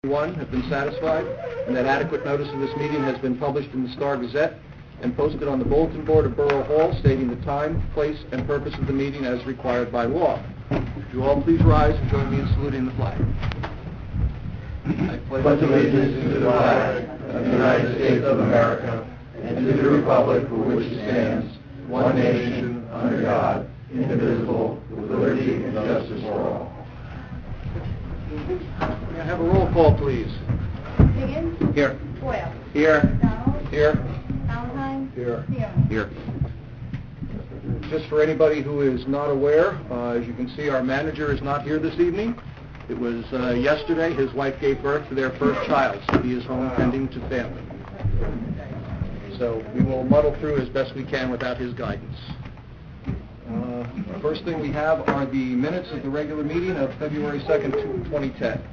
1 have been satisfied, and that adequate notice of this meeting has been published in the Star Gazette and posted on the bulletin board of Borough Hall, stating the time, place, and purpose of the meeting as required by law. Would you all please rise and join me in saluting the flag? I pledge allegiance to the flag of the United States of America and to the republic for which it stands, one nation, under God, indivisible, with liberty and justice for all. May I have a roll call, please? Higgins? Here. Boyle? Here. Donald? Here. Valentine? Here. Thielen? Here. Just for anybody who is not aware, as you can see, our manager is not here this evening. It was yesterday his wife gave birth to their first child, so he is home tending to family. So we will muddle through as best we can without his guidance. The first thing we have are the minutes of the regular meeting of February 2nd, 2010.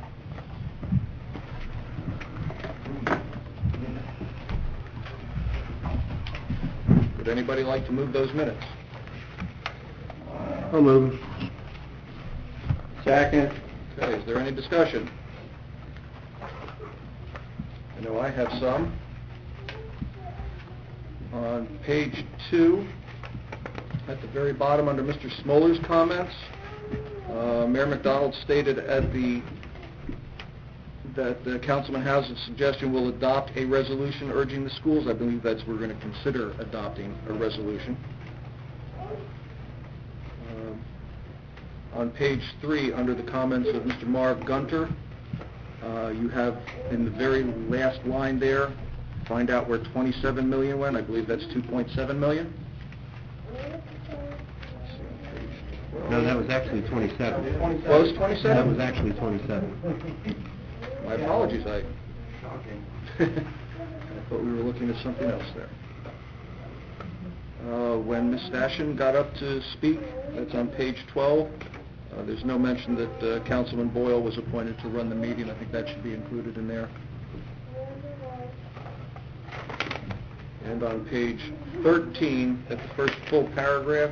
Would anybody like to move those minutes? I'll move. Second. Okay, is there any discussion? I know I have some. On page 2, at the very bottom under Mr. Smoller's comments, Mayor McDonald stated that Councilman House's suggestion will adopt a resolution urging the schools. I believe that's we're going to consider adopting a resolution. On page 3, under the comments of Mr. Marv Gunter, you have in the very last line there, find out where $27 million went. I believe that's $2.7 million. No, that was actually 27. Was 27? That was actually 27. My apologies. I thought we were looking at something else there. When Ms. Stashen got up to speak, that's on page 12. There's no mention that Councilman Boyle was appointed to run the meeting. I think that should be included in there. And on page 13, at the first full paragraph,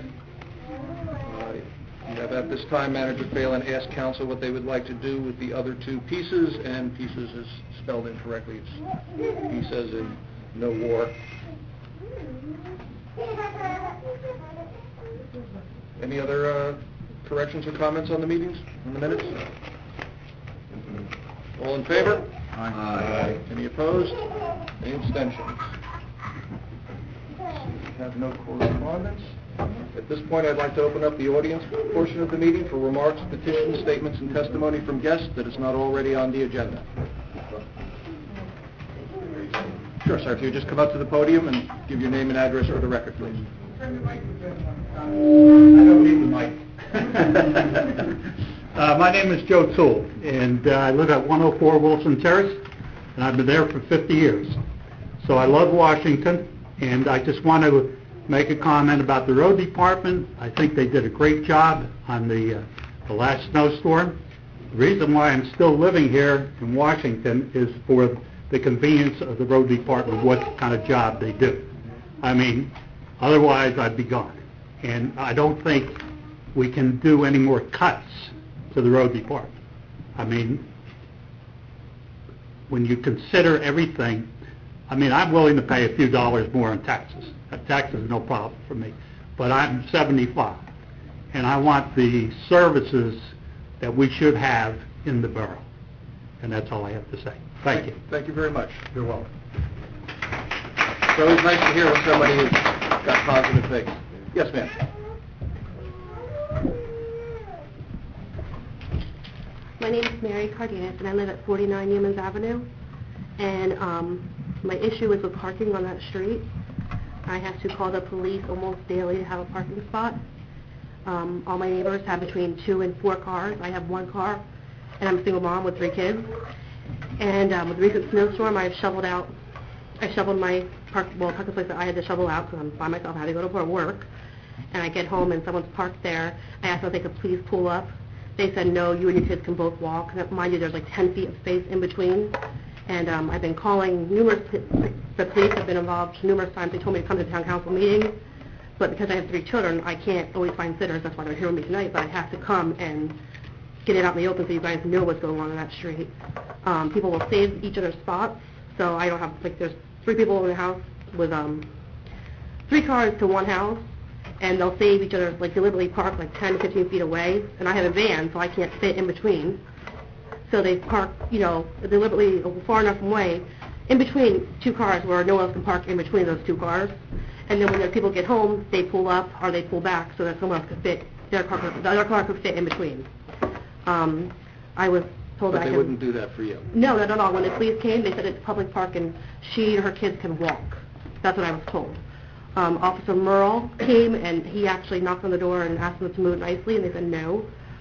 you have, at this time, Manager Phelan asked Council what they would like to do with the other two pieces, and pieces is spelled incorrectly. He says in no war. Any other corrections or comments on the meetings, on the minutes? All in favor? Aye. Any opposed? Any abstentions? We have no correspondence. At this point, I'd like to open up the audience portion of the meeting for remarks, petitions, statements, and testimony from guests that is not already on the agenda. Sure, sir. If you just come up to the podium and give your name and address for the record, please. I don't need the mic. My name is Joe Toole, and I live at 104 Wilson Terrace, and I've been there for 50 years. So I love Washington, and I just want to make a comment about the road department. I think they did a great job on the last snowstorm. The reason why I'm still living here in Washington is for the convenience of the road department, what kind of job they do. I mean, otherwise I'd be gone. And I don't think we can do any more cuts to the road department. I mean, when you consider everything, I mean, I'm willing to pay a few dollars more on taxes. Taxes is no problem for me. But I'm 75, and I want the services that we should have in the borough. And that's all I have to say. Thank you. Thank you very much. You're welcome. It's always nice to hear when somebody has got positive things. Yes, ma'am. My name is Mary Cardenas, and I live at 49 Newman's Avenue. And my issue is with parking on that street. I have to call the police almost daily to have a parking spot. All my neighbors have between 2 and 4 cars. I have 1 car, and I'm a single mom with 3 kids. And with the recent snowstorm, I shoveled my parking place that I had to shovel out because I'm by myself. I had to go to work. And I get home and someone's parked there. I asked them if they could please pull up. They said, no, you and your kids can both walk. Mind you, there's like 10 feet of space in between. And I've been calling the police have been involved numerous times. They told me to come to the town council meeting, but because I have 3 children, I can't always find sitters. That's why they're here with me tonight, but I have to come and get it out in the open so you guys know what's going on that street. People will save each other's spots, so I don't have, like, there's 3 people in the house with 3 cars to one house, and they'll save each other, like, deliberately park like 10, 15 feet away, and I have a van, so I can't fit in between. So they park, you know, deliberately far enough away, in between 2 cars where no one else can park in between those 2 cars. And then when the people get home, they pull up or they pull back so that someone else could fit, the other car could fit in between. I was told But that I they can... wouldn't do that for you? No, not at all. When the police came, they said it's public park and she and her kids can walk. That's what I was told. Officer Merle came and he actually knocked on the door and asked them to move nicely, and they said no.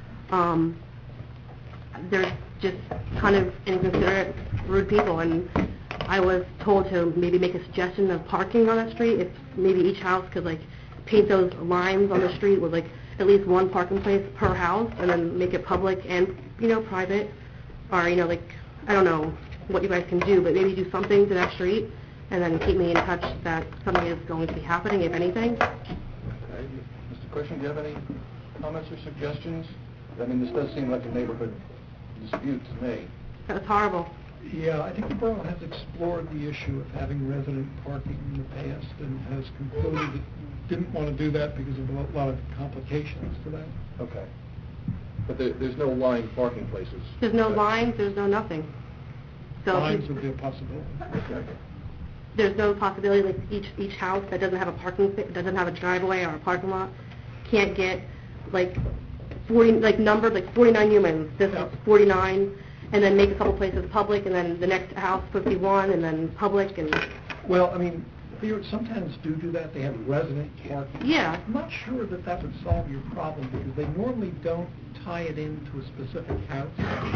They're just kind of inconsiderate, rude people, and I was told to maybe make a suggestion of parking on that street. If maybe each house could, like, paint those lines on the street with, like, at least 1 parking place per house, and then make it public and, you know, private, or, you know, like, I don't know what you guys can do, but maybe do something to that street, and then keep me in touch that something is going to be happening, if anything. Okay. Mr. Cushing, do you have any comments or suggestions? I mean, this does seem like a neighborhood dispute to me. That's horrible. Yeah, I think the borough has explored the issue of having resident parking in the past and has concluded it didn't want to do that because of a lot of complications to that. Okay. But there's no lined parking places? There's no Okay. lines, there's no nothing. So if Lines you- would be a possibility. Okay. there's no possibility, like, each house that doesn't have a doesn't have a driveway or a parking lot can't get, like, 40, like, numbered, like 49 humans, this is 49, and then make a couple places public, and then the next house 51, and then public, and... Well, I mean, they sometimes do that. They have resident parking. Yeah. I'm not sure that that would solve your problem because they normally don't tie it into a specific house.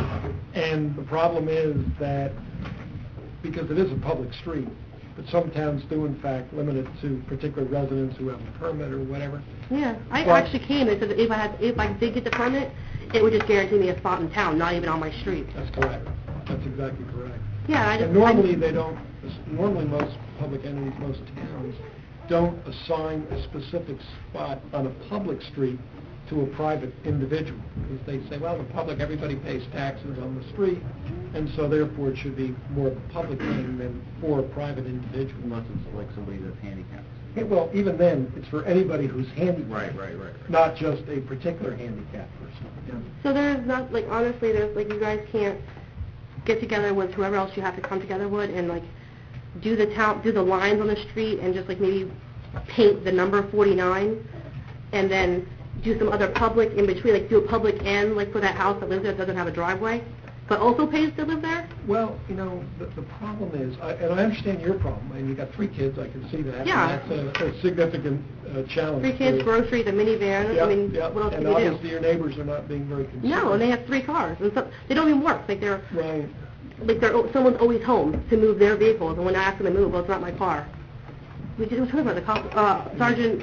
And the problem is that because it is a public street, but some towns do in fact limit it to particular residents who have a permit or whatever. Yeah, I Well- actually came, and said that if I did get the permit, it would just guarantee me a spot in town, not even on my street. That's correct. That's exactly correct. Yeah, I just... And normally they don't, normally most public entities, most towns, don't assign a specific spot on a public street to a private individual, because they say, well, the public, everybody pays taxes on the street, and so therefore it should be more of a public thing than for a private individual. Unless it's like somebody that's handicapped. Yeah, well, even then, it's for anybody who's handicapped. Right. Not just a particular handicapped person. Yeah. So there's not, like, honestly, there's, like, you guys can't get together with whoever else you have to come together with and, like, do the lines on the street and just, like, maybe paint the number 49 and then do some other public in between, like, do a public end, like, for that house that lives there that doesn't have a driveway, but also pays to live there? Well, you know, the problem is, and I understand your problem, and you got 3 kids, I can see that. Yeah. And that's a significant challenge. 3 kids, groceries, a minivan, Yeah, I mean, yeah. what else And can you obviously do? your neighbors are not being very considerate. No, and they have 3 cars, and so, they don't even work, like, Right. someone's always home to move their vehicles, and when I ask them to move, well, it's not my car. We were talking about the cop, Sergeant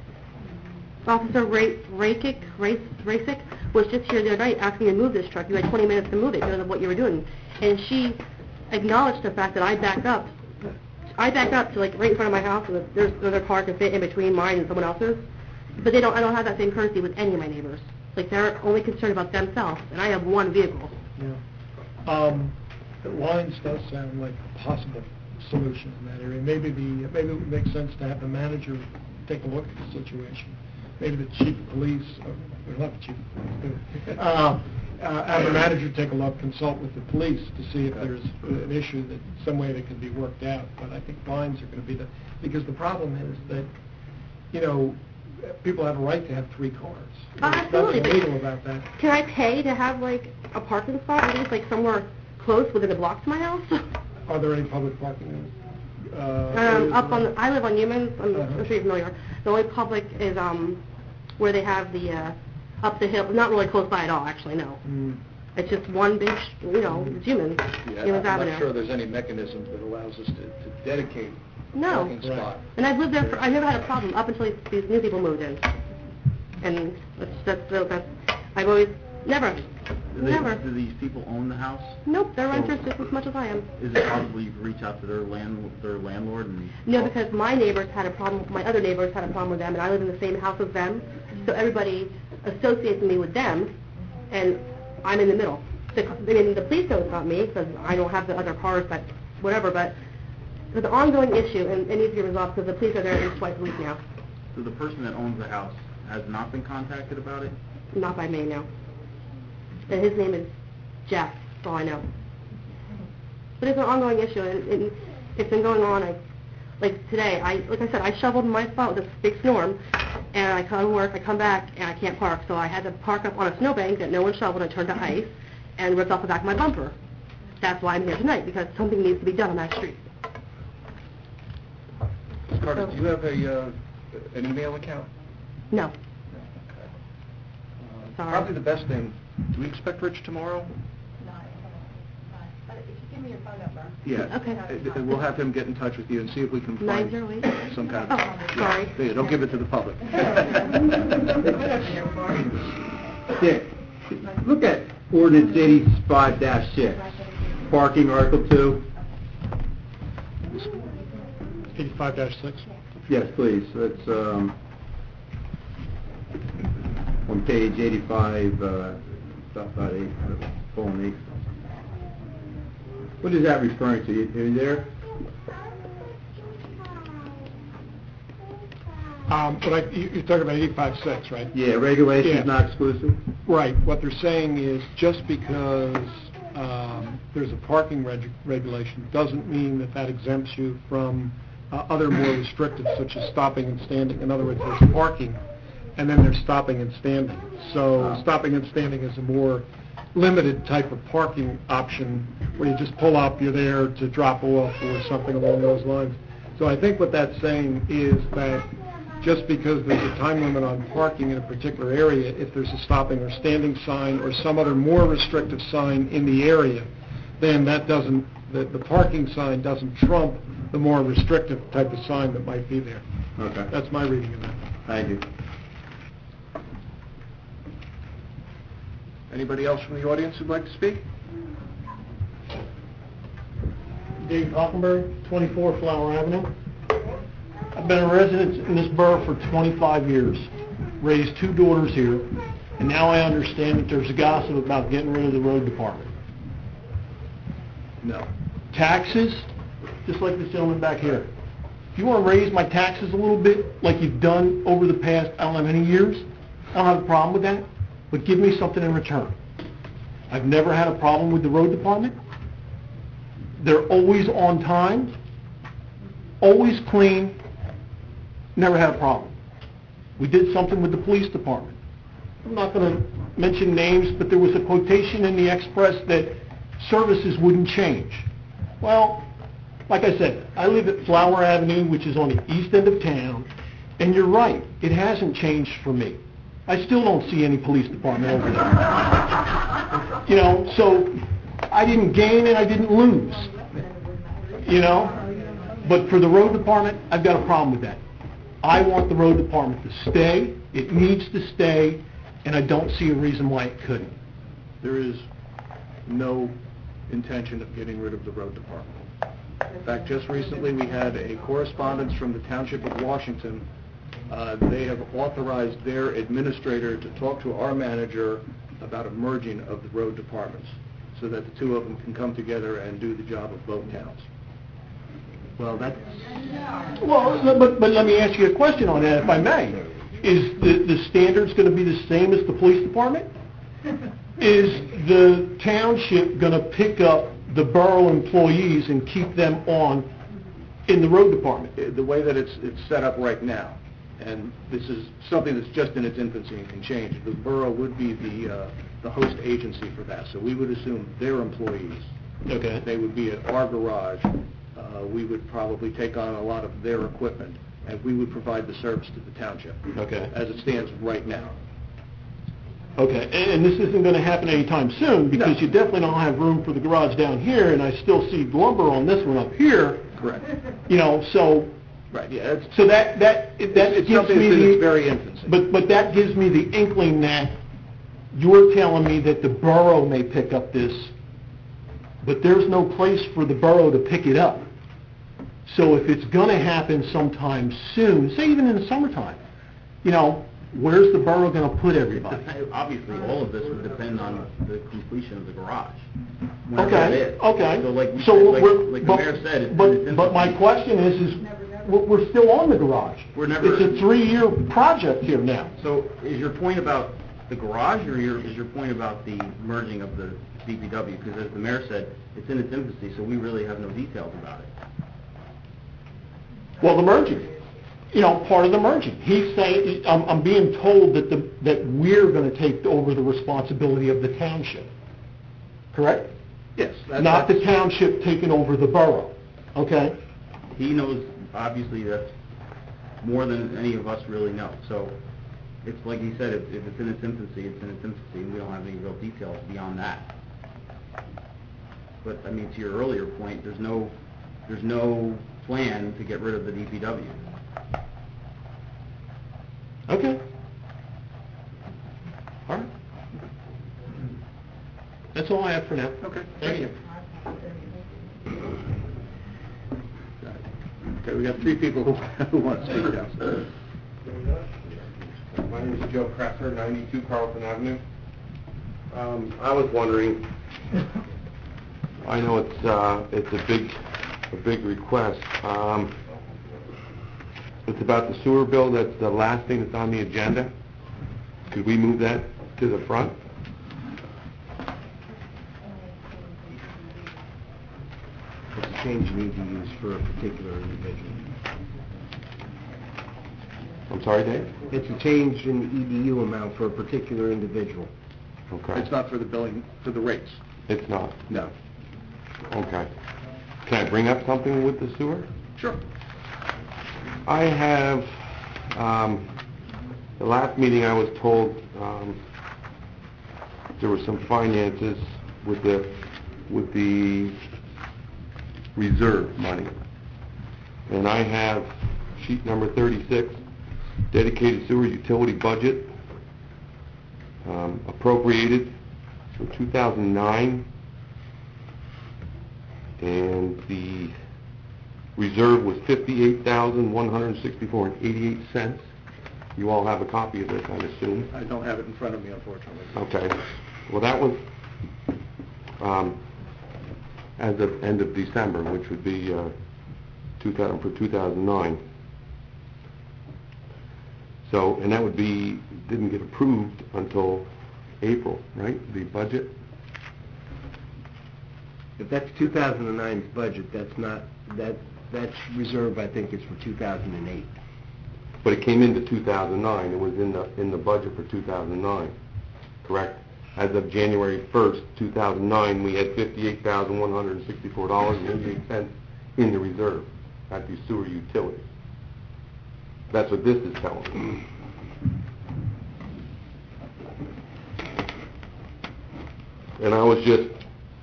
Officer Racic was just here the other night asking me to move this truck. You had 20 minutes to move it because of what you were doing. And she acknowledged the fact that I backed up. I backed up to, like, right in front of my house, and there's another car can fit in between mine and someone else's. But I don't have that same courtesy with any of my neighbors. Like, they're only concerned about themselves, and I have 1 vehicle. Yeah. The lines does sound like a possible solution in that area. Maybe it would make sense to have the manager take a look at the situation. Maybe the chief of police, or not the chief of police, have the manager take a look, consult with the police to see if there's an issue that some way that can be worked out. But I think lines are going to be because the problem is that, you know, people have a right to have 3 cars. There's Absolutely. nothing illegal about that. Can I pay to have, like, a parking spot, at least, like, somewhere close within a block to my house? Are there any public parking? I live on Newman's, I'm sure you're familiar. The only public is, where they have the, up the hill, not really close by at all, actually, no. It's just one big, it's Newman's, Yeah, Newman's I'm Avenue. not sure there's any mechanism that allows us to dedicate No. parking spot. And I've lived there, I've never had a problem up until these new people moved in. And that's I've always, never. Do these people own the house? Nope, they're renters just as much as I am. Is it possible you could reach out to their landlord and... No, because my neighbors had a problem, my other neighbors had a problem with them, and I live in the same house as them, so everybody associates me with them, and I'm in the middle. The police know it's not me, because I don't have the other cars, but whatever, but it's an ongoing issue, and it needs to be resolved, because the police are there at least twice a week now. So the person that owns the house has not been contacted about it? Not by me, no. And his name is Jeff, that's all I know. But it's an ongoing issue, and it's been going on. Like today, like I said, I shoveled my spot with a big storm, and I come to work, I come back, and I can't park, so I had to park up on a snowbank that no one shoveled, and turned to ice, and ripped off the back of my bumper. That's why I'm here tonight, because something needs to be done on that street. Ms. Carter, do you have an email account? No. Sorry. Probably the best thing, do we expect Rich tomorrow? But if you give me your phone number. Yeah. Okay. We'll have him get in touch with you and see if we can find 908? some kind of... Oh, sorry. Yeah, don't give it to the public. Dick, look at ordinance 85-6, parking, Article 2. 85-6. Yes, please. That's on page 85, about 8, colon 8. What is that referring to? Are you there? But you're talking about 85-6, right? Yeah, regulations Yeah. not exclusive? Right. What they're saying is just because there's a parking regulation doesn't mean that exempts you from other more restrictive, such as stopping and standing. In other words, there's parking, and then there's stopping and standing. So stopping and standing is a more limited type of parking option where you just pull up, you're there to drop off or something along those lines. So I think what that's saying is that just because there's a time limit on parking in a particular area, if there's a stopping or standing sign or some other more restrictive sign in the area, then that doesn't, the parking sign doesn't trump the more restrictive type of sign that might be there. Okay. That's my reading of that. Thank you. Anybody else from the audience who'd like to speak? Dave Hockenberg, 24 Flower Avenue. I've been a resident in this borough for 25 years, raised 2 daughters here, and now I understand that there's a gossip about getting rid of the road department. No. Taxes, just like this gentleman back here. If you want to raise my taxes a little bit, like you've done over the past, I don't know how many years, I don't have a problem with that, but give me something in return. I've never had a problem with the road department. They're always on time, always clean, never had a problem. We did something with the police department. I'm not going to mention names, but there was a quotation in the Express that services wouldn't change. Well, like I said, I live at Flower Avenue, which is on the east end of town, and you're right, it hasn't changed for me. I still don't see any police department over there. You know, so I didn't gain and I didn't lose. You know? But for the road department, I've got a problem with that. I want the road department to stay. It needs to stay, and I don't see a reason why it couldn't. There is no intention of getting rid of the road department. In fact, just recently we had a correspondence from the Township of Washington. They have authorized their administrator to talk to our manager about a merging of the road departments so that the two of them can come together and do the job of both towns. Well, that's... Well, but let me ask you a question on that, if I may. Is the standards going to be the same as the police department? Is the township going to pick up the borough employees and keep them on in the road department? The way that it's set up right now, and this is something that's just in its infancy and can change, the borough would be the host agency for that, so we would assume their employees. Okay. They would be at our garage. We would probably take on a lot of their equipment, and we would provide the service to the township. Okay. As it stands right now. Okay, and this isn't going to happen anytime soon, because No. you definitely don't have room for the garage down here, and I still see lumber on this one up here. Correct. You know, so... Right, yeah. So that It's gives something me that's in the... its very infancy. But that gives me the inkling that you're telling me that the borough may pick up this, but there's no place for the borough to pick it up. So if it's going to happen sometime soon, say even in the summertime, you know, where's the borough gonna put everybody? Obviously, all of this would depend on the completion of the garage. Whenever Okay, it is. okay. So like we So said, we're- like the but- mayor said, it's in its But my infancy. question is we're still on the garage. We're never- It's a 3-year project here now. So is your point about the garage, or is your point about the merging of the DPW? Because as the mayor said, it's in its infancy, so we really have no details about it. Well, the merging, part of the merging. He's saying, I'm being told that we're gonna take over the responsibility of the township, correct? Yes. Not the township taking over the borough, okay? He knows, obviously, that's more than any of us really know. So it's like he said, if it's in its infancy, it's in its infancy, and we don't have any real details beyond that. But, I mean, to your earlier point, there's no plan to get rid of the DPW. Okay. All right. That's all I have for now. Okay, Thank you. Okay, we got 3 people who want to speak now. My name is Joe Kressner, 92 Carlton Avenue. I was wondering, I know it's a big request. It's about the sewer bill. That's the last thing that's on the agenda. Could we move that to the front? It's a change in EDUs for a particular individual. I'm sorry, Dave? It's a change in EDU amount for a particular individual. Okay. It's not for the billing, for the rates. It's not? No. Okay. Can I bring up something with the sewer? Sure. I have, the last meeting I was told there were some finances with the reserve money. And I have sheet number 36, dedicated sewer utility budget, appropriated for 2009, and the reserve was $58,164.88. You all have a copy of this, I assume? I don't have it in front of me, unfortunately. Okay. Well, that was as of end of December, which would be 2009. So, and that would be, didn't get approved until April, right? The budget? If that's 2009's budget, that's reserve, I think, is for 2008. But it came into 2009. It was in the budget for 2009, correct? As of January 1st, 2009, we had $58,164.88 in the reserve at the sewer utility. That's what this is telling me. And I was just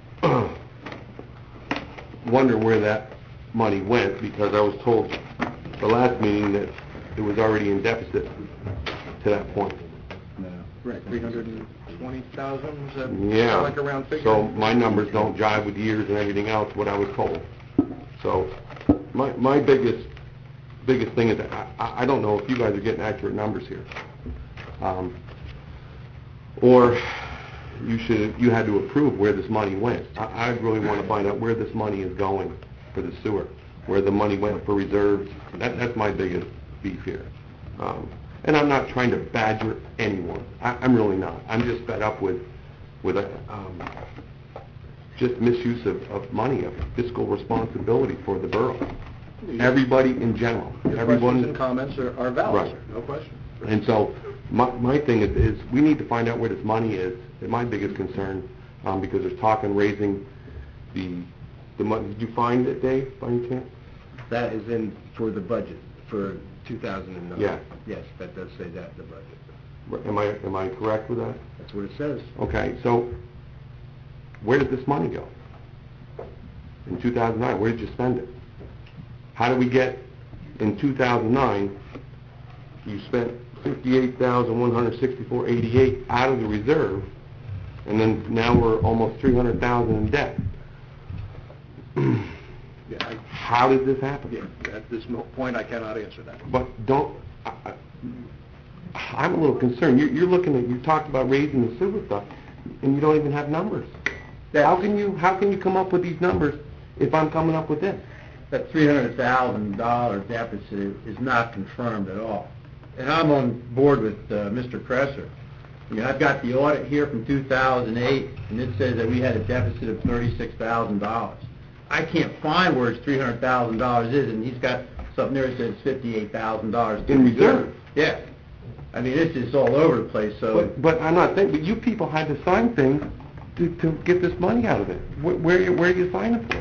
wondering where that money went, because I was told the last meeting that it was already in deficit to that point. No. Right, 320,000, is that Yeah. sound like a round figure? So my numbers don't jive with years and everything else, what I was told. So my biggest thing is that I don't know if you guys are getting accurate numbers here. Or you had to approve where this money went. I really want to find out where this money is going for the sewer, where the money went for reserves. That's my biggest beef here. And I'm not trying to badger anyone. I'm really not. I'm just fed up with just misuse of money, of fiscal responsibility for the borough. Everybody in general. Your questions and comments are valid, Right. sir, no question. And so my thing is we need to find out where this money is. And my biggest concern, because there's talk on raising the money. Did you find it, Dave, by any chance? That is in for the budget for 2009. Yeah. Yes, that does say that in the budget. Am I correct with that? That's what it says. Okay, so where did this money go? In 2009, where did you spend it? How did we get, in 2009, you spent $58,164.88 out of the reserve, and then now we're almost $300,000 in debt. Yeah, How did this happen? yeah, at this point, I cannot answer that. But I'm a little concerned. You talked about raising the sewer stuff, and you don't even have numbers. How can you come up with these numbers if I'm coming up with this? That $300,000 deficit is not confirmed at all. And I'm on board with Mr. Kresser. I mean, I've got the audit here from 2008, and it says that we had a deficit of $36,000. I can't find where his $300,000 is, and he's got something there that says $58,000 In reserve? Yeah. I mean, it's just all over the place, so... But I'm not saying, but you people had to sign things to get this money out of it. Where are you signing for it?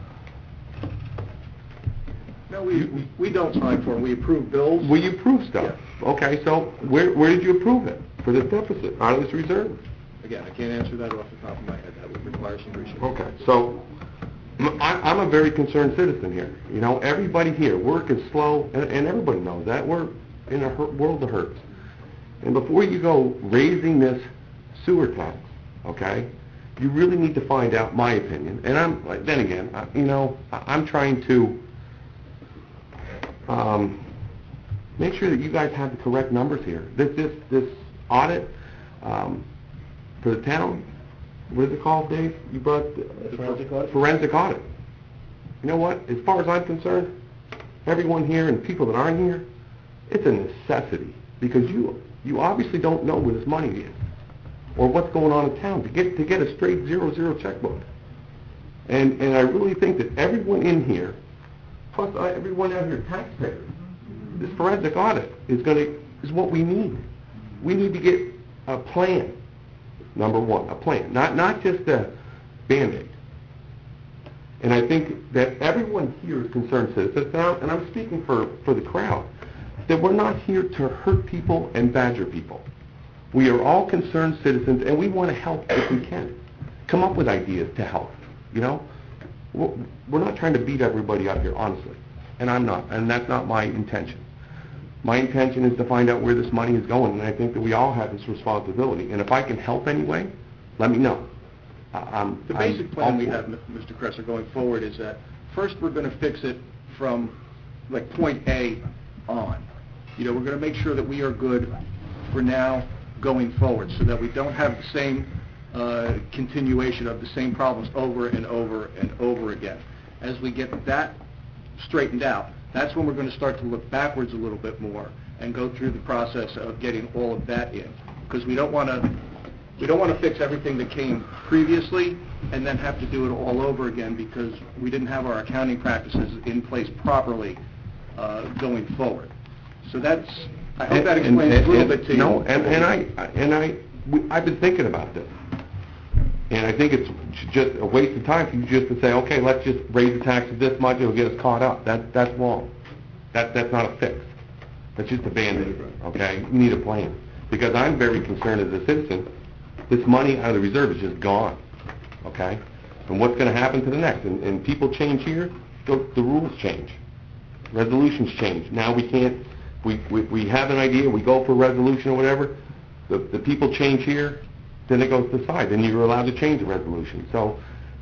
No, we don't sign for them. We approve bills. Well, you approve stuff. Yeah. Okay, so where did you approve it? For this deficit, out of this reserve? Again, I can't answer that off the top of my head. That would require some research. Okay, so I'm a very concerned citizen here. You know, everybody here, work is slow, and everybody knows that. We're in a world of hurts. And before you go raising this sewer tax, okay, you really need to find out my opinion. And I'm trying to make sure that you guys have the correct numbers here. This audit for the town, what is it called, Dave? You brought the forensic audit? Forensic audit. You know what? As far as I'm concerned, everyone here and people that aren't here, it's a necessity because you obviously don't know where this money is or what's going on in town to get a straight 0-0 checkbook. And I really think that everyone in here, plus everyone out here, taxpayers, this forensic audit is what we need. We need to get a plan. Number one, a plan, not just a Band-Aid. And I think that everyone here is concerned citizens now, and I'm speaking for the crowd, that we're not here to hurt people and badger people. We are all concerned citizens, and we want to help if we can. Come up with ideas to help, you know? We're not trying to beat everybody up here, honestly. And I'm not, and that's not my intention. My intention is to find out where this money is going, and I think that we all have this responsibility. And if I can help anyway, let me know. The basic plan we have, Mr. Kresser, going forward is that first we're going to fix it from like point A on. You know, we're going to make sure that we are good for now going forward so that we don't have the same continuation of the same problems over and over and over again. As we get that straightened out, that's when we're going to start to look backwards a little bit more and go through the process of getting all of that in. Because we don't want to fix everything that came previously and then have to do it all over again because we didn't have our accounting practices in place properly going forward. So that's, I hope that explains a little bit to you. No, I've been thinking about this. And I think it's just a waste of time for you just to say, okay, let's just raise the taxes this much, it'll get us caught up. That's wrong. That's not a fix. That's just a Band-Aid, okay? You need a plan. Because I'm very concerned as a citizen, this money out of the reserve is just gone, okay? And what's going to happen to the next? And people change here, the rules change. Resolutions change. Now we can't, we have an idea, we go for a resolution or whatever, the people change here, then it goes to the side. Then you're allowed to change the resolution. So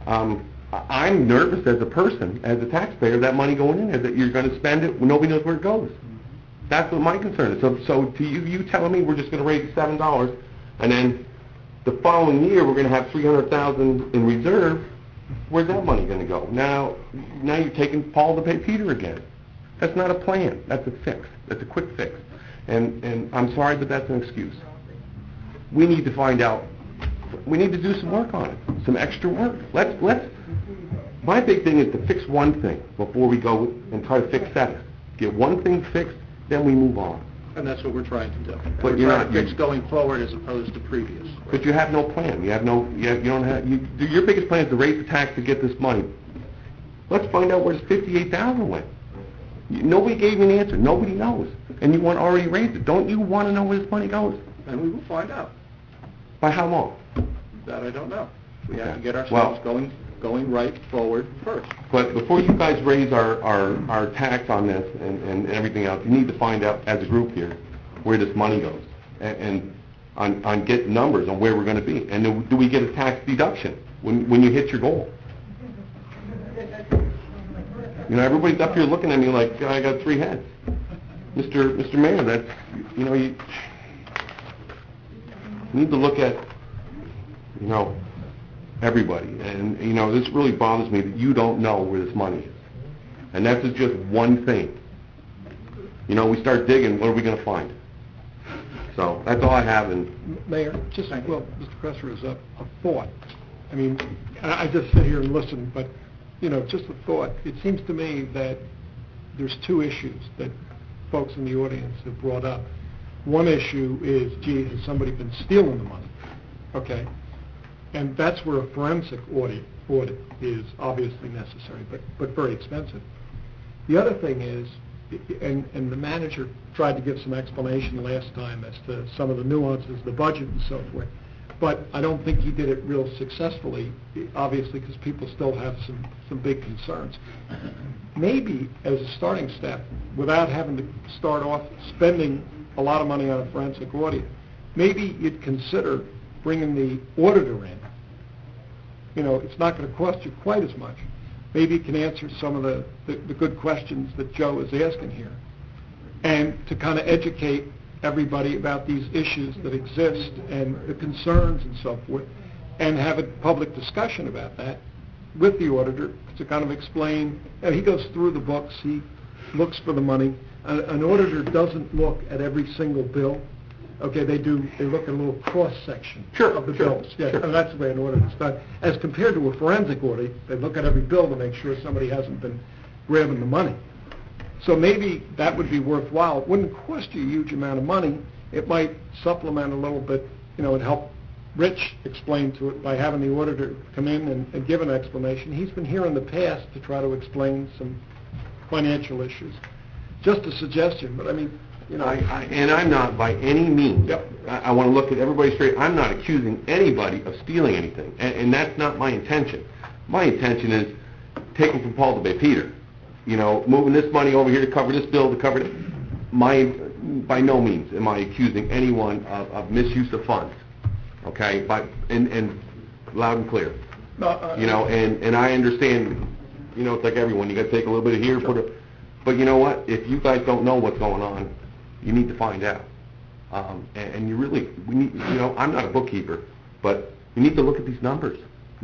I'm nervous as a person, as a taxpayer, that money going in there, that you're going to spend it when nobody knows where it goes. That's what my concern is. So to you telling me we're just going to raise $7, and then the following year we're going to have $300,000 in reserve, where's that money going to go? Now you're taking Paul to pay Peter again. That's not a plan. That's a fix. That's a quick fix. And I'm sorry, but that's an excuse. We need to find out. We need to do some work on it, some extra work. Let's. My big thing is to fix one thing before we go and try to fix seven. Get one thing fixed, then we move on. And that's what we're trying to do. But we're trying to fix going forward as opposed to previous. But you have no plan. You don't have. Your biggest plan is to raise the tax to get this money. Let's find out where this $58,000 went. Nobody gave you an answer. Nobody knows. And you want to already raise it. Don't you want to know where this money goes? And we will find out. By how long? That I don't know. We have to get ourselves going right forward first. But before you guys raise our tax on this and everything else, you need to find out as a group here where this money goes and on get numbers on where we're going to be. And do we get a tax deduction when you hit your goal? You know, everybody's up here looking at me like I got three heads. Mr. Mayor, that's, We need to look at, everybody. And, this really bothers me that you don't know where this money is. And that's just one thing. We start digging, what are we going to find? So that's all I have. And Mayor, Mr. Cresser, is a thought. I mean, I just sit here and listen, but, just a thought. It seems to me that there's two issues that folks in the audience have brought up. One issue is, gee, has somebody been stealing the money? Okay. And that's where a forensic audit is obviously necessary, but very expensive. The other thing is, and the manager tried to give some explanation last time as to some of the nuances, the budget and so forth, but I don't think he did it real successfully, obviously, because people still have some big concerns. Maybe as a starting step, without having to start off spending a lot of money on a forensic audit, maybe you'd consider bringing the auditor in. It's not going to cost you quite as much. Maybe you can answer some of the good questions that Joe is asking here, and to kind of educate everybody about these issues that exist and the concerns and so forth, and have a public discussion about that with the auditor to kind of explain. And he goes through the books, he looks for the money. An auditor doesn't look at every single bill. Okay, they look at a little cross-section of the bills. Yeah, and that's the way an audit is done. As compared to a forensic audit, they look at every bill to make sure somebody hasn't been grabbing the money. So maybe that would be worthwhile. It wouldn't cost you a huge amount of money. It might supplement a little bit, and help Rich explain to it by having the auditor come in and give an explanation. He's been here in the past to try to explain some financial issues. Just a suggestion, but I mean, and I'm not by any means, I want to look at everybody straight, I'm not accusing anybody of stealing anything, and that's not my intention. My intention is taking from Paul to pay Peter. Moving this money over here to cover this bill, to cover it. By no means am I accusing anyone of misuse of funds, okay? And loud and clear. And I understand, it's like everyone, you got to take a little bit of here, but you know what? If you guys don't know what's going on, you need to find out. And we need, I'm not a bookkeeper, but you need to look at these numbers.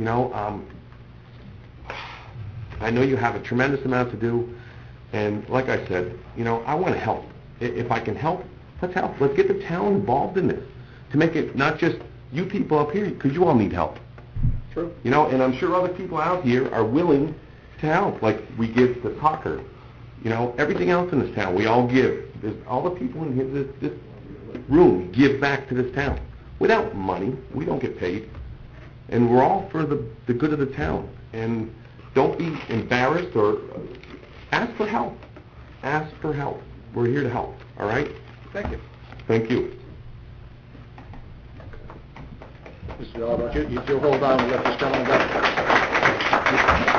I know you have a tremendous amount to do, and like I said, I want to help. If I can help, let's help. Let's get the town involved in this, to make it not just you people up here, because you all need help. True. And I'm sure other people out here are willing to help, like we give to Tucker. Everything else in this town, we all give. All the people in here, this room give back to this town. Without money, we don't get paid. And we're all for the good of the town. And don't be embarrassed, or ask for help. Ask for help. We're here to help, all right? Thank you. Thank you. Mr. Oliver, you hold on and let this gentleman go.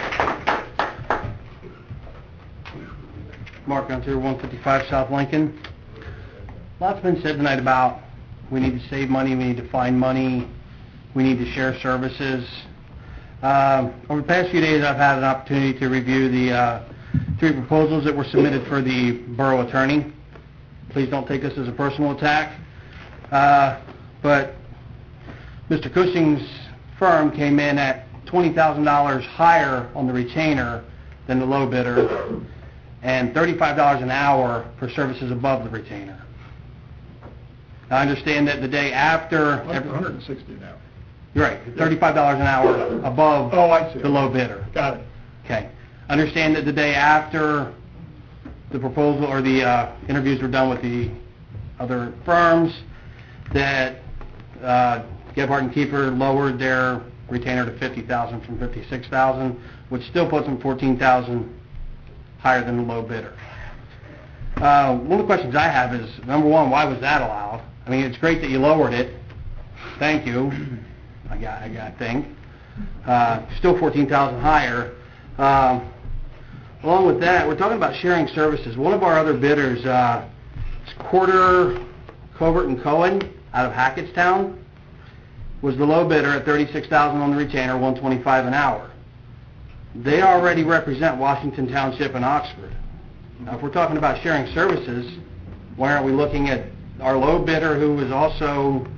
Mark Gunter, 155 South Lincoln. Lots been said tonight about we need to save money, we need to find money, we need to share services. Over the past few days, I've had an opportunity to review the 3 proposals that were submitted for the borough attorney. Please don't take this as a personal attack. But Mr. Cushing's firm came in at $20,000 higher on the retainer than the low bidder, and $35 an hour for services above the retainer. Now, I understand that the day after... Like $160 an hour. You're right, $35 an hour above the low bidder. Got it. Okay. Understand that the day after the proposal or the interviews were done with the other firms, that Gebhardt and Keeper lowered their retainer to $50,000 from $56,000, which still puts them $14,000 higher than the low bidder. One of the questions I have is, number one, why was that allowed? I mean, it's great that you lowered it. Thank you. I think. Still $14,000 higher. Along with that, we're talking about sharing services. One of our other bidders, it's Porter, Covert and Cohen out of Hackettstown, was the low bidder at $36,000 on the retainer, $125 an hour. They already represent Washington Township and Oxford. Now, if we're talking about sharing services, why aren't we looking at our low bidder, who is also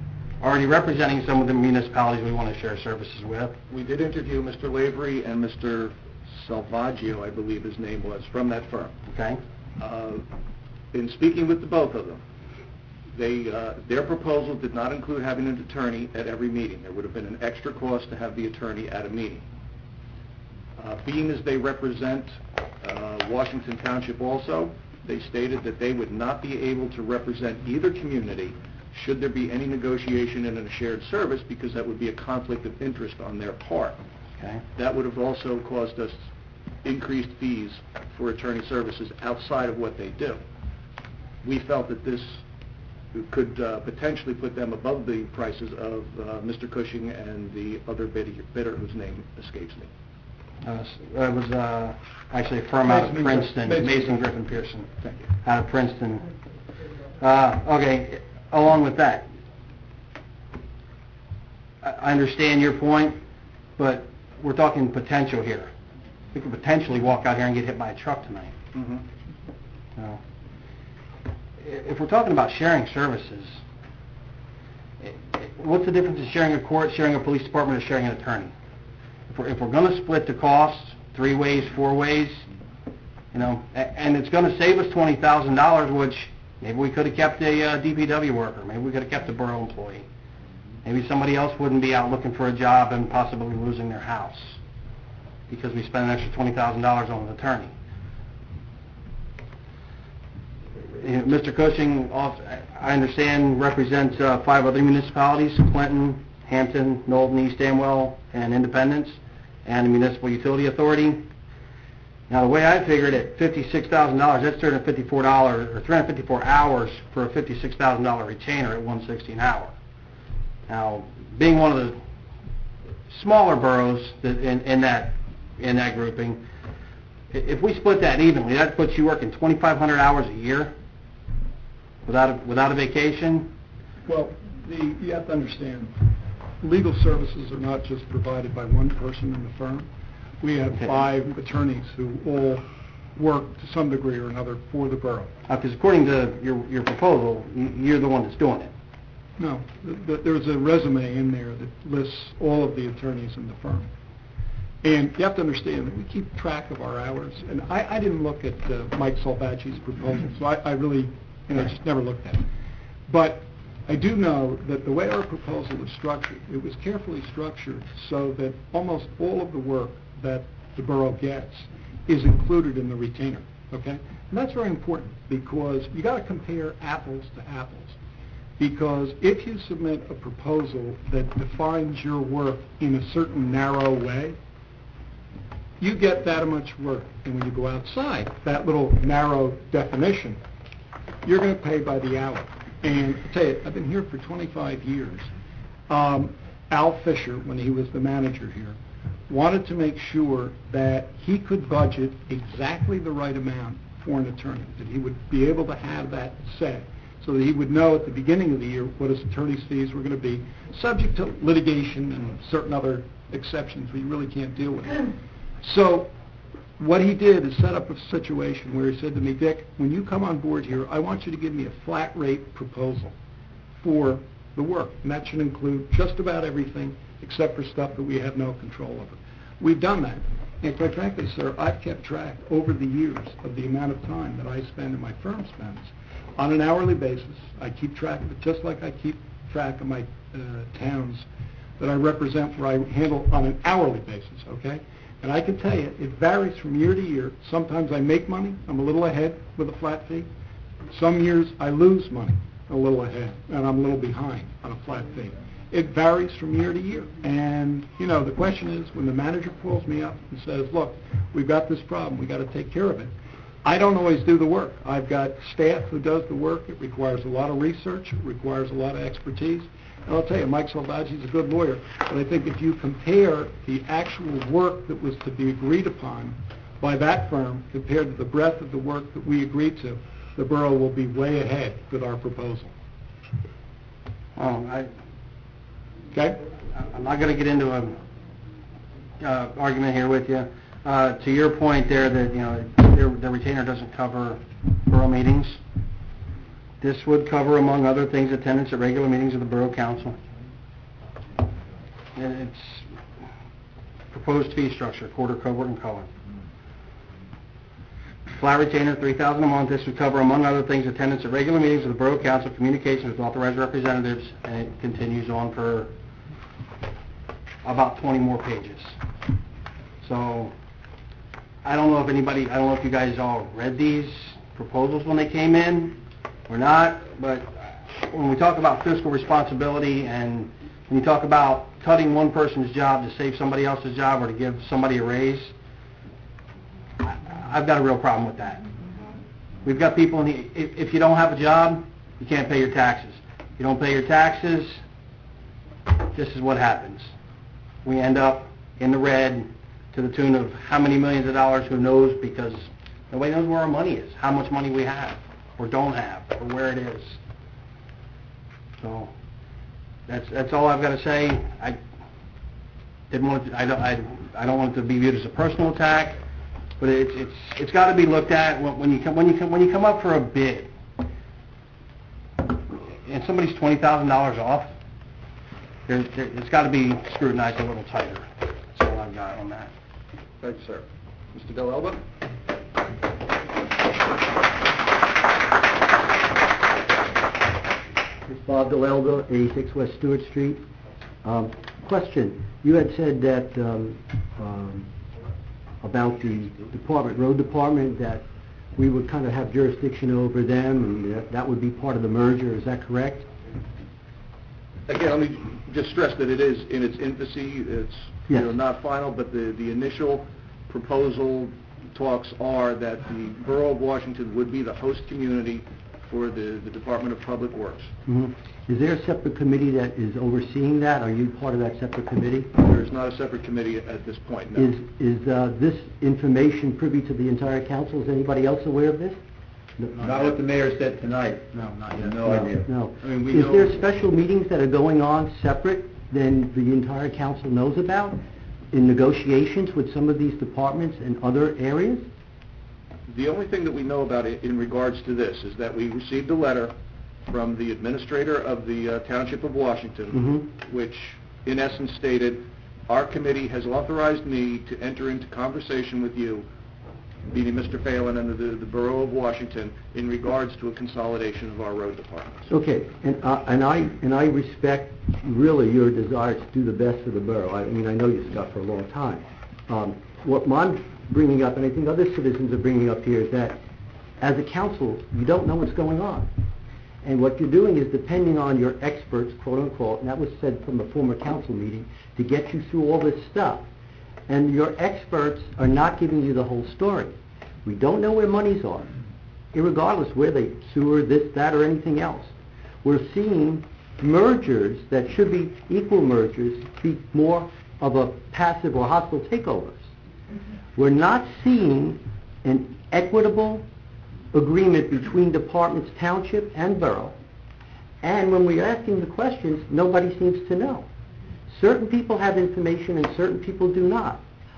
already representing some of the municipalities we want to share services with. We did interview Mr. Lavery and Mr. Salvaggio, I believe his name was, from that firm. Okay? In speaking with the both of them, their proposal did not include having an attorney at every meeting. There would have been an extra cost to have the attorney at a meeting. Being as they represent Washington Township also, they stated that they would not be able to represent either community should there be any negotiation in a shared service, because that would be a conflict of interest on their part. Okay? That would have also caused us increased fees for attorney services outside of what they do. We felt that this could potentially put them above the prices of Mr. Cushing and the other bidder whose name escapes me. It was actually a firm out of Princeton, Mason Griffin Pearson. Thank you. Out of Princeton. Okay, along with that, I understand your point, but we're talking potential here. We could potentially walk out here and get hit by a truck tonight. Mm-hmm. No. If we're talking about sharing services, what's the difference in sharing a court, sharing a police department, or sharing an attorney? If we're going to split the cost 3 ways, 4 ways, and it's going to save us $20,000, which maybe we could have kept a DPW worker, maybe we could have kept a borough employee, maybe somebody else wouldn't be out looking for a job and possibly losing their house because we spent an extra $20,000 on an attorney. Mr. Cushing, I understand, represents 5 other municipalities: Clinton, Hampton, Knowlton, East Amwell, and Independence, and the Municipal Utility Authority. Now, the way I figured it, $56,000, that's $354 or 354 hours for a $56,000 retainer at $160 an hour. Now, being one of the smaller boroughs in that grouping, if we split that evenly, that puts you working 2,500 hours a year without a vacation. Well, you have to understand, legal services are not just provided by one person in the firm. We have 5 attorneys who all work to some degree or another for the borough. Because according to your proposal, you're the one that's doing it. No, there's a resume in there that lists all of the attorneys in the firm. And you have to understand that we keep track of our hours. And I didn't look at Mike Salvaggio's proposal, so I really just never looked at it. But I do know that the way our proposal was structured, it was carefully structured so that almost all of the work that the borough gets is included in the retainer, okay? And that's very important because you got to compare apples to apples. Because if you submit a proposal that defines your work in a certain narrow way, you get that much work. And when you go outside that little narrow definition, you're going to pay by the hour. And I'll tell you, I've been here for 25 years. Al Fisher, when he was the manager here, wanted to make sure that he could budget exactly the right amount for an attorney, that he would be able to have that set, so that he would know at the beginning of the year what his attorney's fees were going to be, subject to litigation and certain other exceptions we really can't deal with. So what he did is set up a situation where he said to me, Dick, when you come on board here, I want you to give me a flat rate proposal for the work. And that should include just about everything except for stuff that we have no control over. We've done that. And quite frankly, sir, I've kept track over the years of the amount of time that I spend and my firm spends. On an hourly basis, I keep track of it just like I keep track of my towns that I represent, where I handle on an hourly basis, okay? And I can tell you, it varies from year to year. Sometimes I make money, I'm a little ahead with a flat fee. Some years I lose money, a little ahead, and I'm a little behind on a flat fee. It varies from year to year. And, the question is, when the manager calls me up and says, look, we've got this problem, we've got to take care of it, I don't always do the work. I've got staff who does the work. It requires a lot of research. It requires a lot of expertise. And I'll tell you, Mike Salvaggio is a good lawyer, but I think if you compare the actual work that was to be agreed upon by that firm compared to the breadth of the work that we agreed to, the borough will be way ahead with our proposal. Okay? I'm not going to get into an argument here with you. To your point there that, the retainer doesn't cover borough meetings. This would cover, among other things, attendance at regular meetings of the Borough Council, and it's proposed fee structure, Porter, Covert, and Cohen. Flat retainer, $3,000 a month. This would cover, among other things, attendance at regular meetings of the Borough Council, communications with authorized representatives, and it continues on for about 20 more pages. So, I don't know if you guys all read these proposals when they came in or not, but when we talk about fiscal responsibility and when you talk about cutting one person's job to save somebody else's job or to give somebody a raise, I've got a real problem with that. We've got people if you don't have a job, you can't pay your taxes. If you don't pay your taxes, this is what happens. We end up in the red to the tune of how many millions of dollars, who knows, because nobody knows where our money is, how much money we have or don't have, or where it is. So that's all I've got to say. I don't want it to be viewed as a personal attack, but it's got to be looked at when you come up for a bid and somebody's $20,000 off. It's got to be scrutinized a little tighter. That's all I've got on that. Thank you, sir. Mr. Del Elba? It's Bob Del Elba, 86 West Stewart Street. Question, you had said that about the road department, that we would kind of have jurisdiction over them, and that would be part of the merger. Is that correct? Again, let me just stress that it is in its infancy. It's not final, but the initial proposal talks are that the Borough of Washington would be the host community for the Department of Public Works. Mm-hmm. Is there a separate committee that is overseeing that? Are you part of that separate committee? There is not a separate committee at this point, no. Is this information privy to the entire council? Is anybody else aware of this? Not what the mayor said tonight. No, not yet. No idea. No. I mean, Is there special meetings that are going on separate than the entire council knows about in negotiations with some of these departments and other areas? The only thing that we know about it in regards to this is that we received a letter from the administrator of the Township of Washington, which in essence stated, our committee has authorized me to enter into conversation with you, meaning Mr. Phelan and the Borough of Washington, in regards to a consolidation of our road departments. Okay, and I respect really your desire to do the best for the borough. I mean, I know you stuff for a long time. What I'm bringing up, and I think other citizens are bringing up here, is that as a council, you don't know what's going on. And what you're doing is depending on your experts, quote unquote, and that was said from a former council meeting, to get you through all this stuff. And your experts are not giving you the whole story. We don't know where monies are, irregardless where they sewer, this, that, or anything else. We're seeing mergers that should be equal mergers be more of a passive or hostile takeovers. We're not seeing an equitable agreement between departments, township and borough. And when we're asking the questions, nobody seems to know. Certain people have information and certain people do not.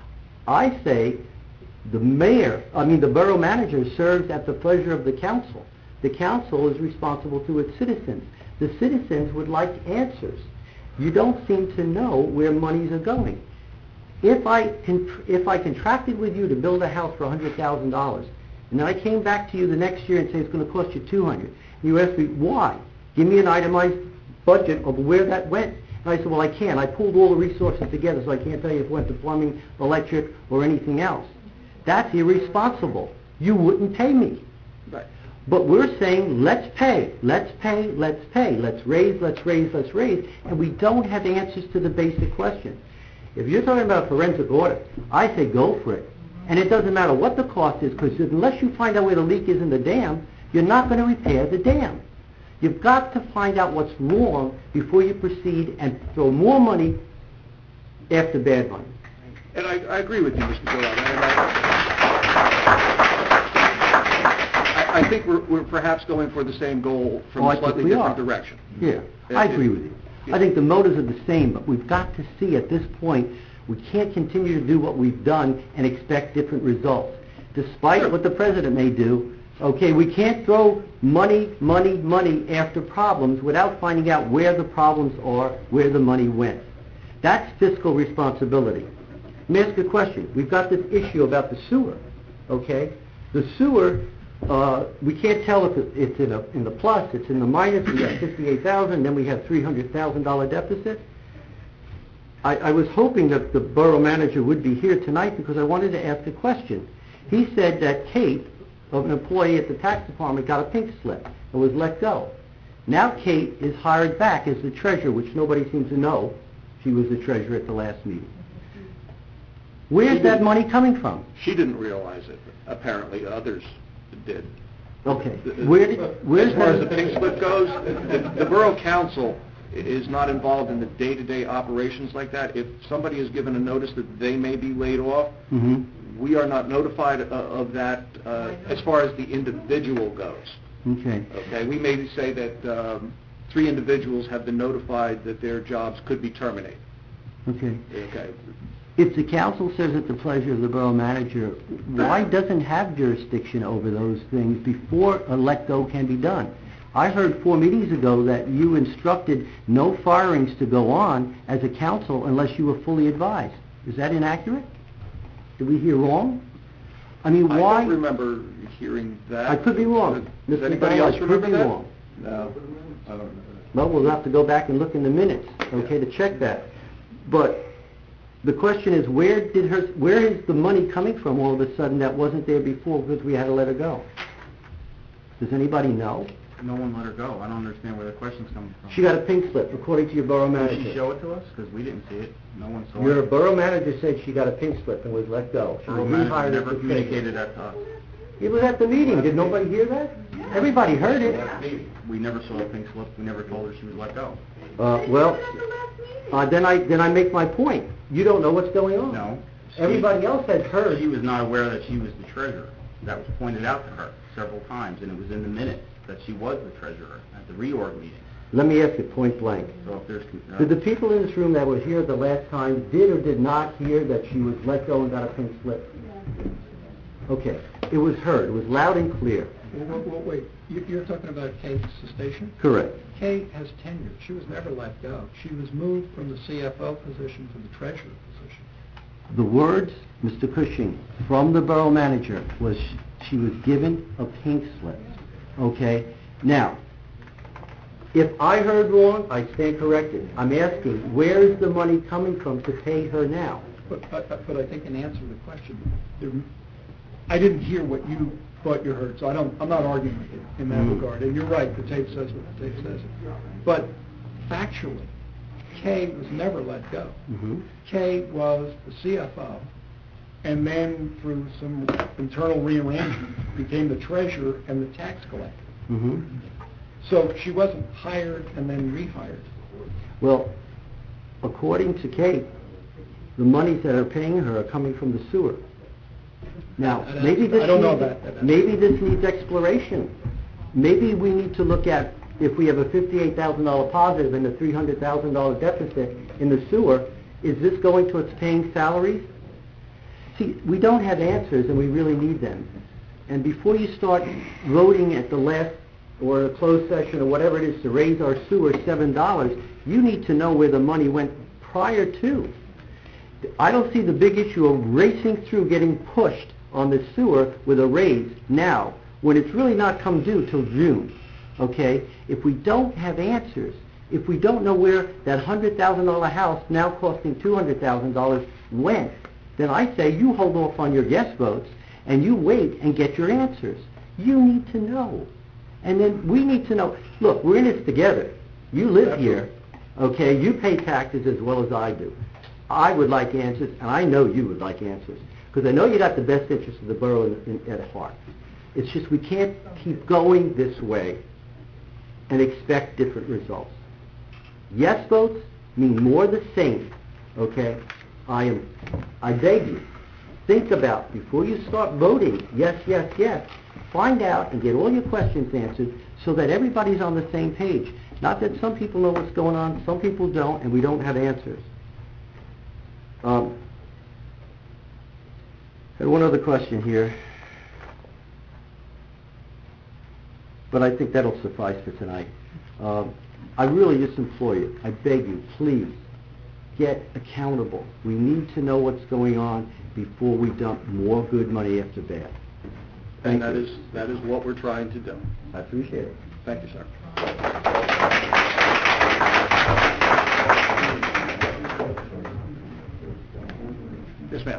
I say the borough manager serves at the pleasure of the council. The council is responsible to its citizens. The citizens would like answers. You don't seem to know where monies are going. If I contracted with you to build a house for $100,000, and then I came back to you the next year and say it's going to cost you $200,000, and you asked me why, give me an itemized budget of where that went. And I said, well, I can't. I pulled all the resources together, so I can't tell you if it went to plumbing, electric, or anything else. That's irresponsible. You wouldn't pay me. Right. But we're saying, let's pay, let's pay, let's pay, let's raise, let's raise, let's raise, and we don't have answers to the basic question. If you're talking about a forensic audit, I say go for it. And it doesn't matter what the cost is, because unless you find out where the leak is in the dam, you're not going to repair the dam. You've got to find out what's wrong before you proceed and throw more money after bad money. And I agree with you, Mr. Gillard. I think we're perhaps going for the same goal from a slightly different direction. Yeah, I agree with you. I think the motives are the same, but we've got to see at this point, we can't continue to do what we've done and expect different results. Despite what the president may do, okay, we can't throw money after problems without finding out where the problems are, where the money went. That's fiscal responsibility. Let me ask you a question. We've got this issue about the sewer, okay? The sewer, we can't tell if it's in the plus, it's in the minus, we have 58,000, then we have $300,000 deficit. I was hoping that the borough manager would be here tonight because I wanted to ask a question. He said that Kate, an employee at the tax department, got a pink slip and was let go. Now Kate is hired back as the treasurer, which nobody seems to know. She was the treasurer at the last meeting. Where's that money coming from? She didn't realize it. Apparently, others did. Okay. As far as the pink slip goes, the borough council is not involved in the day-to-day operations like that. If somebody is given a notice that they may be laid off, we are not notified of that as far as the individual goes. Okay. Okay. We may say that 3 individuals have been notified that their jobs could be terminated. Okay. Okay. If the council says at the pleasure of the borough manager, why doesn't have jurisdiction over those things before a let-go can be done? I heard 4 meetings ago that you instructed no firings to go on as a council unless you were fully advised. Is that inaccurate? Did we hear wrong? I mean, why? I don't remember hearing that. I could be wrong. Does anybody else remember that? Wrong. No, I don't remember that. Well, we'll have to go back and look in the minutes, okay, to check that. But the question is, where is the money coming from all of a sudden that wasn't there before because we had to let her go? Does anybody know? No one let her go. I don't understand where the question's coming from. She got a pink slip, according to your borough manager. Did she show it to us? Because we didn't see it. No one saw Your it. borough manager said she got a pink slip and was let go. She Borough was manager rehired as never the communicated treasurer. that to us. It was at the meeting. Did nobody hear that? Everybody heard it. We never saw a pink slip. We never told her she was let go. Then I make my point. You don't know what's going on. No. Everybody else had heard. She was not aware that she was the treasurer. That was pointed out to her several times, and it was in the minutes that she was the treasurer at the reorg meeting. Let me ask you point blank. So if there's... Did the people in this room that were here the last time did or did not hear that she was let go and got a pink slip? Okay. It was heard. It was loud and clear. Well, wait, you're talking about Kate's station? Correct. Kate has tenure. She was never let go. She was moved from the CFO position to the treasurer position. The words, Mr. Cushing, from the borough manager was she was given a pink slip. Okay? Now, if I heard wrong, I stand corrected. I'm asking, where is the money coming from to pay her now? But I think in answer to the question, I didn't hear what you thought you heard, so I'm not arguing with you in that regard. And you're right, the tape says what the tape says. But factually, Kay was never let go. Kay was the CFO, and then through some internal rearrangement became the treasurer and the tax collector. So she wasn't hired and then rehired. Well, according to Kate, the monies that are paying her are coming from the sewer. Now, maybe this needs exploration. Maybe we need to look at, if we have a $58,000 positive and a $300,000 deficit in the sewer, is this going towards paying salaries? See, we don't have answers and we really need them. And before you start voting at the last or a closed session or whatever it is to raise our sewer $7, you need to know where the money went prior to. I don't see the big issue of racing through getting pushed on the sewer with a raise now, when it's really not come due till June. Okay? If we don't have answers, if we don't know where that $100,000 house now costing $200,000 went, then I say you hold off on your yes votes and you wait and get your answers. You need to know. And then we need to know, look, we're in this together. You live here, okay? You pay taxes as well as I do. I would like answers, and I know you would like answers, because I know you got the best interest of the borough at heart. It's just we can't keep going this way and expect different results. Yes votes mean more the same, okay? I beg you, think about, before you start voting, yes, yes, yes, find out and get all your questions answered so that everybody's on the same page. Not that some people know what's going on, some people don't, and we don't have answers. Had one other question here, but I think that'll suffice for tonight. I really just implore you, I beg you, please, get accountable. We need to know what's going on before we dump more good money after bad. And Thank you. that is what we're trying to do. I appreciate it. Thank you, sir. Yes, ma'am.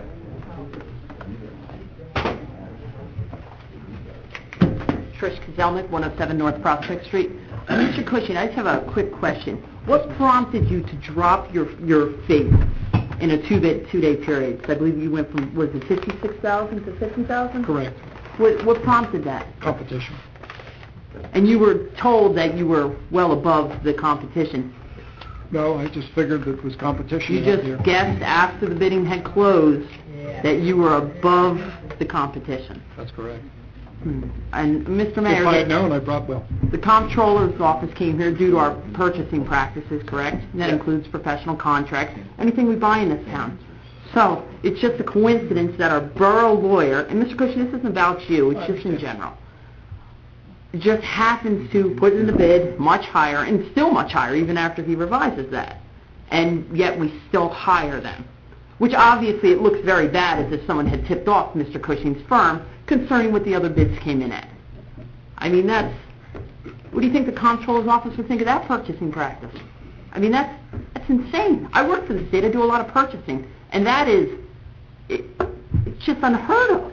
Trish Kozelnik, 107 North Prospect Street. Mr. Cushing, I just have a quick question. What prompted you to drop your fee in a two-day period? 'Cause I believe you went from, was it 56,000 to 50,000? Correct. What prompted that? Competition. And you were told that you were well above the competition. No, I just figured that it was competition You out just there. guessed after the bidding had closed that you were above the competition. That's correct. And Mr. Mayor, If I had known, I brought, well, the comptroller's office came here due to our purchasing practices, correct? And that Yes. includes professional contracts, anything we buy in this town. So, it's just a coincidence that our borough lawyer, and Mr. Cushing, this isn't about you, it's just in general, just happens to put in the bid much higher, and still much higher, even after he revises that. And yet we still hire them. Which obviously it looks very bad as if someone had tipped off Mr. Cushing's firm concerning what the other bids came in at. I mean, what do you think the comptroller's office would think of that purchasing practice? I mean, that's insane. I work for the state, I do a lot of purchasing, and that is, it's just unheard of.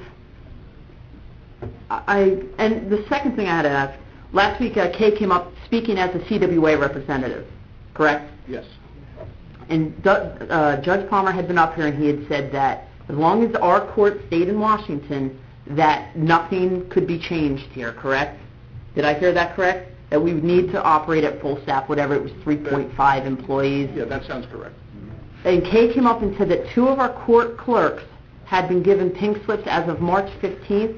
And the second thing I had to ask, last week Kay came up speaking as a CWA representative, correct? Yes. And Judge Palmer had been up here and he had said that as long as our court stayed in Washington, that nothing could be changed here, correct? Did I hear that correct? That we would need to operate at full staff, whatever it was, 3.5 employees? Yeah, that sounds correct. And Kay came up and said that 2 of our court clerks had been given pink slips as of March 15th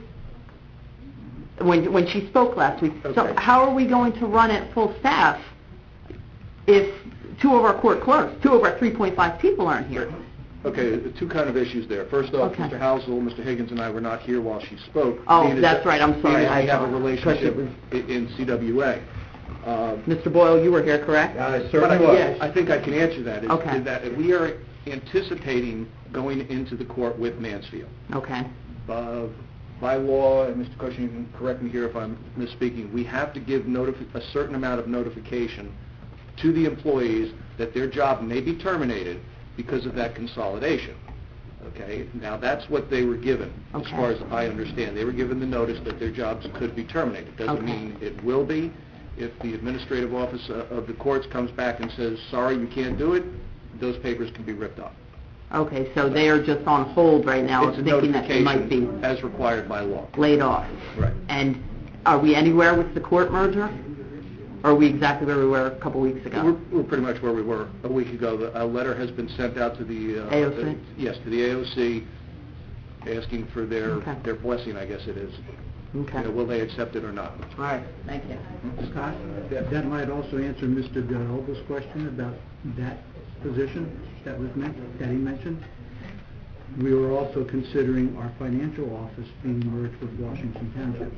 when she spoke last week. So Okay. how are we going to run at full staff if 2 of our court clerks, 2 of our 3.5 people aren't here? Okay, two kind of issues there. First off, Okay. Mr. Housel, Mr. Higgins, and I were not here while she spoke. Oh, Being as that's that- right, I'm sorry. being as I we have a thought- relationship because in CWA. Mr. Boyle, you were here, correct? I But certainly was. I think I can answer that. Okay. Is that we are anticipating going into the court with Mansfield. Okay. By law, and Mr. Cushing, you can correct me here if I'm misspeaking, we have to give a certain amount of notification to the employees that their job may be terminated because of that consolidation. Okay? Now, that's what they were given, as Okay. far as I understand. They were given the notice that their jobs could be terminated. Doesn't Okay. mean it will be. If the administrative office of the courts comes back and says, sorry, you can't do it, those papers can be ripped off. Okay, so they are just on hold right now, It's a thinking that they might be notification as required by law. laid off. Right. And are we anywhere with the court merger? Or are we exactly where we were a couple weeks ago? We're pretty much where we were a week ago. A letter has been sent out to the... AOC? Yes, to the AOC, asking for their blessing, I guess it is. Okay. You know, will they accept it or not? All right, thank you. Scott, that might also answer Mr. DeNovo's question about that position that he mentioned. We were also considering our financial office being merged with Washington Township.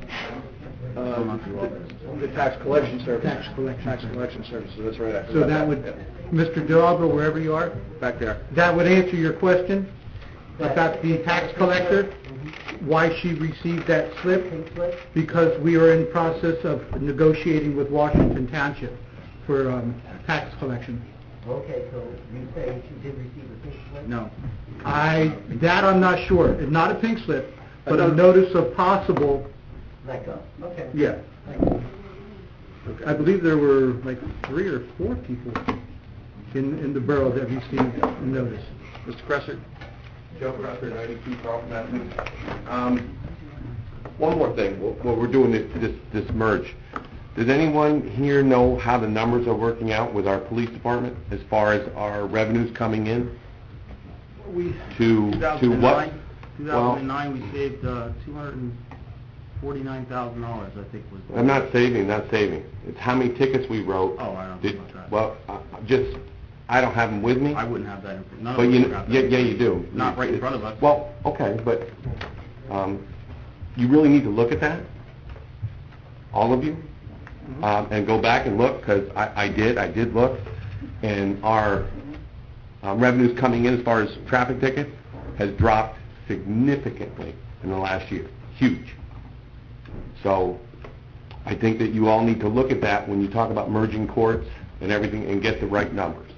The tax collection service. Tax collection services, that's right. So that would, Mr. DeNovo, wherever you are, Back there. that would answer your question about the tax collector, why she received that slip, because we are in process of negotiating with Washington Township for tax collection. Okay, so you say she did receive a pink slip? No. That I'm not sure. It's not a pink slip, but a notice of possible, Okay. yeah. I believe there were like 3 or 4 people in the borough that received a notice. Mr. Cresser? Joe Crusher, 92 Carlton Avenue. One more thing, while we're doing this merge, does anyone here know how the numbers are working out with our police department as far as our revenues coming in? To what? 2009, we saved $249,000, I think was... I'm not saving. It's how many tickets we wrote. Oh, I don't know about that. Well, I don't have them with me. I wouldn't have that information. None of But us you, would have that yeah, information. you do. Not right in front of us. Well, okay, but you really need to look at that, all of you, and go back and look, because I did look, and our revenues coming in as far as traffic tickets has dropped significantly in the last year. Huge. So I think that you all need to look at that when you talk about merging courts and everything and get the right numbers.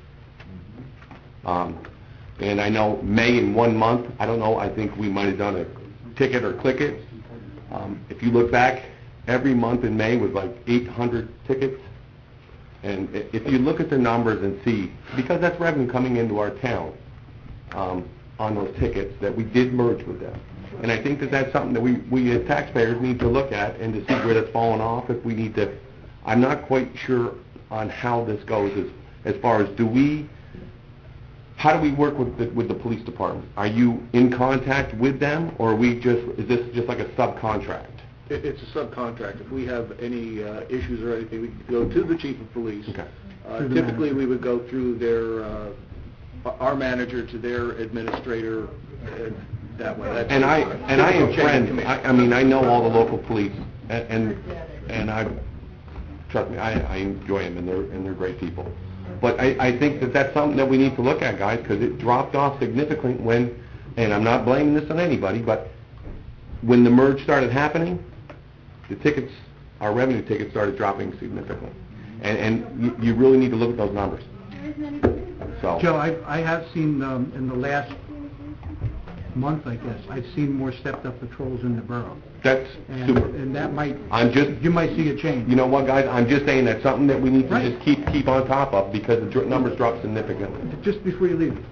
And I know May in 1 month, I don't know, I think we might have done a ticket or click it. If you look back, every month in May was like 800 tickets. And if you look at the numbers and see, because that's revenue coming into our town on those tickets, that we did merge with them. And I think that that's something that we as taxpayers need to look at and to see where that's fallen off, if we need to. I'm not quite sure on how this goes as far as how do we work with the police department? Are you in contact with them, or is this just like a subcontract? It's a subcontract. If we have any issues or anything, we go to the chief of police. Okay. Typically, we would go through our manager to their administrator, that way. And I am friends. I mean, I know all the local police, and trust me, I enjoy them, and they're great people. But I think that that's something that we need to look at, guys, because it dropped off significantly and I'm not blaming this on anybody, but when the merge started happening, the tickets, our revenue tickets started dropping significantly. And you really need to look at those numbers. So, Joe, I have seen in the last month, I guess, I've seen more stepped-up patrols in the borough. That's super. And that might, you might see a change. You know what, guys? I'm just saying that's something that we need to Right. just keep on top of, because the numbers dropped significantly. Just before you leave,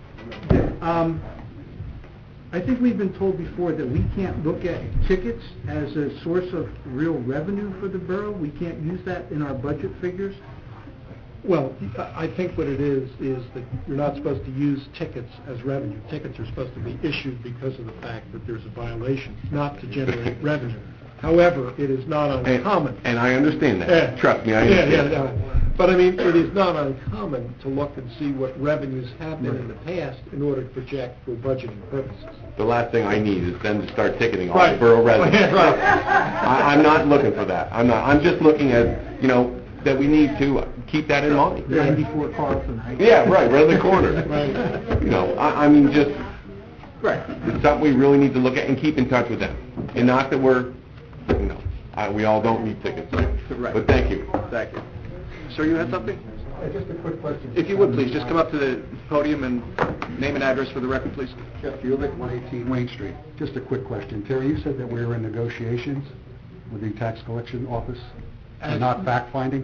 I think we've been told before that we can't look at tickets as a source of real revenue for the borough. We can't use that in our budget figures. Well, I think what it is that you're not supposed to use tickets as revenue. Tickets are supposed to be issued because of the fact that there's a violation, not to generate revenue. However, it is not uncommon. And I understand that. Yeah. Trust me, I understand. Yeah. But I mean, it is not uncommon to look and see what revenues have been in the past in order to project for budgeting purposes. The last thing I need is them to start ticketing all Right. the borough residents. Right. I'm not looking for that. I'm not. I'm just looking at, that we need to keep that in mind. 94 Carlson, right? Yeah, right in the corner. Right. I mean, just, Right. it's something we really need to look at and keep in touch with them. And not that we all don't need tickets. Right. But thank you. Thank you. Sir, you had something? Just a quick question. If you would, please, just come up to the podium and name and address for the record, please. Jeff Bulick, 118 Wayne Street. Just a quick question. Terry, you said that we were in negotiations with the tax collection office and not fact-finding?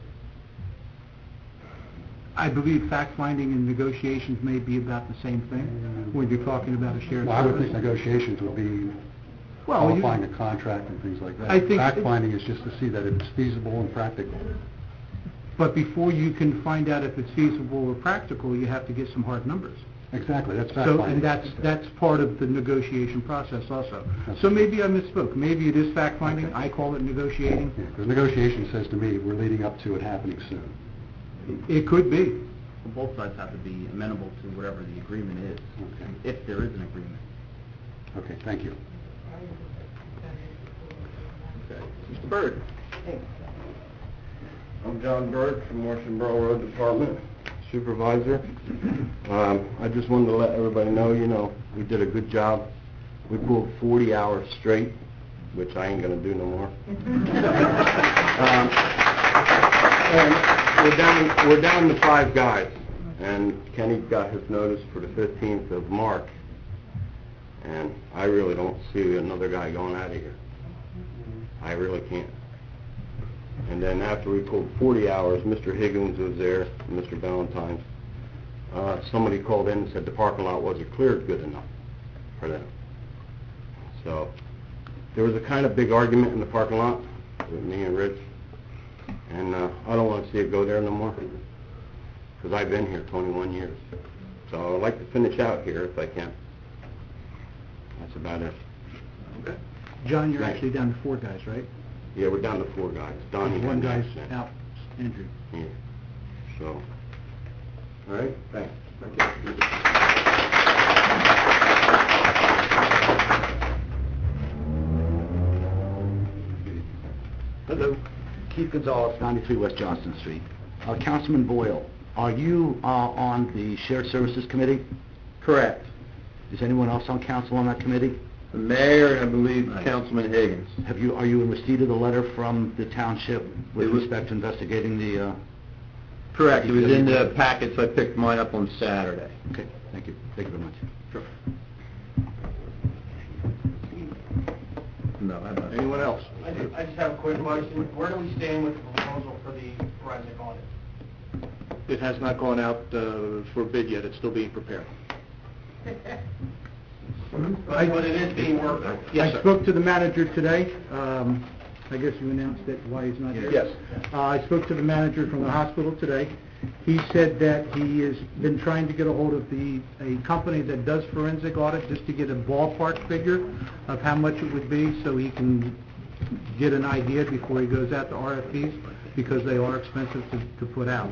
I believe fact-finding and negotiations may be about the same thing when you're talking about a shared Well, I would service. think negotiations would be Well, you- qualifying a contract and things like that. I think- Fact-finding is just to see that it's feasible and practical. But before you can find out if it's feasible or practical, you have to get some hard numbers. Exactly, that's So, fact-finding. and that's part of the negotiation process also. So maybe I misspoke. Maybe it is fact-finding. I call it negotiating. Because negotiation says to me, we're leading up to it happening soon. It could be. Both sides have to be amenable to whatever the agreement is, Okay. if there is an agreement. Okay, thank you. Okay. Mr. Byrd? I'm John Bird from Washington Borough Road Department, Supervisor. I just wanted to let everybody know, we did a good job. We pulled 40 hours straight, which I ain't gonna do no more. And we're down to 5 guys, and Kenny got his notice for the 15th of March, and I really don't see another guy going out of here. I really can't. And then after we pulled 40 hours, Mr. Higgins was there, and Mr. Valentine. Somebody called in and said the parking lot wasn't cleared good enough for them. So there was a kind of big argument in the parking lot with me and Rich, and I don't want to see it go there no more, because I've been here 21 years. So I'd like to finish out here if I can. That's about it. Okay. John, you're Right. actually down to 4 guys, right? Yeah, we're down to 4 guys. Donnie had One an guy's accident. out, injured. Yeah. So, all right, thanks. Hello. Keith Gonzalez, 93 West Johnston Street. Councilman Boyle, Are you on the Shared Services Committee? Correct. Is anyone else on council on that committee? The mayor and I believe Councilman Higgins. Are you in receipt of the letter from the township with It was- respect to investigating the... Correct. It was in the packet, so I picked mine up on Saturday. Okay, thank you. Thank you very much. Sure. No, I don't. Anyone else? I just have a quick question. Where do we stand with the proposal for the forensic audit? It has not gone out for bid yet. It's still being prepared. But it is being worked on. Yes, sir. I spoke to the manager today. I guess you announced that why he's not here? Yes. I spoke to the manager from the hospital today. He said that he has been trying to get a hold of a company that does forensic audit just to get a ballpark figure of how much it would be so he can get an idea before he goes out to RFPs because they are expensive to put out.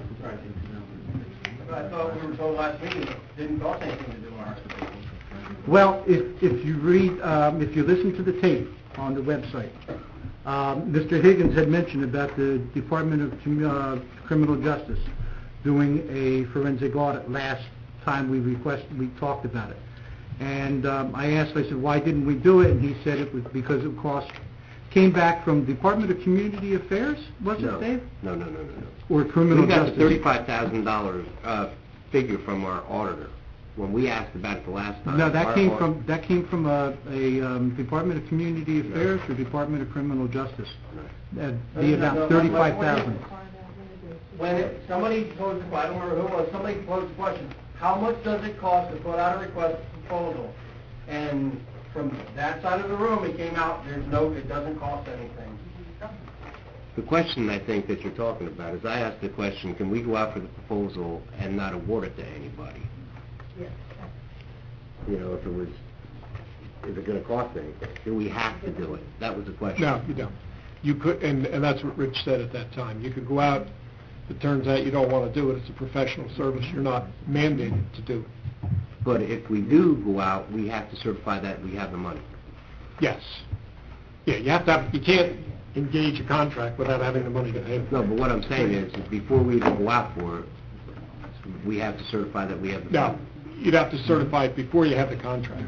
I thought we were told last meeting it didn't cost anything to do our... Well, if you read, if you listen to the tape on the website, Mr. Higgins had mentioned about the Department of Criminal Justice doing a forensic audit last time we talked about it. And I asked, I said, why didn't we do it? And he said it was because it came back from Department of Community Affairs, was it, Dave? No. Or Criminal We got Justice? the $35,000 figure from our auditor. When we asked about it the last time... No, that our came audit- from a Department of Community Affairs or Department of Criminal Justice. That'd be about 35,000. When somebody posed, I don't remember who it was, somebody posed the question, how much does it cost to put out a request for proposal? And from that side of the room, it came out, it doesn't cost anything. The question I think that you're talking about is I asked the question, can we go out for the proposal and not award it to anybody? Yes. You know, is it going to cost anything? Do we have to do it? That was the question. No, you don't. You could, and that's what Rich said at that time. You could go out, if it turns out you don't want to do it, it's a professional service, you're not mandated to do it. But if we do go out, we have to certify that we have the money. Yes. Yeah, you can't engage a contract without having the money to pay. No, but what I'm saying is, before we even go out for it, we have to certify that we have the No, money. you'd have to certify it before you have the contract.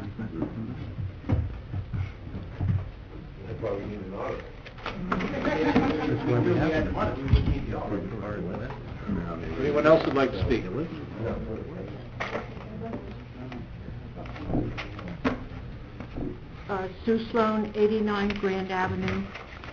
That's why we need an auditor. Anyone else would like to speak? Sue Sloan, 89 Grand Avenue.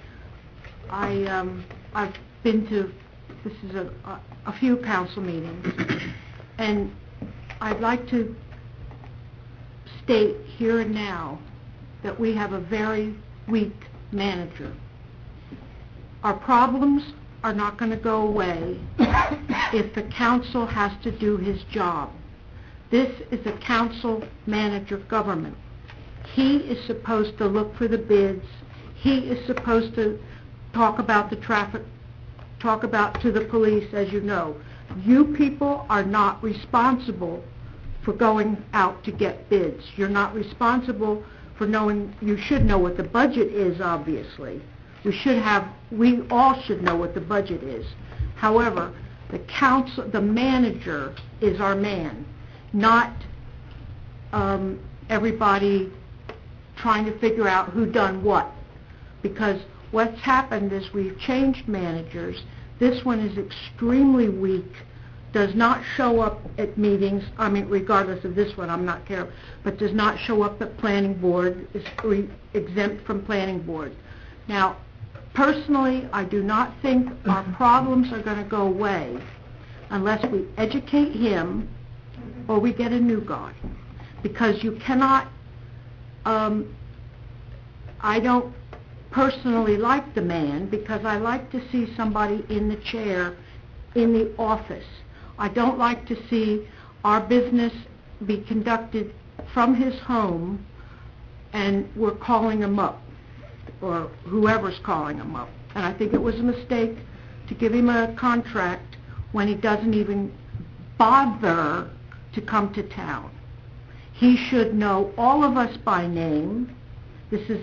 I've been to, this is a few council meetings, and I'd like to state here and now that we have a very weak manager. Our problems are not going to go away if the council has to do his job. This is a council-manager government. He is supposed to look for the bids. He is supposed to talk about the traffic, talk about to the police, as you know. You people are not responsible for going out to get bids. You're not responsible for knowing, you should know what the budget is, obviously. We all should know what the budget is. However, the manager is our man, not everybody trying to figure out who done what. Because what's happened is we've changed managers. This one is extremely weak, does not show up at meetings, I mean, regardless of this one, I'm not careful, but does not show up at planning board, is exempt from planning board. Now, personally, I do not think our problems are going to go away unless we educate him or we get a new guy. Because you cannot, I don't personally like the man because I like to see somebody in the chair in the office. I don't like to see our business be conducted from his home and we're calling him up, or whoever's calling him up. And I think it was a mistake to give him a contract when he doesn't even bother to come to town. He should know all of us by name. This is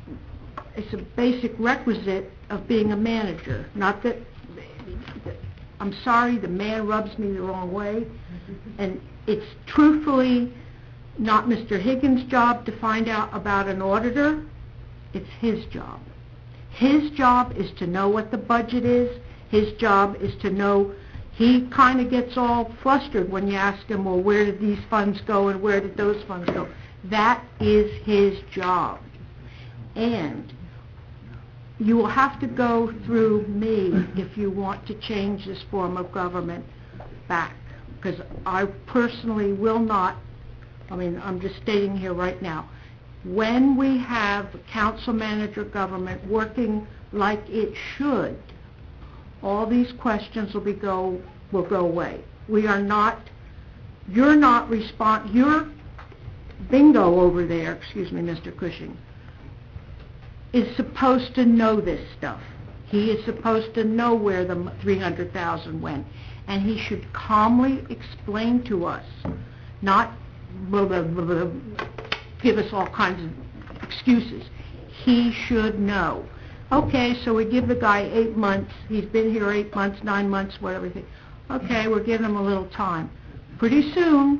it's a basic requisite of being a manager. Not that I'm sorry, the man rubs me the wrong way, and it's truthfully not Mr. Higgins' job to find out about an auditor. It's his job. His job is to know what the budget is. His job is to know. He kind of gets all flustered when you ask him, well, where did these funds go and where did those funds go? That is his job. And you will have to go through me if you want to change this form of government back, because I personally will not. I mean, I'm just stating here right now, when we have council manager government working like it should, all these questions will go away. We are not, you're not your bingo over there, excuse me, Mr. Cushing, is supposed to know this stuff. He is supposed to know where the $300,000 went, and he should calmly explain to us, not blah, blah, blah, blah, give us all kinds of excuses. He should know. Okay, so we give the guy 8 months. He's been here 8 months, 9 months, whatever. Okay, we're giving him a little time. Pretty soon,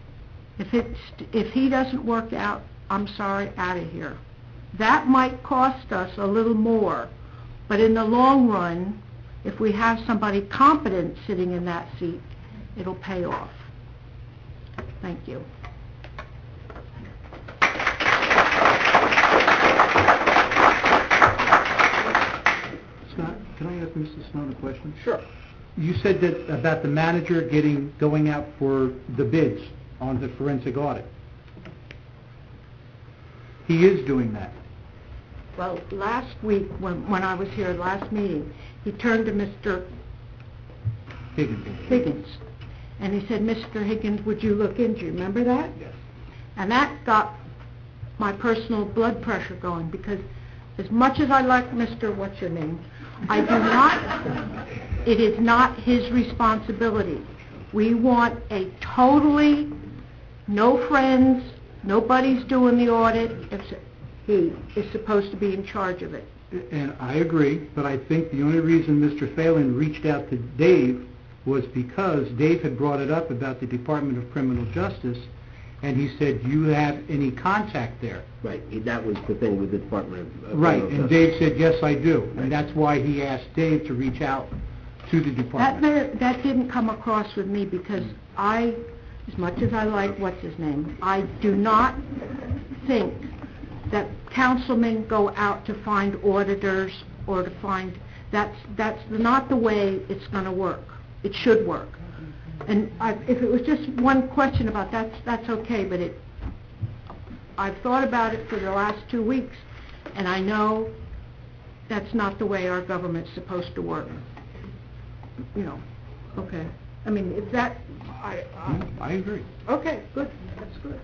if he doesn't work out, I'm sorry, out of here. That might cost us a little more, but in the long run, if we have somebody competent sitting in that seat, it'll pay off. Thank you. Can I ask Mr. Snow a question? Sure. You said that about the manager going out for the bids on the forensic audit. He is doing that. Well, last week, when I was here last meeting, he turned to Mr. Higgins, and he said, Mr. Higgins, would you look into, remember that? Yes. And that got my personal blood pressure going, because as much as I like Mr. What's-Your-Name, I do not, it is not his responsibility. We want a totally, no friends, nobody's doing the audit. He is supposed to be in charge of it. And I agree, but I think the only reason Mr. Phelan reached out to Dave was because Dave had brought it up about the Department of Criminal Justice, and he said, do you have any contact there? Right, that was the thing with the Department of Right, Criminal and Justice. Dave said, yes, I do. And that's why he asked Dave to reach out to the department. That didn't come across with me, because I, as much as I like What's-His-Name, I do not think that councilmen go out to find auditors or to find, that's not the way it's going to work. It should work. And if it was just one question about that, that's okay, but I've thought about it for the last 2 weeks, and I know that's not the way our government's supposed to work. You know, okay. I mean, if that, I agree. Okay, good. That's good.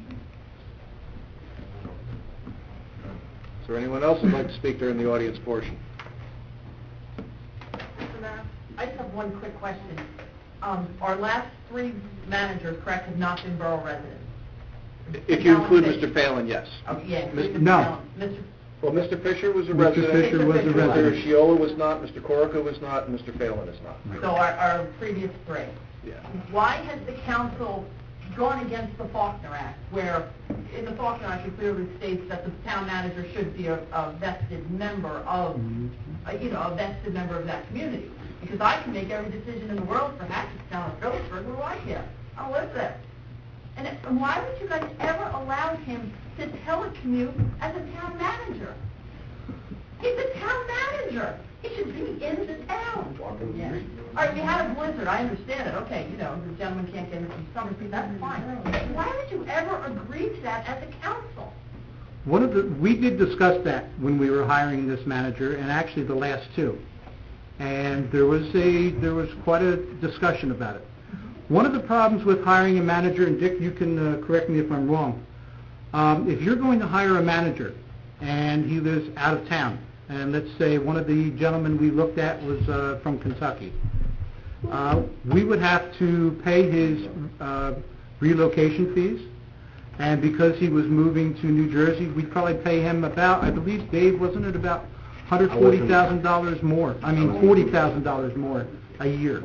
Is there anyone else who'd like to speak during the audience portion? Mr. Mayor, I just have one quick question. Our last 3 managers, correct, have not been borough residents? If you include Mr. Phelan, yes. Yeah, Mr. No. Well, Mr. Fisher was a Mr. resident. Fisher was a resident. Mr. Shiola was not, Mr. Corica was not, and Mr. Phelan is not. So our previous 3. Yeah. Why has the council gone against the Faulkner Act, where in the Faulkner Act it clearly states that the town manager should be a vested member of, a vested member of that community? Because I can make every decision in the world for Hackettstown or Phillipsburg, what do I care? I live there. And why would you guys ever allow him to telecommute as a town manager? He's a town manager. He should be in the town. Yeah. All right, we had a blizzard. I understand it. Okay, the gentleman can't get into summer seat. That's fine. Why would you ever agree to that as a council? We did discuss that when we were hiring this manager, and actually the last 2. And there was quite a discussion about it. One of the problems with hiring a manager, and Dick, you can correct me if I'm wrong, if you're going to hire a manager and he lives out of town, and let's say one of the gentlemen we looked at was from Kentucky, we would have to pay his relocation fees, and because he was moving to New Jersey, we'd probably pay him about, I believe, Dave, wasn't it about $140,000 more? I mean, $40,000 more a year.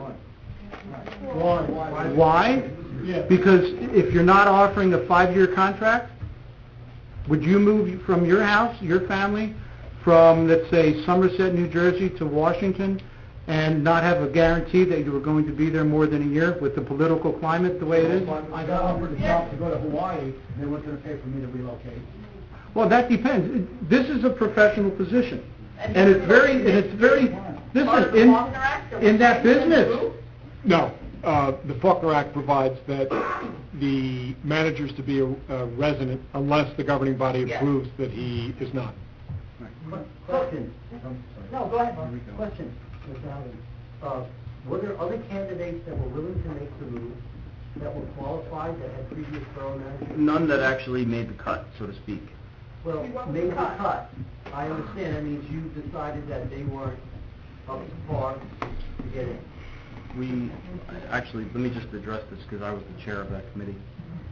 Why? Why? Yeah. Because if you're not offering a 5-year contract, would you move from your house, your family, from, let's say, Somerset, New Jersey to Washington, and not have a guarantee that you were going to be there more than a year with the political climate the way it is? I got offered a job to go to Hawaii, and they weren't going to pay for me to relocate. Well, that depends. This is a professional position, and it's very, this is in that business. No, the Faulkner Act provides that the manager's to be a resident unless the governing body approves that he is not. Question. No, go ahead, Mark. Question, Mr. Allen. Were there other candidates that were willing to make the move, that were qualified, that had previous borough managers? None that actually made the cut, so to speak. Well, made the cut. I understand. That means you decided that they weren't up to par to get in. Actually, let me just address this because I was the chair of that committee.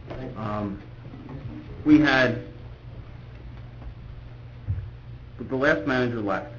We had, the last manager left.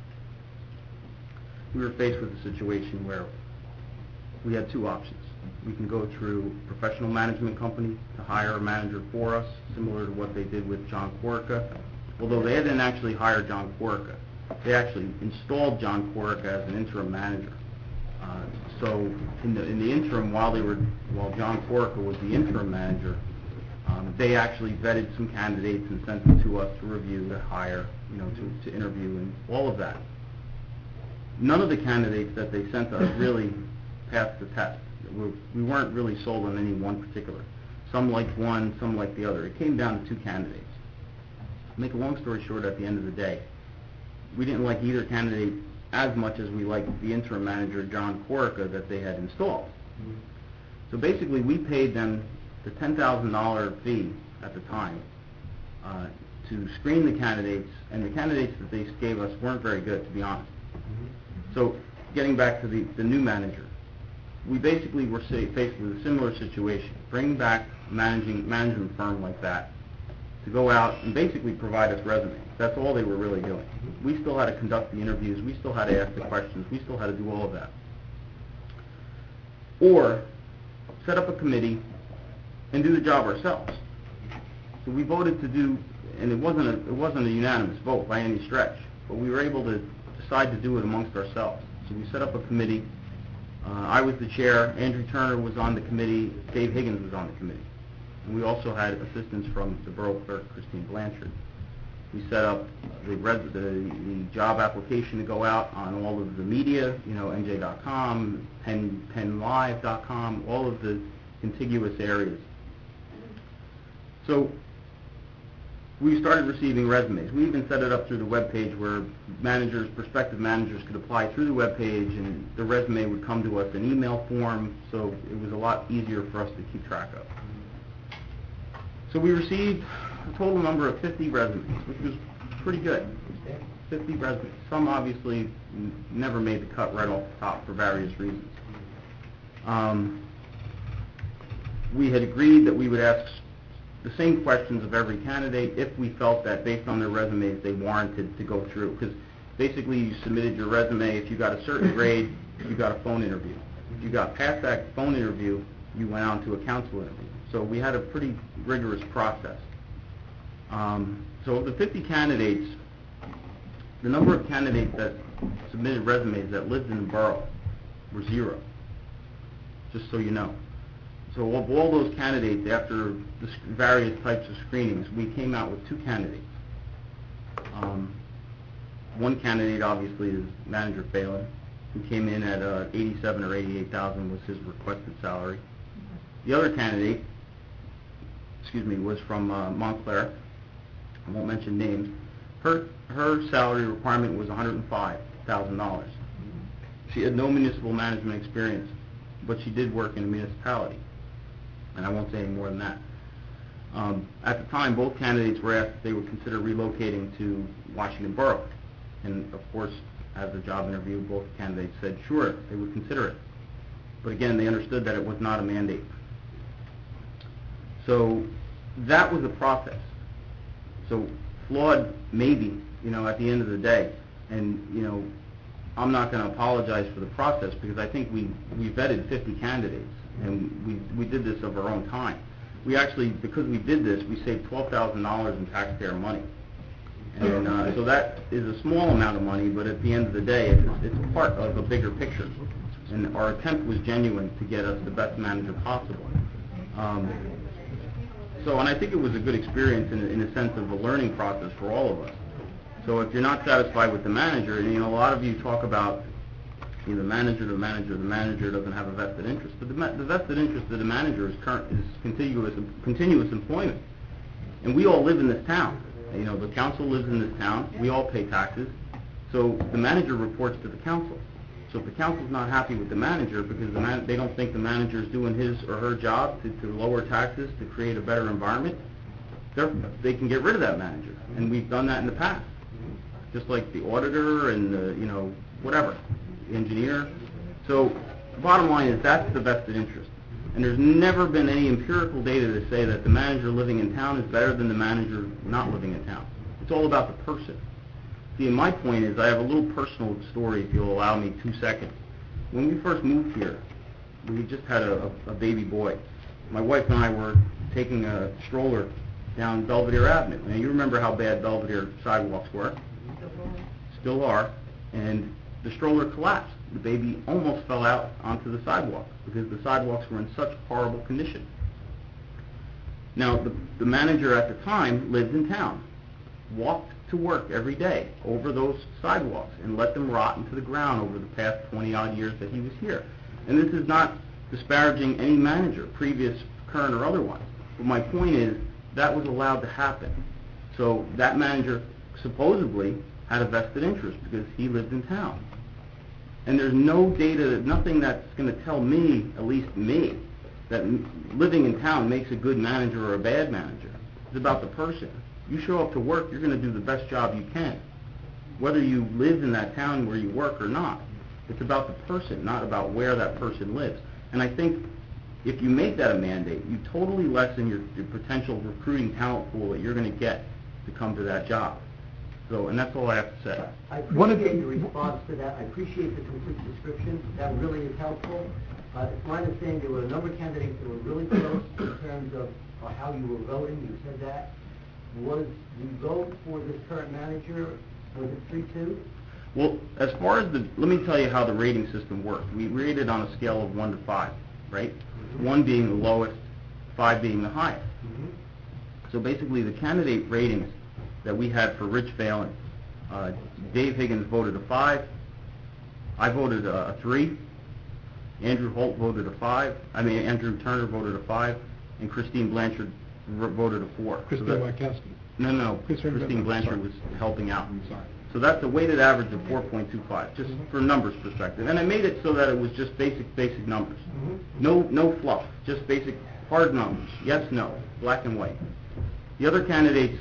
We were faced with a situation where we had two options. We can go through a professional management company to hire a manager for us, similar to what they did with John Corica. Although they didn't actually hire John Corica. They actually installed John Corica as an interim manager. So in the interim, while John Corica was the interim manager, they actually vetted some candidates and sent them to us to review, to hire, to interview, and all of that. None of the candidates that they sent us really passed the test. We weren't really sold on any one particular. Some liked one, some liked the other. It came down to two candidates. To make a long story short, at the end of the day, we didn't like either candidate as much as we liked the interim manager, John Corica, that they had installed. So basically, we paid them the $10,000 fee at the time to screen the candidates, and the candidates that they gave us weren't very good, to be honest. So getting back to the new manager, we basically were faced with a similar situation. Bring back a management firm like that to go out and basically provide us resumes. That's all they were really doing. We still had to conduct the interviews. We still had to ask the questions. We still had to do all of that. Or set up a committee and do the job ourselves. So we voted to do, and it wasn't a unanimous vote by any stretch, but we were able to decide to do it amongst ourselves. So we set up a committee. I was the chair. Andrew Turner was on the committee. Dave Higgins was on the committee. And we also had assistance from the borough clerk, Christine Blanchard. We set up the job application to go out on all of the media, NJ.com, PennLive.com, all of the contiguous areas. So we started receiving resumes. We even set it up through the webpage where prospective managers could apply through the webpage, and the resume would come to us in email form, so it was a lot easier for us to keep track of. So we received a total number of 50 resumes, which was pretty good. 50 resumes. Some obviously never made the cut right off the top for various reasons. We had agreed that we would ask the same questions of every candidate if we felt that based on their resumes they warranted to go through. Because basically you submitted your resume, if you got a certain grade, you got a phone interview. If you got past that phone interview, you went on to a council interview. So we had a pretty rigorous process. So of the 50 candidates, the number of candidates that submitted resumes that lived in the borough were 0, just so you know. So of all those candidates, after the various types of screenings, we came out with 2 candidates. One candidate, obviously, is Manager Phelan, who came in at $87,000 or $88,000 was his requested salary. The other candidate, was from Montclair. I won't mention names. Her salary requirement was $105,000. She had no municipal management experience, but she did work in a municipality. And I won't say any more than that. At the time, both candidates were asked if they would consider relocating to Washington Borough. And of course, as a job interview, both candidates said sure, they would consider it. But again, they understood that it was not a mandate. So that was the process. So flawed, maybe, at the end of the day. And, I'm not going to apologize for the process because I think we vetted 50 candidates, and we did this of our own time. We actually, because we did this, we saved $12,000 in taxpayer money. And so that is a small amount of money, but at the end of the day, it's part of a bigger picture. And our attempt was genuine to get us the best manager possible. And I think it was a good experience in a sense of a learning process for all of us. So if you're not satisfied with the manager, and a lot of you talk about the manager doesn't have a vested interest, but the vested interest of the manager is continuous employment. And we all live in this town. The council lives in this town. We all pay taxes. So the manager reports to the council. So if the council's not happy with the manager because they don't think the manager is doing his or her job to lower taxes, to create a better environment, they can get rid of that manager. And we've done that in the past. Just like the auditor and the, whatever, the engineer. So the bottom line is that's the vested interest. And there's never been any empirical data to say that the manager living in town is better than the manager not living in town. It's all about the person. See, and my point is I have a little personal story, if you'll allow me 2 seconds. When we first moved here, we just had a baby boy. My wife and I were taking a stroller down Belvedere Avenue. Now, you remember how bad Belvedere sidewalks were. Still are. And the stroller collapsed. The baby almost fell out onto the sidewalk because the sidewalks were in such horrible condition. Now, the manager at the time lived in town, walked to work every day over those sidewalks and let them rot into the ground over the past 20-odd years that he was here. And this is not disparaging any manager, previous, current, or otherwise. But my point is that was allowed to happen. So that manager supposedly had a vested interest because he lived in town. And there's no data, nothing that's going to tell me, at least me, that living in town makes a good manager or a bad manager. It's about the person. You show up to work, you're going to do the best job you can, whether you live in that town where you work or not. It's about the person, not about where that person lives. And I think if you make that a mandate, you totally lessen your potential recruiting talent pool that you're going to get to come to that job. So, and that's all I have to say. I appreciate your response to that. I appreciate the complete description. That really is helpful. It's my understanding there were a number of candidates that were really close in terms of how you were voting. You said that. Was the vote for this current manager, was it 3-2? Well, as far as let me tell you how the rating system works. We rated on a scale of 1 to 5, right? 1 being the lowest, 5 being the highest. So basically the candidate ratings that we had for Rich Phelan, Dave Higgins voted a 5, I voted a 3, Andrew Holt voted a 5, Andrew Turner voted a 5, and Christine Blanchard voted a 4. Christine Markowski. No, Christine Blanchard was helping out. I'm sorry. So that's a weighted average of 4.25, just for numbers perspective. And I made it so that it was just basic numbers. No fluff, just basic hard numbers. Yes, no, black and white. One other candidate,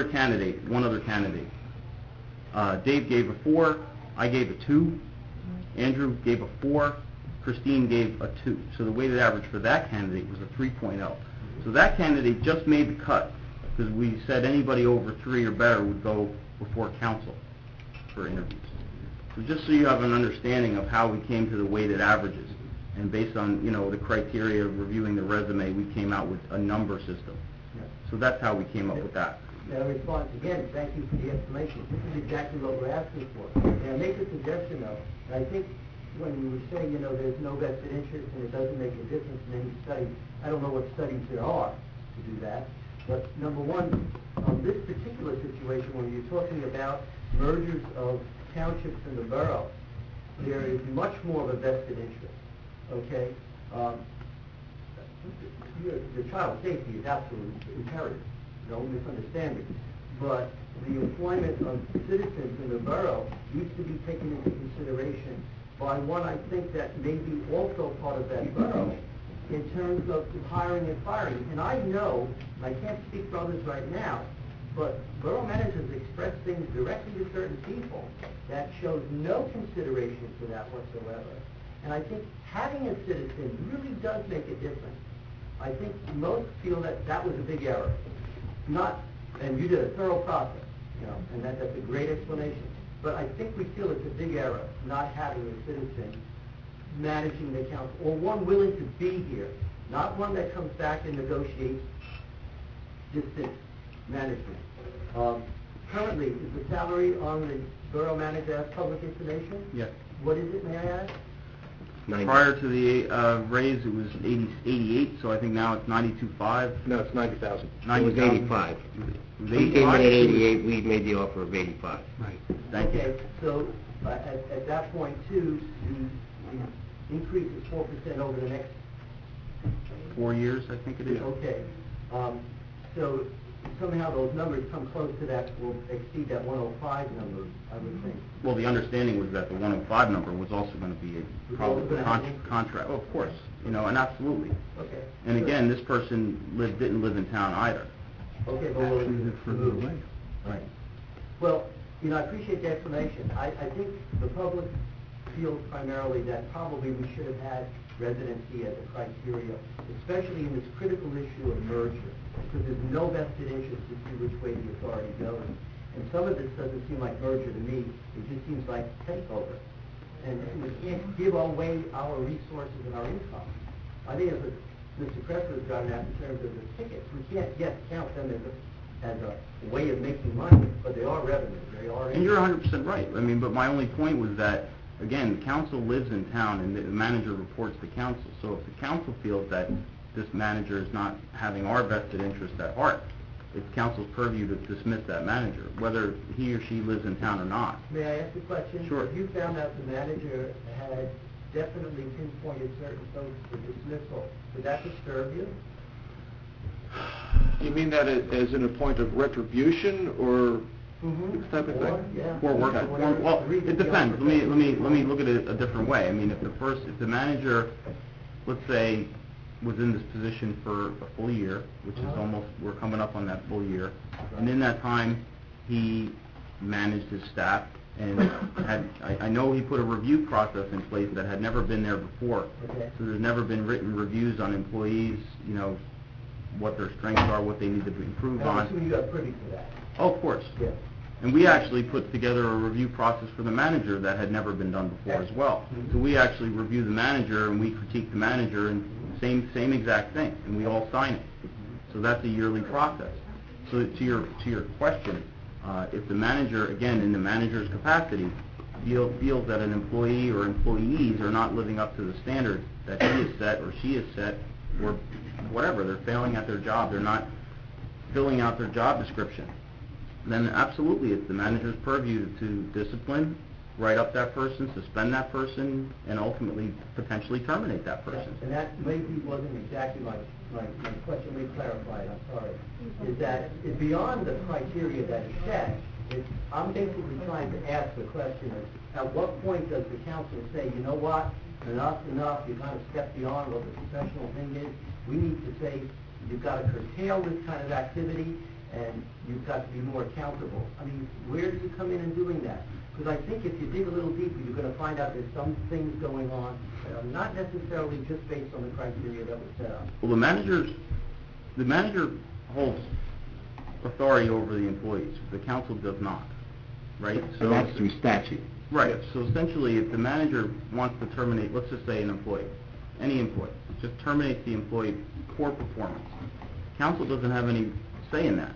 Dave gave a 4, I gave a 2, Andrew gave a 4, Christine gave a 2. So the weighted average for that candidate was a 3.0. So that candidate just made the cut because we said anybody over 3 or better would go before council for interviews. So just so you have an understanding of how we came to the weighted averages, and based on the criteria of reviewing the resume, we came out with a number system. So that's how we came up with that. And a response again, thank you for the explanation. This is exactly what we're asking for. And I make a suggestion though, and I think when you were saying, there's no vested interest and it doesn't make a difference in any study, I don't know what studies there are to do that. But number one, on this particular situation where you're talking about mergers of townships in the borough, there is much more of a vested interest, okay? The child safety is absolutely imperative, don't misunderstand me. But the employment of citizens in the borough needs to be taken into consideration by one I think that may be also part of that borough in terms of hiring and firing. And I know, and I can't speak for others right now, but borough managers express things directly to certain people that shows no consideration for that whatsoever. And I think having a citizen really does make a difference. I think most feel that that was a big error. And you did a thorough process, and that's a great explanation. but I think we feel it's a big error not having a citizen managing the council, or one willing to be here, not one that comes back and negotiates distant management. Currently, is the salary on the borough manager as public information? Yes. What is it, may I ask? Prior to the raise, it was 88, so I think now it's 92.5. No, it's 90,000. It was 85. Was He came in at 88, we made the offer of 85. Right. Thank you. Okay, so at that point too, the increase is 4% over the next 4 years, I think it is. Okay, so somehow those numbers come close to that, will exceed that 105 number, I would think. Well, the understanding was that the 105 number was also going to be probably contract. Oh, of course, and absolutely. Okay. And again, this person didn't live in town either. Okay, but we'll move. Right. Well, I appreciate the explanation. I think the public feels primarily that probably we should have had residency as a criteria, especially in this critical issue of merger, because there's no vested interest to see which way the authority goes. And some of this doesn't seem like merger to me. It just seems like takeover. And we can't give away our resources and our income. I think as Mr. Kressler's gotten at in terms of the tickets, we can't yet count them as a way of making money, but they are revenue. They are. And you're 100% right. But my only point was that, again, the council lives in town and the manager reports to council. So if the council feels that this manager is not having our vested interest at heart, it's council's purview to dismiss that manager, whether he or she lives in town or not. May I ask a question? Sure. If you found out the manager had definitely pinpointed certain folks for dismissal, would that disturb you? You mean that as in a point of retribution, or this type of thing? Yeah. Or work. Well, it depends. Let me look at it a different way. I mean, if the manager, let's say, was in this position for a full year, which is we're coming up on that full year, and in that time he managed his staff and I know he put a review process in place that had never been there before. Okay. So there's never been written reviews on employees, what their strengths are, what they need to improve I'm on. assuming you got privy to that. Oh, of course. Yeah. And we actually put together a review process for the manager that had never been done before as well. So we actually review the manager and we critique the manager and same exact thing, and we all sign it. So that's a yearly process. So to your question, if the manager, again, in the manager's capacity, feels that an employee or employees are not living up to the standard that he has set or she has set, or whatever, they're failing at their job, they're not filling out their job description, then absolutely it's the manager's purview to discipline, write up that person, suspend that person, and ultimately potentially terminate that person. And that maybe wasn't exactly my question. Let me clarify it, I'm sorry. Is that beyond the criteria that is set, I'm basically trying to ask the question of, at what point does the council say, you know what, enough's enough, you kind of step beyond what the professional thing is, we need to say, you've got to curtail this kind of activity, and you've got to be more accountable. I mean, where do you come in doing that? Because I think if you dig a little deeper, you're going to find out there's some things going on that are not necessarily just based on the criteria that was set up. Well, the manager holds authority over the employees. The council does not, right? So that's through statute. Right. So essentially, if the manager wants to terminate, let's just say an employee, any employee, just terminate the employee poor performance. Council doesn't have any say in that.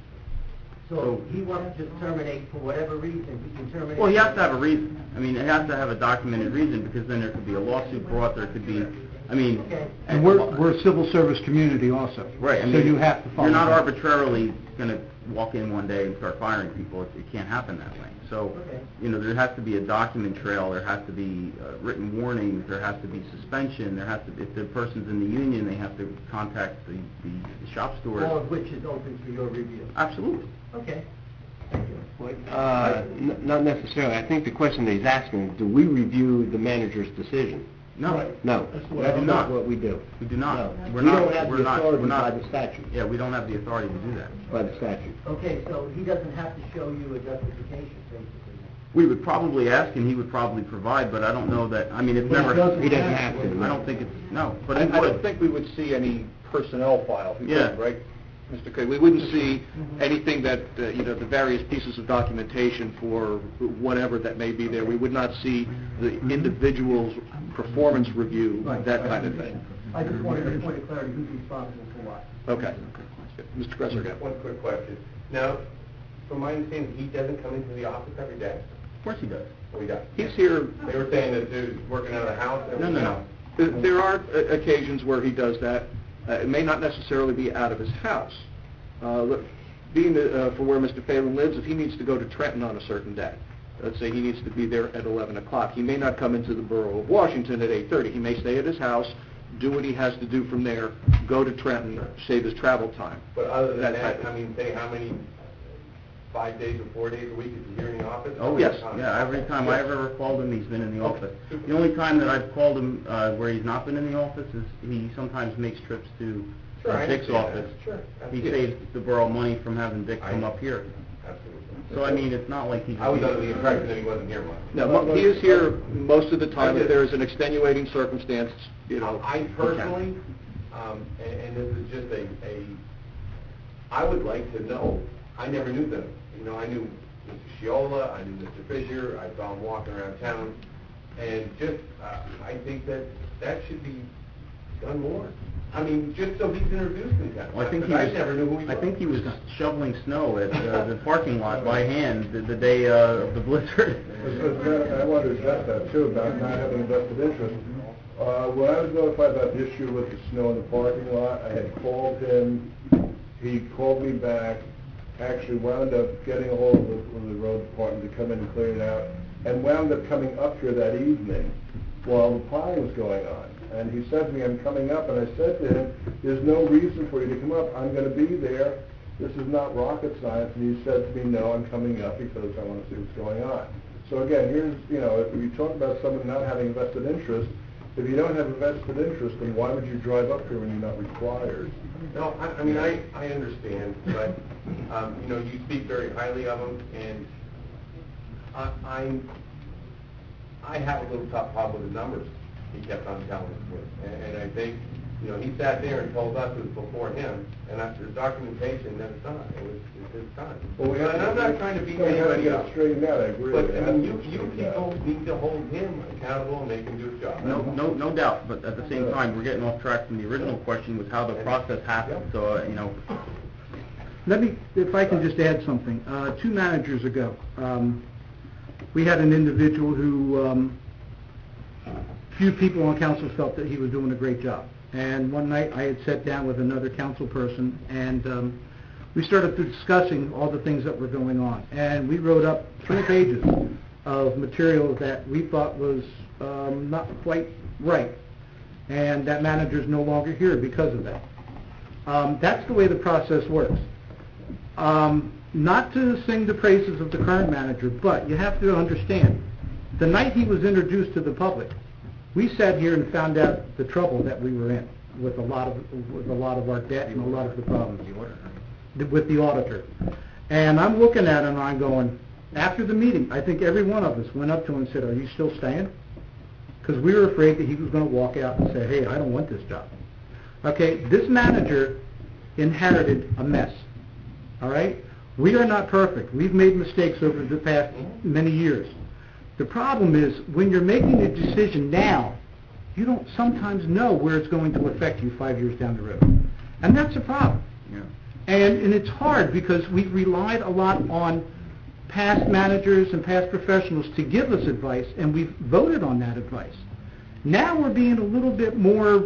So he wants to just terminate for whatever reason, he can terminate... Well, he has to have a reason. I mean, it has to have a documented reason, because then there could be a lawsuit brought, there could be, I mean... Okay. And we're a civil service community also. Right. I mean, so you have to follow you're not that. arbitrarily going to walk in one day and start firing people. It can't happen that way. So, there has to be a document trail, there has to be written warnings, there has to be suspension, there has to, if the person's in the union, they have to contact the shop steward. All of which is open for your review. Absolutely. Okay. Thank you. Not necessarily. I think the question that he's asking is, do we review the manager's decision? No. Right. No. That's not not what we do. We do not. No. We're We not. don't have we're the not, authority we're not, by the statute. Yeah, we don't have the authority to do that. By the statute. Okay, so he doesn't have to show you a justification, basically. We would probably ask, and he would probably provide, but I don't know that, I mean, it's never... He doesn't have to. I don't think it's, no, but I he would. don't think we would see any personnel file, Yeah. right? Mr. Coy. We wouldn't see anything that, the various pieces of documentation for whatever that may be there. We would not see the individual's performance review, that kind of thing. I just wanted a point of clarity, who's responsible for what? Okay. Mr. Kresser, again. One quick question. Now, from my understanding, he doesn't come into the office every day? Of course he does. Oh, he does? He's here. They were saying that he was working out of the house? No. There are occasions where he does that. It may not necessarily be out of his house. Being for where Mr. Phelan lives, if he needs to go to Trenton on a certain day, let's say he needs to be there at 11 o'clock, he may not come into the borough of Washington at 8:30. He may stay at his house, do what he has to do from there, go to Trenton, save his travel time. But other than that, I mean, say how many, 5 days or 4 days a week is he here in the office? Oh, yes. Yeah, every time I've ever called him, he's been in the office. The only time that I've called him where he's not been in the office is he sometimes makes trips to Dick's office. He saves the borough money from having Dick come up here. Absolutely. So, I mean, it's not like he's... I was under the impression that he wasn't here much. No, he is here most of the time. If there is an extenuating circumstance, I personally, and this is just I would like to know, I never knew them. I knew Mr. Shiola, I knew Mr. Fisher, I saw him walking around town, and just, I think that should be done more. I mean, just so he's introduced in town. Well, I never knew who he was. I think he was shoveling snow at the parking lot by hand the day of the blizzard. I wanted to address that too, about not having a vested interest. When I was notified about the issue with the snow in the parking lot, I had called him, he called me back, actually wound up getting a hold of the road department to come in and clear it out, and wound up coming up here that evening while the plowing was going on. And he said to me, I'm coming up, and I said to him, there's no reason for you to come up. I'm going to be there. This is not rocket science. And he said to me, no, I'm coming up because I want to see what's going on. So again, here's, if you talk about someone not having a vested interest, if you don't have a vested interest, then why would you drive up here when you're not required? No, I mean, I understand, but, you speak very highly of him, and I have a little tough problem with the numbers he kept on telling us with. And I think, he sat there and told us it was before him, and after the documentation, then it's done. It's his time. Well, and I'm not trying to beat anybody up. Straightened out, I agree. But, I mean, you people need to hold him accountable and make him do his job. No doubt, but at the same time, we're getting off track from the original question was how the process happened. So, Let me, if I can just add something. 2 managers ago, we had an individual who, few people on council felt that he was doing a great job. And one night I had sat down with another council person, and we started discussing all the things that were going on. And we wrote up 3 pages of material that we thought was not quite right. And that manager is no longer here because of that. That's the way the process works. Not to sing the praises of the current manager, but you have to understand, the night he was introduced to the public, we sat here and found out the trouble that we were in with a lot of our debt and a lot of the problems with the auditor. And I'm looking at him and I'm going, after the meeting, I think every one of us went up to him and said, are you still staying? Because we were afraid that he was going to walk out and say, hey, I don't want this job. Okay, this manager inherited a mess. All right? We are not perfect. We've made mistakes over the past many years. The problem is, when you're making a decision now, you don't sometimes know where it's going to affect you 5 years down the road. And that's a problem. Yeah. And it's hard because we've relied a lot on past managers and past professionals to give us advice, and we've voted on that advice. Now we're being a little bit more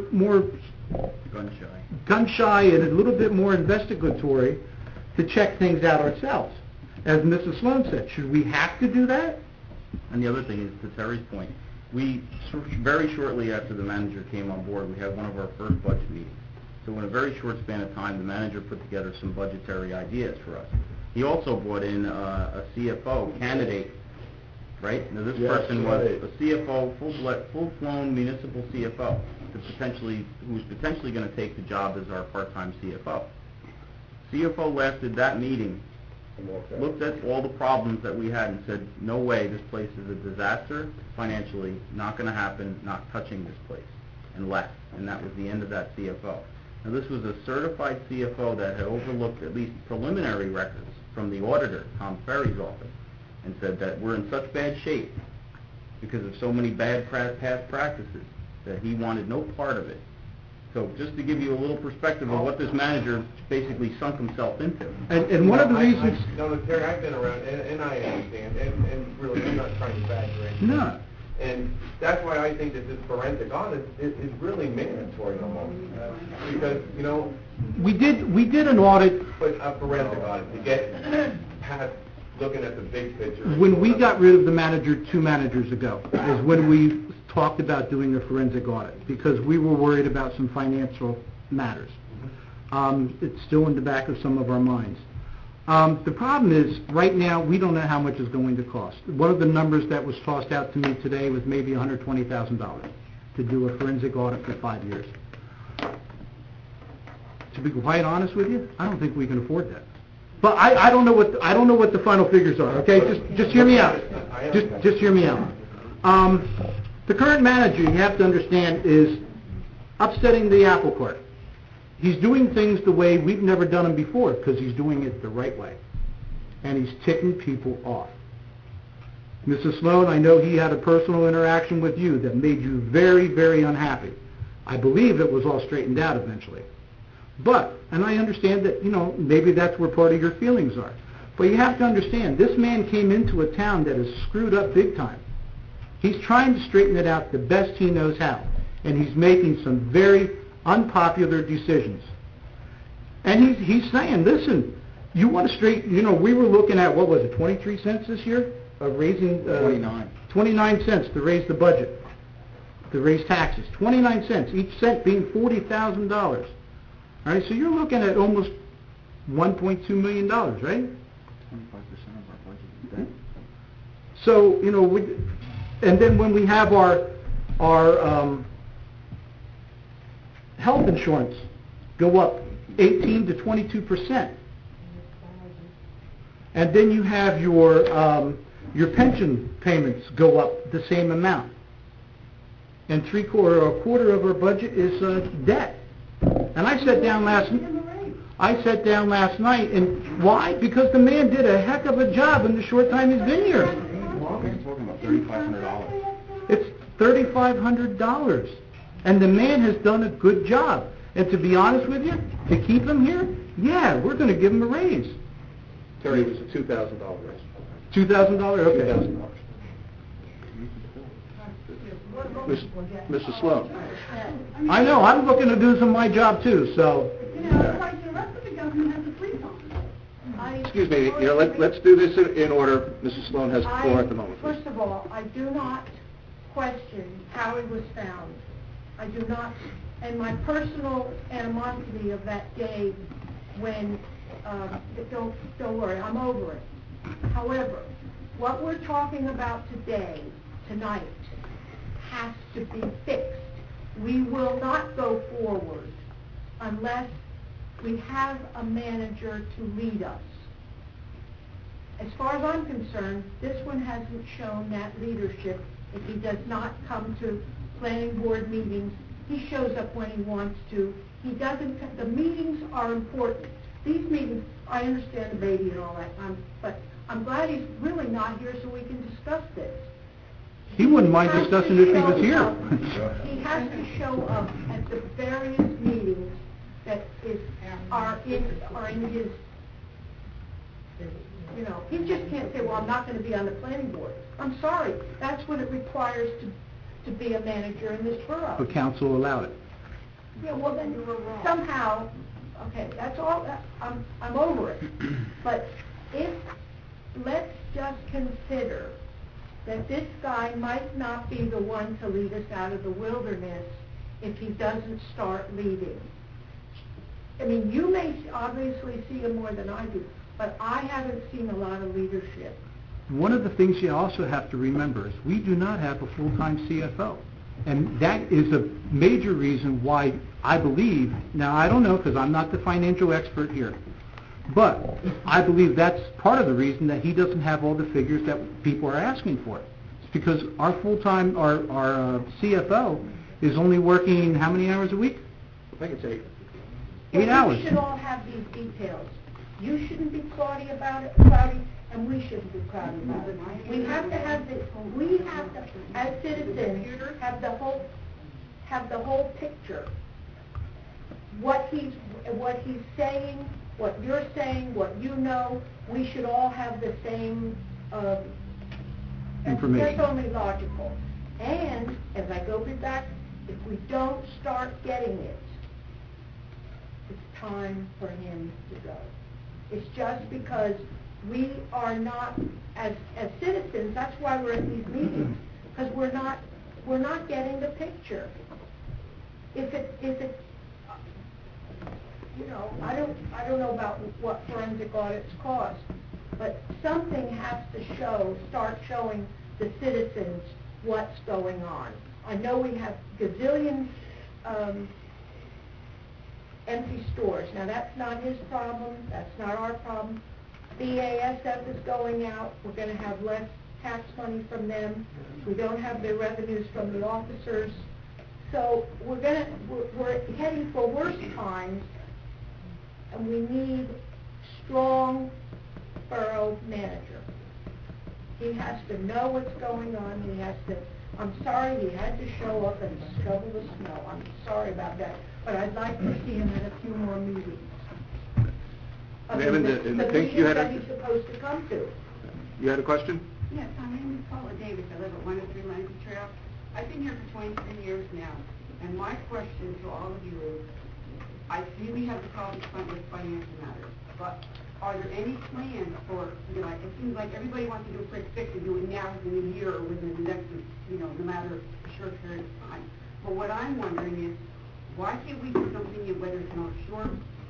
gun shy and a little bit more investigatory to check things out ourselves. As Mrs. Sloan said, should we have to do that? And the other thing is, to Terry's point, we, very shortly after the manager came on board, we had one of our first budget meetings. So in a very short span of time, the manager put together some budgetary ideas for us. He also brought in a CFO candidate, right? Now this person was a CFO, full-blown municipal CFO, who's potentially going to take the job as our part-time CFO. CFO lasted that meeting, looked at all the problems that we had and said, no way, this place is a disaster, financially, not going to happen, not touching this place, and left. And that was the end of that CFO. Now, this was a certified CFO that had overlooked at least preliminary records from the auditor, Tom Ferry's office, and said that we're in such bad shape because of so many bad past practices that he wanted no part of it. So just to give you a little perspective of what this manager basically sunk himself into. And one of the reasons... No, Terry, I've been around, and I understand, and really, I'm not trying to badger anything. No. And that's why I think that this forensic audit is really mandatory almost. Because, you know... We did an audit... But a forensic audit, to get past looking at the big picture... When we got rid of the manager 2 managers ago, is when we talked about doing a forensic audit, because we were worried about some financial matters. It's still in the back of some of our minds. The problem is, right now, we don't know how much it's going to cost. One of the numbers that was tossed out to me today was maybe $120,000 to do a forensic audit for 5 years. To be quite honest with you, I don't think we can afford that. But I don't know what the final figures are. Okay, just hear me out. Just hear me out. The current manager, you have to understand, is upsetting the apple cart. He's doing things the way we've never done them before, because he's doing it the right way. And he's ticking people off. Mrs. Sloan, I know he had a personal interaction with you that made you very, very unhappy. I believe it was all straightened out eventually. But, and I understand that, you know, maybe that's where part of your feelings are. But you have to understand, this man came into a town that is screwed up big time. He's trying to straighten it out the best he knows how. And he's making some very unpopular decisions. And he's saying, listen, you want to straighten, you know, we were looking at, what was it, 23 cents this year? Of raising... 29 cents to raise the budget, to raise taxes. 29 cents, each cent being $40,000. All right, so you're looking at almost $1.2 million, right? 25% of our budget is that. So, you know, and then when we have our health insurance go up 18 to 22%, and then you have your pension payments go up the same amount, and a quarter of our budget is debt. And I sat down last night, and why? Because the man did a heck of a job in the short time he's been here. We're talking about $3,500. It's $3,500. And the man has done a good job. And to be honest with you, to keep him here, yeah, we're going to give him a raise. Terry, it was a $2,000 raise. $2,000? Okay. $2,000. Mrs. Sloan. I know, I'm looking to do some of my job too, so... Excuse me, you know, let's do this in order. Mrs. Sloan has the floor at the moment. First of all, I do not question how it was found. I do not, and my personal animosity of that day when, don't worry, I'm over it. However, what we're talking about tonight, has to be fixed. We will not go forward unless we have a manager to lead us. As far as I'm concerned, this one hasn't shown that leadership. If he does not come to planning board meetings, he shows up when he wants to. He doesn't, the meetings are important. These meetings, I understand the baby and all that, but I'm glad he's really not here so we can discuss this. He wouldn't mind discussing if he was here. He has to show up at the various meetings that are in his, you know, he just can't say, well, I'm not going to be on the planning board. I'm sorry, that's what it requires to be a manager in this borough. But council allowed it. Yeah, well then somehow, okay, that's all, I'm over it. But let's just consider that this guy might not be the one to lead us out of the wilderness if he doesn't start leading. I mean, you may obviously see him more than I do, but I haven't seen a lot of leadership. One of the things you also have to remember is we do not have a full-time CFO. And that is a major reason why I believe, now I don't know because I'm not the financial expert here, but I believe that's part of the reason that he doesn't have all the figures that people are asking for. It's because our full-time, our CFO is only working how many hours a week? I think it's 8. 8 hours. We should all have these details. You shouldn't be cloudy about it, and we shouldn't be cloudy about it. We have to, as citizens, have the whole picture. What he's saying, what you're saying, what you know, we should all have the same, Information. That's only logical. And, as I go back, if we don't start getting it, it's time for him to go. It's just because we are not, as citizens, that's why we're at these meetings, because we're not getting the picture. If it, you know, I don't know about what forensic audits cost, but something has to start showing the citizens what's going on. I know we have gazillion empty stores. Now, that's not his problem. That's not our problem. BASF is going out. We're going to have less tax money from them. We don't have the revenues from the officers. So we're heading for worse times, and we need strong borough manager. He has to know what's going on. He has to. I'm sorry he had to show up and shovel the snow. I'm sorry about that. But I'd like to see him at a few more meetings. In the pink, you had that he's supposed to come to. You had a question? Yes, my name is Paula Davis. I live at 103 Lansing Trail. I've been here for 23 years now, and my question to all of you is, I see we have the problem with financial matters, but are there any plans for, you know, it seems like everybody wants to do a quick fix and do it now within a year or within the next, you know, no matter a short period of time. But what I'm wondering is, why can't we do something, whether it's on short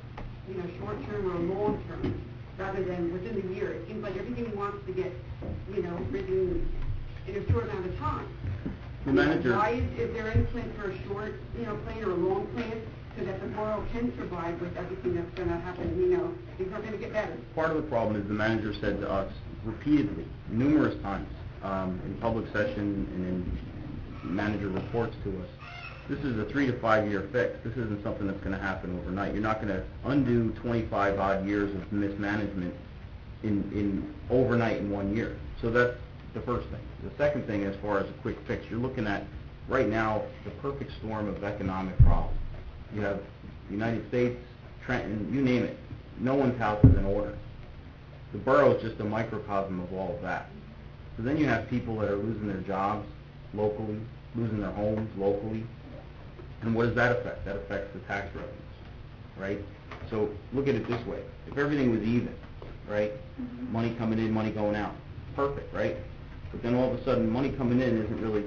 term or long term, rather than within the year? It seems like everything wants to get, you know, written in a short amount of time. The manager. Why is there any plan for a short, you know, plan or a long plan, so that the borough can survive with everything that's going to happen? You know, things are going to get better. Part of the problem is the manager said to us repeatedly, numerous times, in public session and in manager reports to us, this is a 3 to 5 year fix. This isn't something that's going to happen overnight. You're not going to undo 25 odd years of mismanagement in overnight in 1 year. So that's the first thing. The second thing, as far as a quick fix, you're looking at right now the perfect storm of economic problems. You have the United States, Trenton, you name it. No one's house is in order. The borough is just a microcosm of all of that. So then you have people that are losing their jobs locally, losing their homes locally. And what does that affect? That affects the tax revenues, right? So look at it this way. If everything was even, right? Money coming in, money going out. Perfect, right? But then all of a sudden money coming in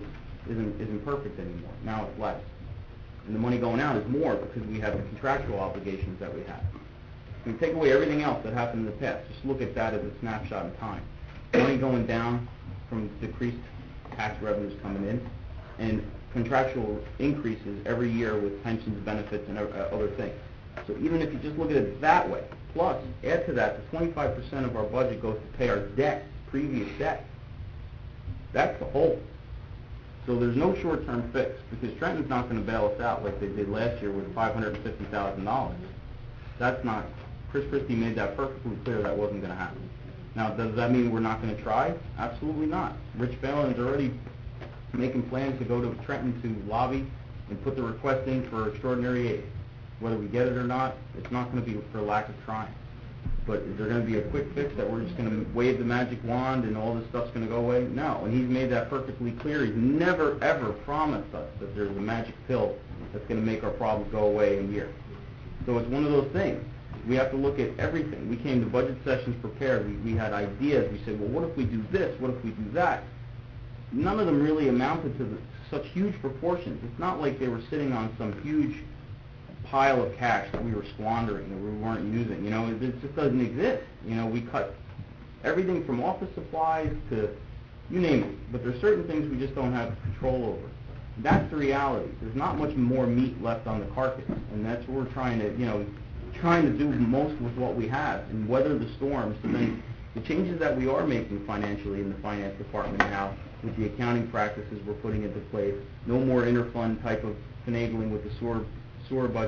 isn't perfect anymore. Now it's less. And the money going out is more because we have the contractual obligations that we have. If we take away everything else that happened in the past, just look at that as a snapshot in time. Money going down from decreased tax revenues coming in, and contractual increases every year with pensions, benefits, and other things. So even if you just look at it that way, plus add to that the 25% of our budget goes to pay our debt, previous debt. That's the whole. So there's no short-term fix, because Trenton's not going to bail us out like they did last year with $550,000. That's not. Chris Christie made that perfectly clear that wasn't going to happen. Now, does that mean we're not going to try? Absolutely not. Rich Phelan's already making plans to go to Trenton to lobby and put the request in for extraordinary aid. Whether we get it or not, it's not going to be for lack of trying. But is there going to be a quick fix that we're just going to wave the magic wand and all this stuff's going to go away? No, and he's made that perfectly clear. He's never, ever promised us that there's a magic pill that's going to make our problems go away in a year. So it's one of those things. We have to look at everything. We came to budget sessions prepared. We had ideas. We said, well, what if we do this? What if we do that? None of them really amounted to such huge proportions. It's not like they were sitting on some huge pile of cash that we were squandering or we weren't using. You know, it just doesn't exist. You know, we cut everything from office supplies to you name it. But there's certain things we just don't have control over. That's the reality. There's not much more meat left on the carcass, and that's what we're trying to, trying to do most with what we have and weather the storms. So then the changes that we are making financially in the finance department now, with the accounting practices we're putting into place, no more inter-fund type of finagling with the sewer budget,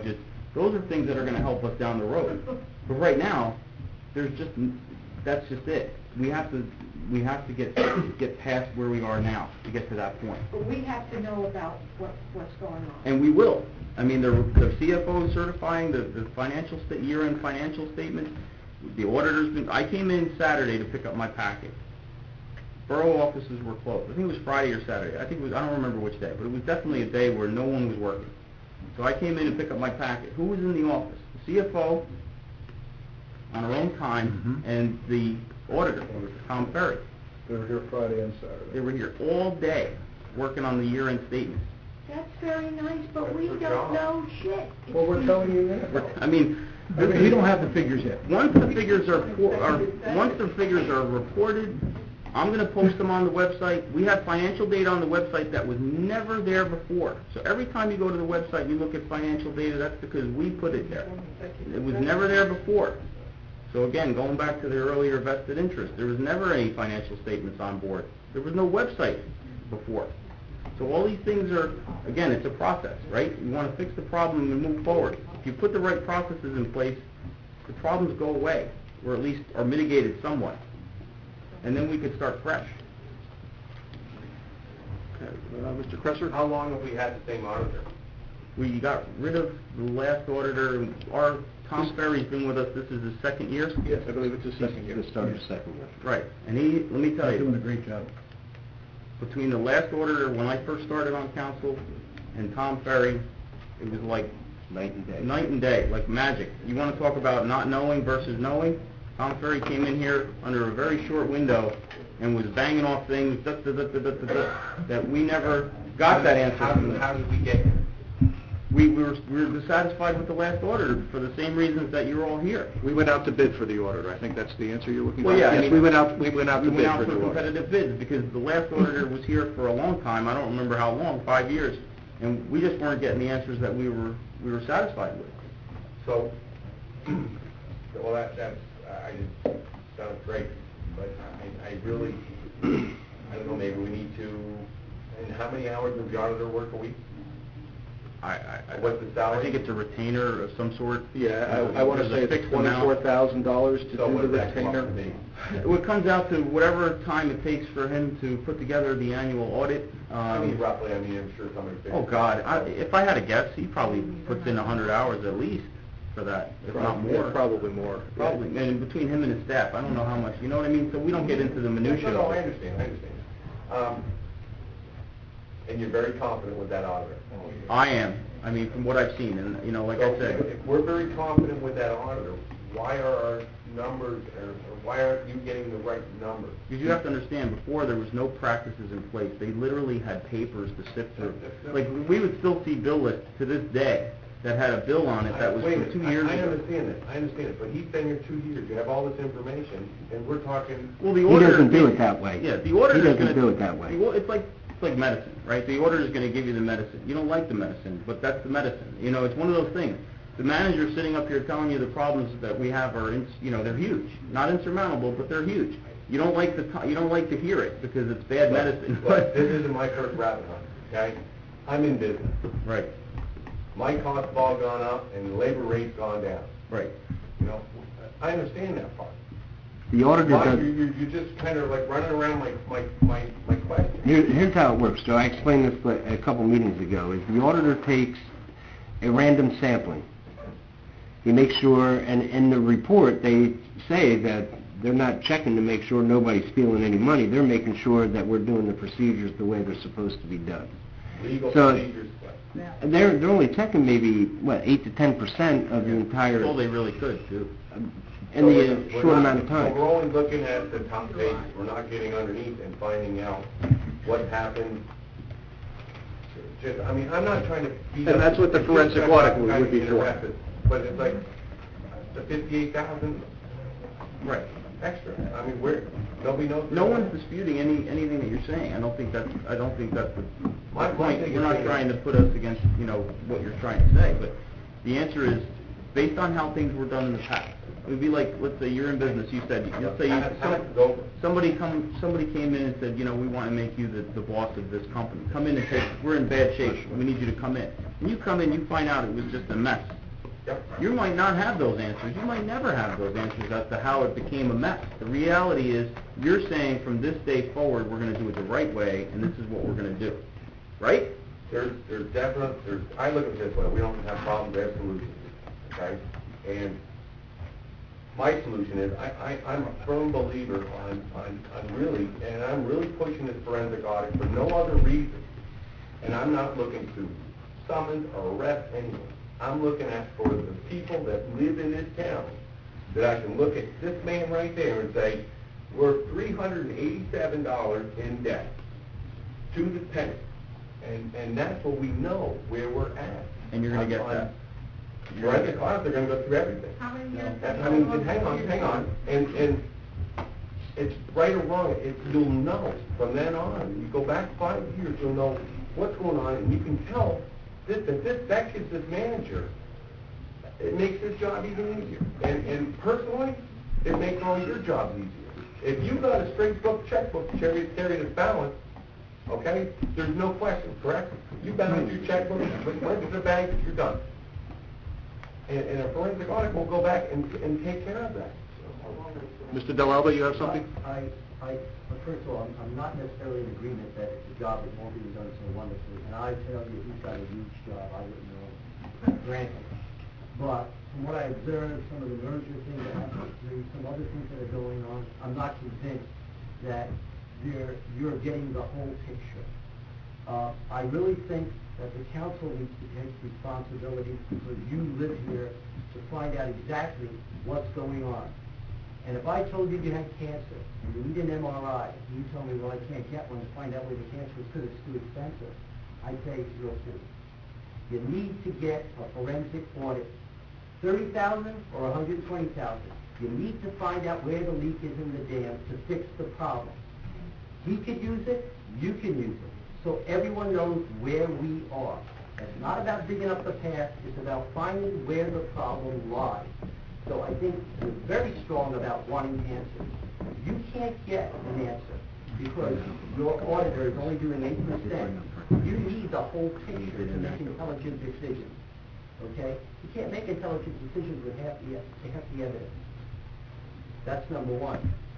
Those are things that are gonna help us down the road. But right now, that's just it. We have to get past where we are now to get to that point. But we have to know about what's going on. And we will. I mean, the CFO is certifying the year-end financial statement. The auditor's I came in Saturday to pick up my packet. Borough offices were closed. I think it was Friday or Saturday. I don't remember which day, but it was definitely a day where no one was working. So I came in and picked up my packet. Who was in the office? The CFO on her own time, and the auditor, Tom Ferry. They were here Friday and Saturday. They were here all day working on the year-end statements. That's very nice, but we don't know shit. Well, we're telling you now. I mean, we don't have the figures yet. Once the figures are reported, I'm going to post them on the website. We have financial data on the website that was never there before. So every time you go to the website and you look at financial data, that's because we put it there. It was never there before. So again, going back to the earlier vested interest, there was never any financial statements on board. There was no website before. So all these things are, again, it's a process, right? You want to fix the problem and move forward. If you put the right processes in place, the problems go away, or at least are mitigated somewhat. And then we could start fresh. Okay, Mr. Kresser? How long have we had the same auditor? We got rid of the last auditor. Tom Ferry's been with us. This is his second year. Yes, I believe it's his second year. Just started second year. Right, and let me tell you, Doing a great job. between the last auditor when I first started on council and Tom Ferry, it was like Night and day, like magic. You want to talk about not knowing versus knowing? Tom Ferry came in here under a very short window and was banging off things that we never got that answer from. How did we get here? We were dissatisfied with the last auditor for the same reasons that you're all here. We went out to bid for the auditor. I think that's the answer you're looking for. Well, yeah, Yes, we went out to bid for the auditor. Competitive bids because the last auditor was here for a long time. I don't remember how long, 5 years, and we just weren't getting the answers that we were satisfied with. So, well, sounds great, but I really, I don't know, maybe we need to, and how many hours does the auditor work a week? What's the salary? I think it's a retainer of some sort. Yeah, I want to say it's $24,000 to do the retainer. It comes out to whatever time it takes for him to put together the annual audit. Roughly, I'm sure somebody... Oh, God, if I had to guess, he probably puts in 100 hours at least for that, if not more. Yeah, probably more. Probably, and between him and his staff, I don't know how much, you know what I mean? So we don't get into the minutiae. No, I understand. And you're very confident with that auditor? I am. I mean, from what I've seen, and, like I said... If we're very confident with that auditor, why are our numbers, or why aren't you getting the right numbers? Because you have to understand, before there was no practices in place. They literally had papers to sift through. Like, we would still see bill lists to this day that had a bill on it that was from 2 years ago. I understand it, but he's been here 2 years. You have all this information, and we're talking... Well, the auditor... He doesn't do it that way. Yeah, the auditor... He doesn't do it that way. It's like medicine, right? The auditor is going to give you the medicine. You don't like the medicine, but that's the medicine. It's one of those things. The manager's sitting up here telling you the problems that we have are, they're huge. Not insurmountable, but they're huge. You don't like to hear it because it's bad medicine. But this isn't my first rabbit hunt, okay? I'm in business. Right. My costs have all gone up and the labor rate's gone down. Right. I understand that part. The auditor does... You're just kind of like running around my question. Here's how it works, Joe. I explained this a couple meetings ago. Is the auditor takes a random sampling. He makes sure, and in the report they say that they're not checking to make sure nobody's stealing any money. They're making sure that we're doing the procedures the way they're supposed to be done. Legal procedures. They're only checking maybe 8 to 10% of the entire. That's all they really could do. In the short amount of time. So we're only looking at the top pages. We're not getting underneath and finding out what happened. I'm not trying to... And that's what the forensic audit would be for. But it's like the 58,000 right extra. I mean, nobody knows. No one's disputing anything that you're saying. I don't think that's the point. You're not trying to put us against what you're trying to say, but the answer is based on how things were done in the past. It would be like, let's say you're in business. Somebody came in and said, we want to make you the boss of this company. Come in and say, we're in bad shape. We need you to come in. When you come in, you find out it was just a mess. You might not have those answers. You might never have those answers as to how it became a mess. The reality is, you're saying from this day forward, we're going to do it the right way, and this is what we're going to do. Right? There's I look at it this way, we don't have problems, we have solutions, okay? And my solution is, I'm a firm believer I'm really pushing this forensic audit for no other reason. And I'm not looking to summon or arrest anyone. I'm looking at for the people that live in this town, that I can look at this man right there and say, we're $387 in debt to the penny. And that's what we know where we're at. And you're going to get that. Forensic audit, they're going to go through everything. How many years? Hang on. And it's right or wrong, you'll know from then on. You go back 5 years, you'll know what's going on, and you can tell that gives this manager, it makes his job even easier. And personally, it makes all your jobs easier. If you've got a straight book checkbook to carry this balance, okay, there's no question, correct? You balance your checkbook, went to the bank, you're done. And a forensic audit will go back and take care of that. Mr. Del Alba, you have something? First of all, I'm not necessarily in agreement that the job is all being done so wonderfully, and I tell you, he's got a huge job, I wouldn't know, granted. But from what I observed, some of the merger things that happened, some other things that are going on, I'm not convinced that you're getting the whole picture. I really think that the council needs to take responsibility because you live here to find out exactly what's going on. And if I told you you had cancer and you need an MRI, and you tell me, well, I can't get one to find out where the cancer is because it's too expensive, I'd say you're fool. You need to get a forensic audit, $30,000 or $120,000. You need to find out where the leak is in the dam to fix the problem. He could use it, you can use it, so everyone knows where we are. It's not about digging up the past, it's about finding where the problem lies. So I think you're very strong about wanting answers. You can't get an answer because your auditor is only doing 8%. You need the whole picture to make intelligent decisions. Okay? You can't make intelligent decisions with half the evidence. That's number one.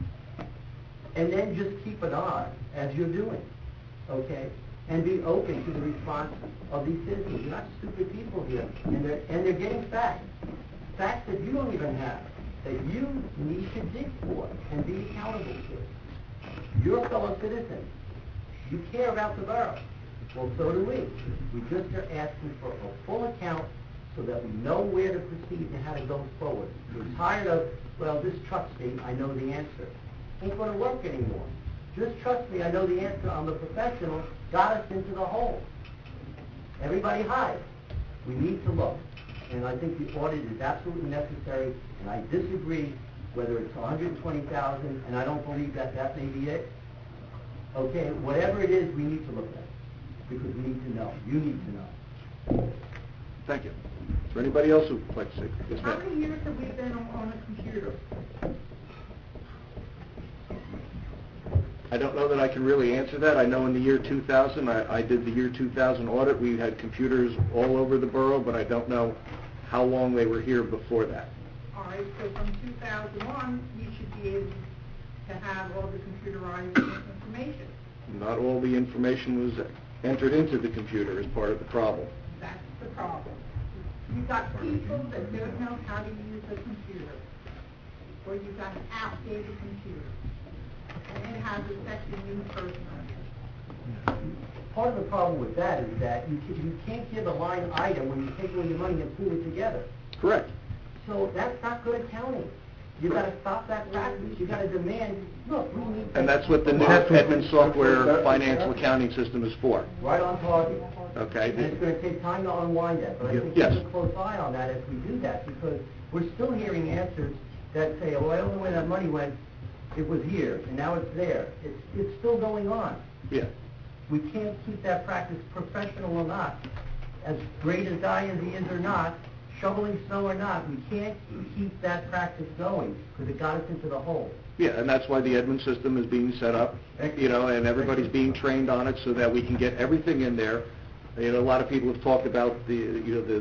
And then just keep an eye as you're doing. Okay? And be open to the response of these citizens. You're not stupid people here. And they're getting facts. Facts that you don't even have, that you need to dig for and be accountable to. You're a fellow citizen. You care about the borough. Well, so do we. We just are asking for a full account so that we know where to proceed and how to go forward. We're tired of, well, this trusts me, I know the answer. Ain't going to work anymore. Just trust me, I know the answer. I'm a professional. Got us into the hole. Everybody hide. We need to look. And I think the audit is absolutely necessary, and I disagree whether it's $120,000, and I don't believe that may be it. Okay, whatever it is, we need to look at it, because we need to know. You need to know. Thank you. Is there anybody else who would like to say? Yes, How ma'am. many years have we been on a computer? I don't know that I can really answer that. I know in the year 2000, I did the year 2000 audit. We had computers all over the borough, but I don't know how long they were here before that. All right, so from 2001, you should be able to have all the computerized information. Not all the information was entered into the computer as part of the problem. That's the problem. You've got people that don't know how to use a computer, or you've got an outdated computer, and it has affected you personally. Part of the problem with that is that you can't give a line item when you take all your money and pool it together. Correct. So that's not good accounting. You've got to stop that practice. You've got to demand, look, we need... And that's what the new Edmunds software financial accounting system is for. Right on target. Okay. And it's going to take time to unwind that, but I think Yes. keep a close eye on that as we do that, because we're still hearing answers that say, oh, I don't know where that money went. It was here, and now it's there. It's still going on. Yeah. We can't keep that practice, professional or not, as great as Diane is or not, shoveling snow or not, we can't keep that practice going, because it got us into the hole. Yeah, and that's why the Edmunds system is being set up, you know, and everybody's being trained on it so that we can get everything in there. You know, a lot of people have talked about the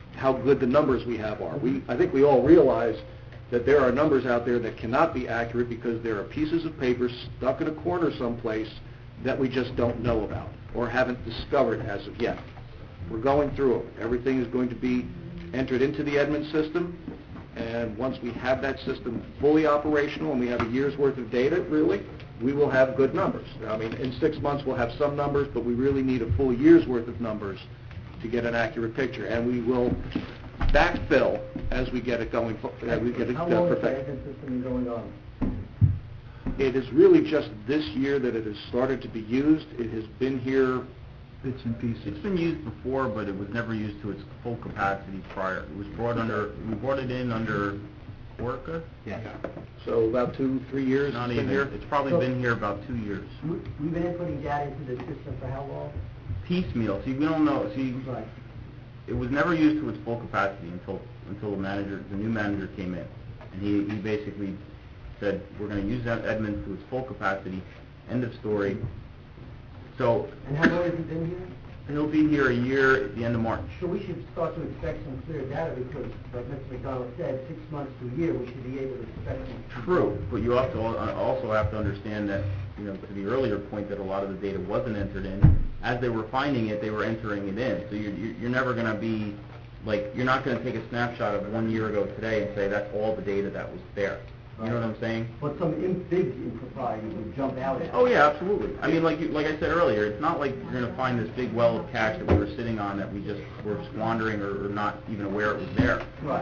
how good the numbers we have are. I think we all realize that there are numbers out there that cannot be accurate because there are pieces of paper stuck in a corner someplace that we just don't know about or haven't discovered as of yet. We're going through them. Everything is going to be entered into the Edmunds system, and once we have that system fully operational and we have a year's worth of data, really, we will have good numbers. I mean, in 6 months we'll have some numbers, but we really need a full year's worth of numbers to get an accurate picture, and we will backfill as we get it going. As we get it How long has the perfect. Edmunds system been going on? It is really just this year that it has started to be used. It has been here Bits and pieces. It's been used before, but it was never used to its full capacity prior. It was brought under, we brought it in under Orca? Yeah. So about 2-3 years Not it's been even. here? It's probably been here about 2 years. We've been inputting data into the system for how long? Piecemeal. See, we don't know. See, Right. it was never used to its full capacity until the new manager came in, and he basically said we're going to use that Edmunds to its full capacity. End of story. So. And how long has he been here? He'll be here a year at the end of March. So we should start to expect some clear data because, like Mr. McDonald said, 6 months to a year, we should be able to expect some. True, but you also have to understand that, you know, to the earlier point that a lot of the data wasn't entered in. As they were finding it, they were entering it in. So you're never going to be, like, you're not going to take a snapshot of 1 year ago today and say that's all the data that was there. You know what I'm saying? But some big impropriety would jump out at. Oh yeah, absolutely. I mean, like I said earlier, it's not like you're going to find this big well of cash that we were sitting on that we just were squandering or not even aware it was there. Right.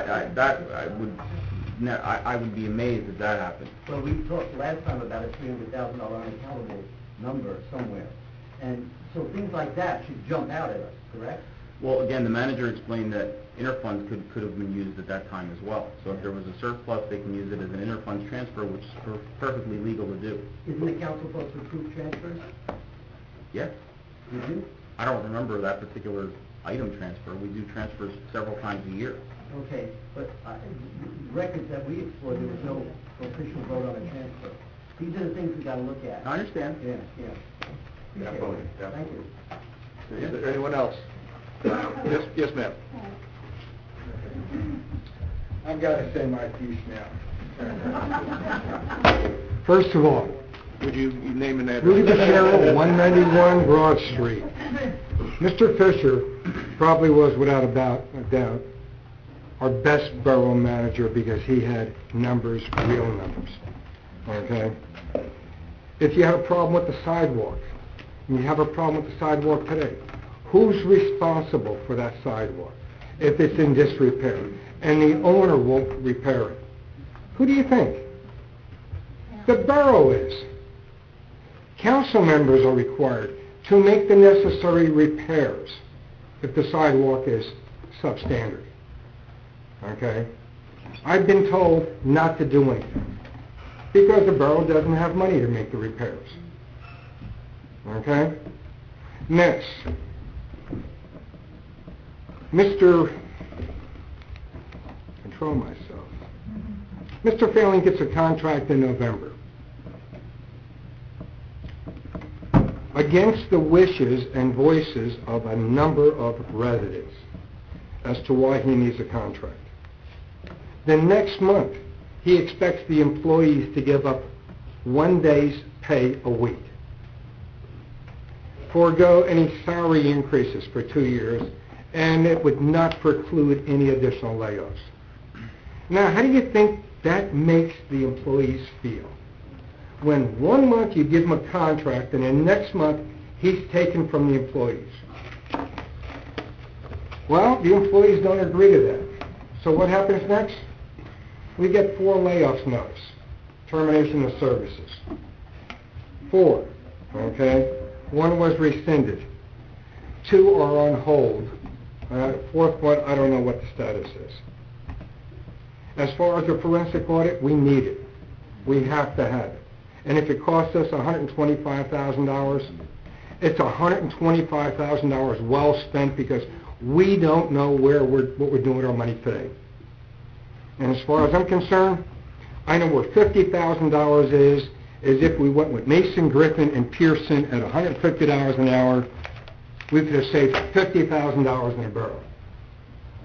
I would be amazed if that happened. Well, we talked last time about a $300,000 unaccountable number somewhere. And so things like that should jump out at us, correct? Well, again, the manager explained that interfunds could have been used at that time as well. So if there was a surplus, they can use it as an interfunds transfer, which is perfectly legal to do. Isn't the council supposed to approve transfers? Yeah. Mm-hmm. I don't remember that particular item transfer. We do transfers several times a year. Okay, but records that we explored, there was no official vote on a transfer. These are the things we got to look at. I understand. Yeah. Okay. Definitely. Thank you. Is there anyone else? Yes, ma'am. I've got to say my piece now. First of all, Would you name an address? Rudy Bashero, 191 Broad Street. Mr. Fisher probably was, without a doubt, our best borough manager because he had numbers, real numbers. Okay? If you have a problem with the sidewalk, and you have a problem with the sidewalk today, who's responsible for that sidewalk if it's in disrepair and the owner won't repair it? Who do you think? The borough is. Council members are required to make the necessary repairs if the sidewalk is substandard. Okay? I've been told not to do anything because the borough doesn't have money to make the repairs. Okay? Next, control myself. Mr. Failing gets a contract in November. Against the wishes and voices of a number of residents as to why he needs a contract. Then next month, he expects the employees to give up 1 day's pay a week, forego any salary increases for 2 years, and it would not preclude any additional layoffs. Now, how do you think that makes the employees feel? When 1 month you give them a contract and then next month he's taken from the employees. Well, the employees don't agree to that. So what happens next? We get 4 layoffs notice, termination of services. 4, okay? 1 was rescinded. 2 are on hold. 4th one, I don't know what the status is. As far as the forensic audit, we need it. We have to have it. And if it costs us $125,000, it's $125,000 well spent because we don't know what we're doing with our money today. And as far as I'm concerned, I know where $50,000 is if we went with Mason, Griffin, and Pearson at $150 an hour, we could have saved $50,000 in the borough.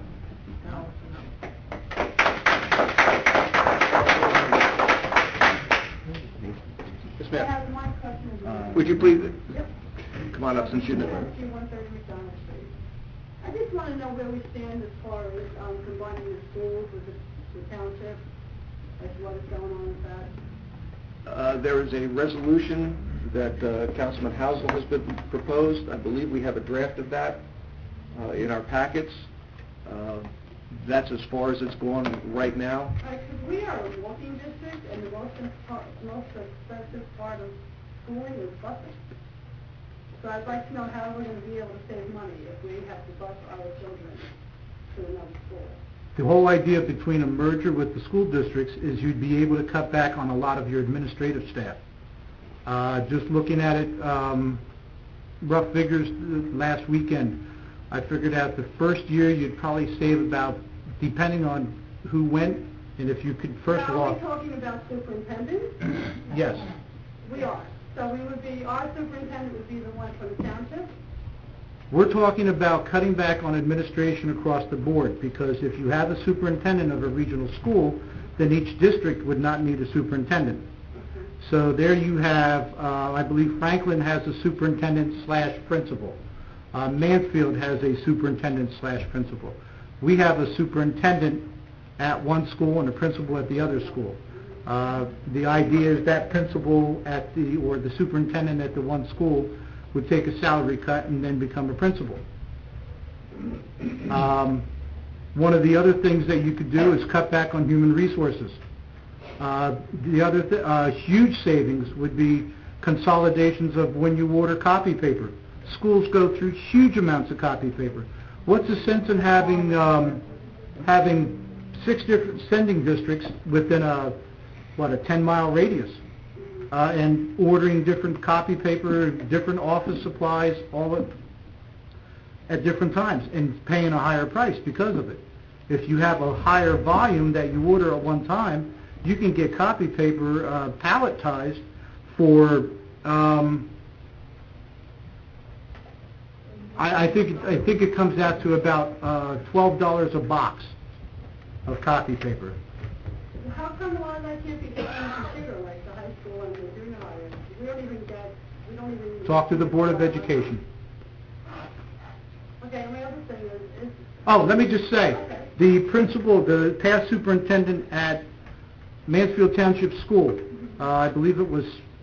Would you please come on up since you know. 130 McDonald Street. I just want to know where we stand as far as combining the schools with the township, as what is going on with that. There is a resolution that Councilman Housel has been proposed. I believe we have a draft of that in our packets. That's as far as it's gone right now. Because we are a walking district, and the most expensive part of schooling is busing. So I'd like to know how we're going to be able to save money if we have to bus our children to another school. The whole idea between a merger with the school districts is you'd be able to cut back on a lot of your administrative staff. Just looking at it, rough figures last weekend, I figured out the first year you'd probably save about, depending on who went, and if you could first of Now, all... are we talking about superintendents? Yes. We are. So we would be, our superintendent would be the one from the township? We're talking about cutting back on administration across the board, because if you have a superintendent of a regional school, then each district would not need a superintendent. So there you have, I believe Franklin has a superintendent/principal. Mansfield has a superintendent/principal. We have a superintendent at one school and a principal at the other school. The idea is that principal at the superintendent at the one school would take a salary cut and then become a principal. One of the other things that you could do is cut back on human resources. The other huge savings would be consolidations of when you order copy paper. Schools go through huge amounts of copy paper. What's the sense in having 6 different sending districts within a 10-mile radius, and ordering different copy paper, different office supplies, all at different times, and paying a higher price because of it? If you have a higher volume that you order at one time, you can get copy paper palletized for I think it comes out to about $12 a box of copy paper. How come a lot of that can't be done on the computer, like the high school and the junior high? We don't even Talk to the Board of Education. Okay, and my other thing is... Oh, let me just say, the principal, the past superintendent at Mansfield Township School, I believe it was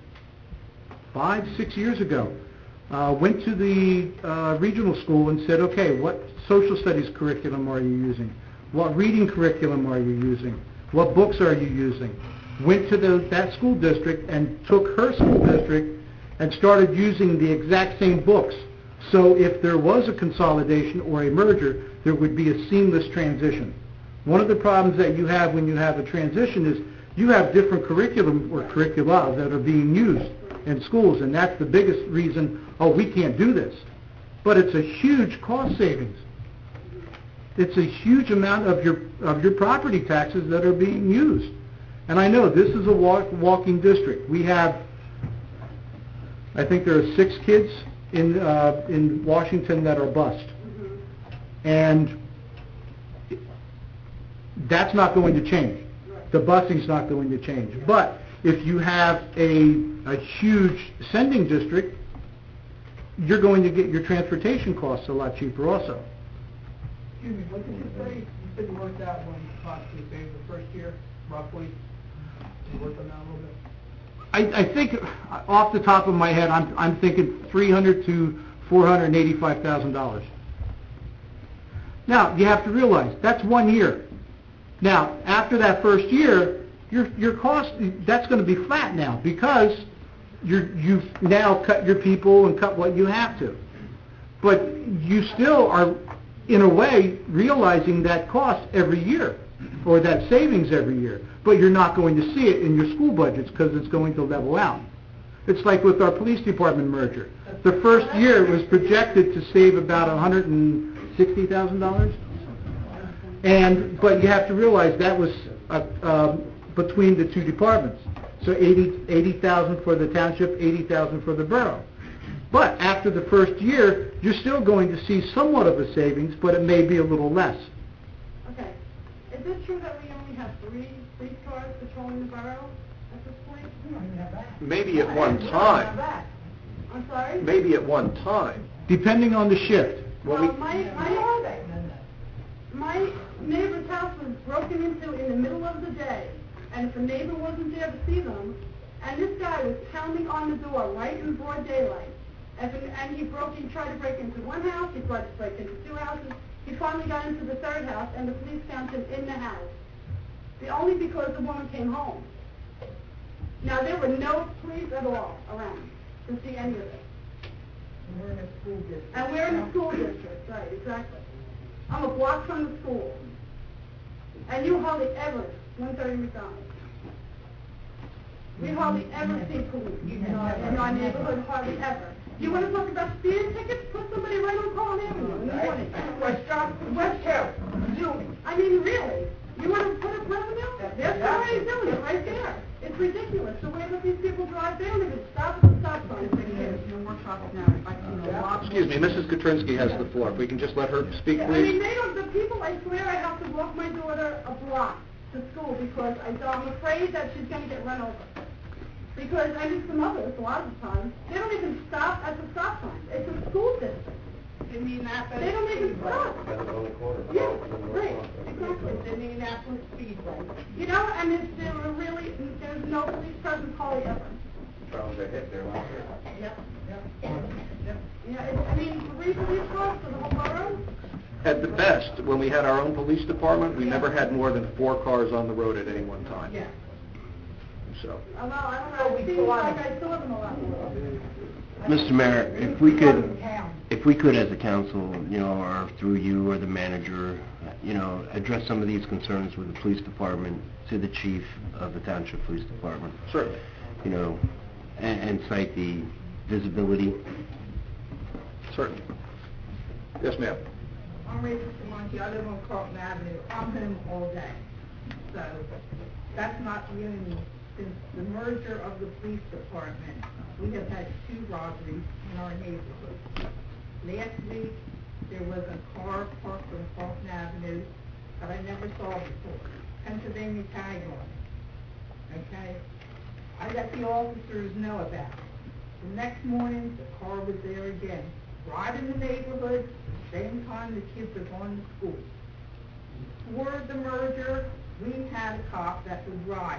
5-6 years ago, went to the regional school and said, okay, what social studies curriculum are you using? What reading curriculum are you using? What books are you using? Went to that school district and took her school district and started using the exact same books. So if there was a consolidation or a merger, there would be a seamless transition. One of the problems that you have when you have a transition is you have different curriculum or curricula that are being used in schools, and that's the biggest reason, oh, we can't do this. But it's a huge cost savings. It's a huge amount of your property taxes that are being used. And I know this is a walking district. We have, I think there are 6 kids in Washington that are bused. And that's not going to change. The busing's not going to change. But if you have a huge sending district, you're going to get your transportation costs a lot cheaper also. Excuse me, what did you say? You said you worked out when you possibly saved the first year, roughly? You worked on that a little bit? I think, off the top of my head, I'm thinking $300,000 to $485,000. Now, you have to realize, that's 1 year. Now, after that first year, your cost, that's going to be flat now, because you've now cut your people and cut what you have to. But you still are, in a way, realizing that cost every year, or that savings every year. But you're not going to see it in your school budgets because it's going to level out. It's like with our police department merger. The first year was projected to save about $160,000. But you have to realize that was between the two departments. So $80,000 for the township, $80,000 for the borough. But after the first year, you're still going to see somewhat of a savings, but it may be a little less. Okay. Is it true that we only have 3 police cars patrolling the borough at this point? We don't even have that. Maybe at one time. I'm sorry? Maybe at one time. Depending on the shift. Well, my neighbor's house was broken into in the middle of the day, and if the neighbor wasn't there to see them, and this guy was pounding on the door right in broad daylight, and he tried to break into one house, he tried to break into two houses, he finally got into the third house, and the police found him in the house. Only because the woman came home. Now, there were no police at all around to see any of it. And we're in a school district. Right, exactly. I'm a block from the school. And you hardly ever, 130 McDonald's. We hardly ever see police in our neighborhood, hardly ever. You want to talk about speeding tickets? Put somebody right on Carlin Avenue in the morning. West Hill. I mean, really? You want to put a revenue? They're already doing it right there. It's ridiculous. The way that these people drive, they don't even stop at the stop sign. No more trucks now. Excuse me, Mrs. Katrinsky has the floor. If we can just let her speak, I please. mean, the people, I swear I have to walk my daughter a block to school because I'm afraid that she's going to get run over. Because I mean, some others, a lot of the time, they don't even stop at the stop sign. It's a school district. They don't even stop. Yeah, right, exactly. The Indianapolis Speedway. You know, and there's no police presence hardly ever. Problems are hit there, won't Yep. Yeah, I mean, 3 police cars for the whole borough? At the best, when we had our own police department, we never had more than 4 cars on the road at any one time. Yeah. So. Well, I don't know, it seems like I saw them a lot more. Mr. Mayor, if we could as a council, or through you or the manager, address some of these concerns with the police department to the chief of the Township Police Department. Certainly. And cite the visibility. Certainly. Yes, ma'am. I'm Rachel Samonti. I live on Carlton Avenue. I'm home all day. So that's not really me. Since the merger of the police department, we have had 2 robberies in our neighborhood. Last week, there was a car parked on Carlton Avenue that I never saw before. Pennsylvania tag on it. Okay? I let the officers know about it. The next morning, the car was there again. Right in the neighborhood, the same time the kids are going to school. For the merger, we had a cop that would ride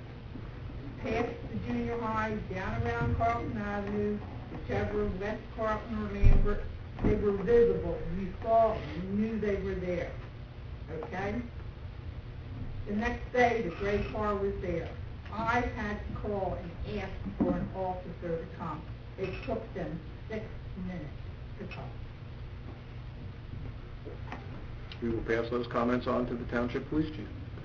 past the junior high, down around Carlton Avenue, whichever, West Carlton or Lambert. They were visible. You saw them. You knew they were there. Okay? The next day, the gray car was there. I had to call and ask for an officer to come. It took them 6 minutes to come. We will pass those comments on to the Township Police Chief.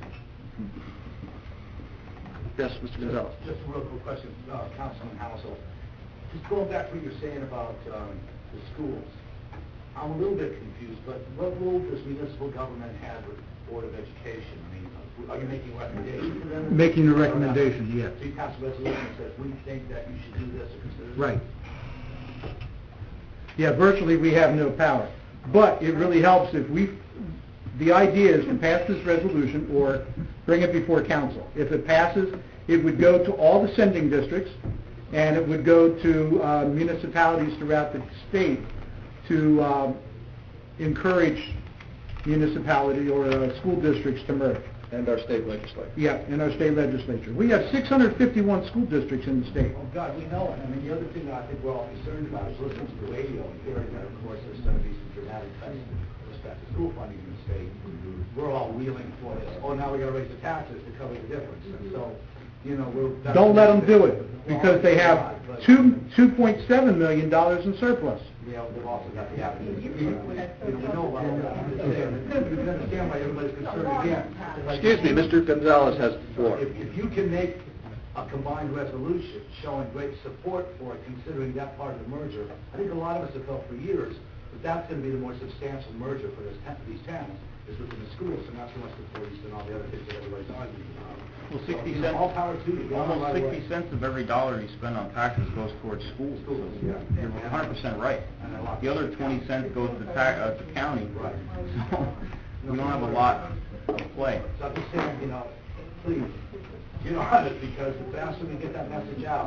Yes, Mr. Gonzalez. Just a real quick question, Councilman Housel. Just going back to what you're saying about the schools. I'm a little bit confused, but what role does municipal government have with the Board of Education? I mean, are you making recommendations to them? Making a recommendation, yes. So you pass a resolution that says, we think that you should do this or consider this? Right. Yeah, virtually we have no power. But it really helps if the idea is to pass this resolution or bring it before council. If it passes, it would go to all the sending districts, and it would go to municipalities throughout the state to encourage municipality or school districts to merge. And our state legislature. Yeah, in our state legislature. We have 651 school districts in the state. Oh, God, we know it. I mean, the other thing that I think we're all concerned about is listening to the radio and hearing that, of course, there's going to be some dramatic cuts with respect to school funding in the state. We're all reeling for this. Oh, now we got to raise the taxes to cover the difference. And so, we're... Don't let them do it, because they have $2.7 million in surplus. Yeah, they've also got the avenues. We know about all that. You can understand why everybody's concerned again. Excuse me, Mr. Gonzalez has the floor. If you can make a combined resolution showing great support for it, considering that part of the merger, I think a lot of us have felt for years that that's going to be the more substantial merger for these towns, is within the schools, and not so much the police and all the other things that everybody's arguing about. Well, 60 So, cents. all power to you. Almost 60 cents of every dollar you spend on taxes goes towards schools. So you're 100% right. The other 20 cents goes to the county. Right. So we don't have a lot of play. So I'm just saying, please, get on it, because the faster we get that message out,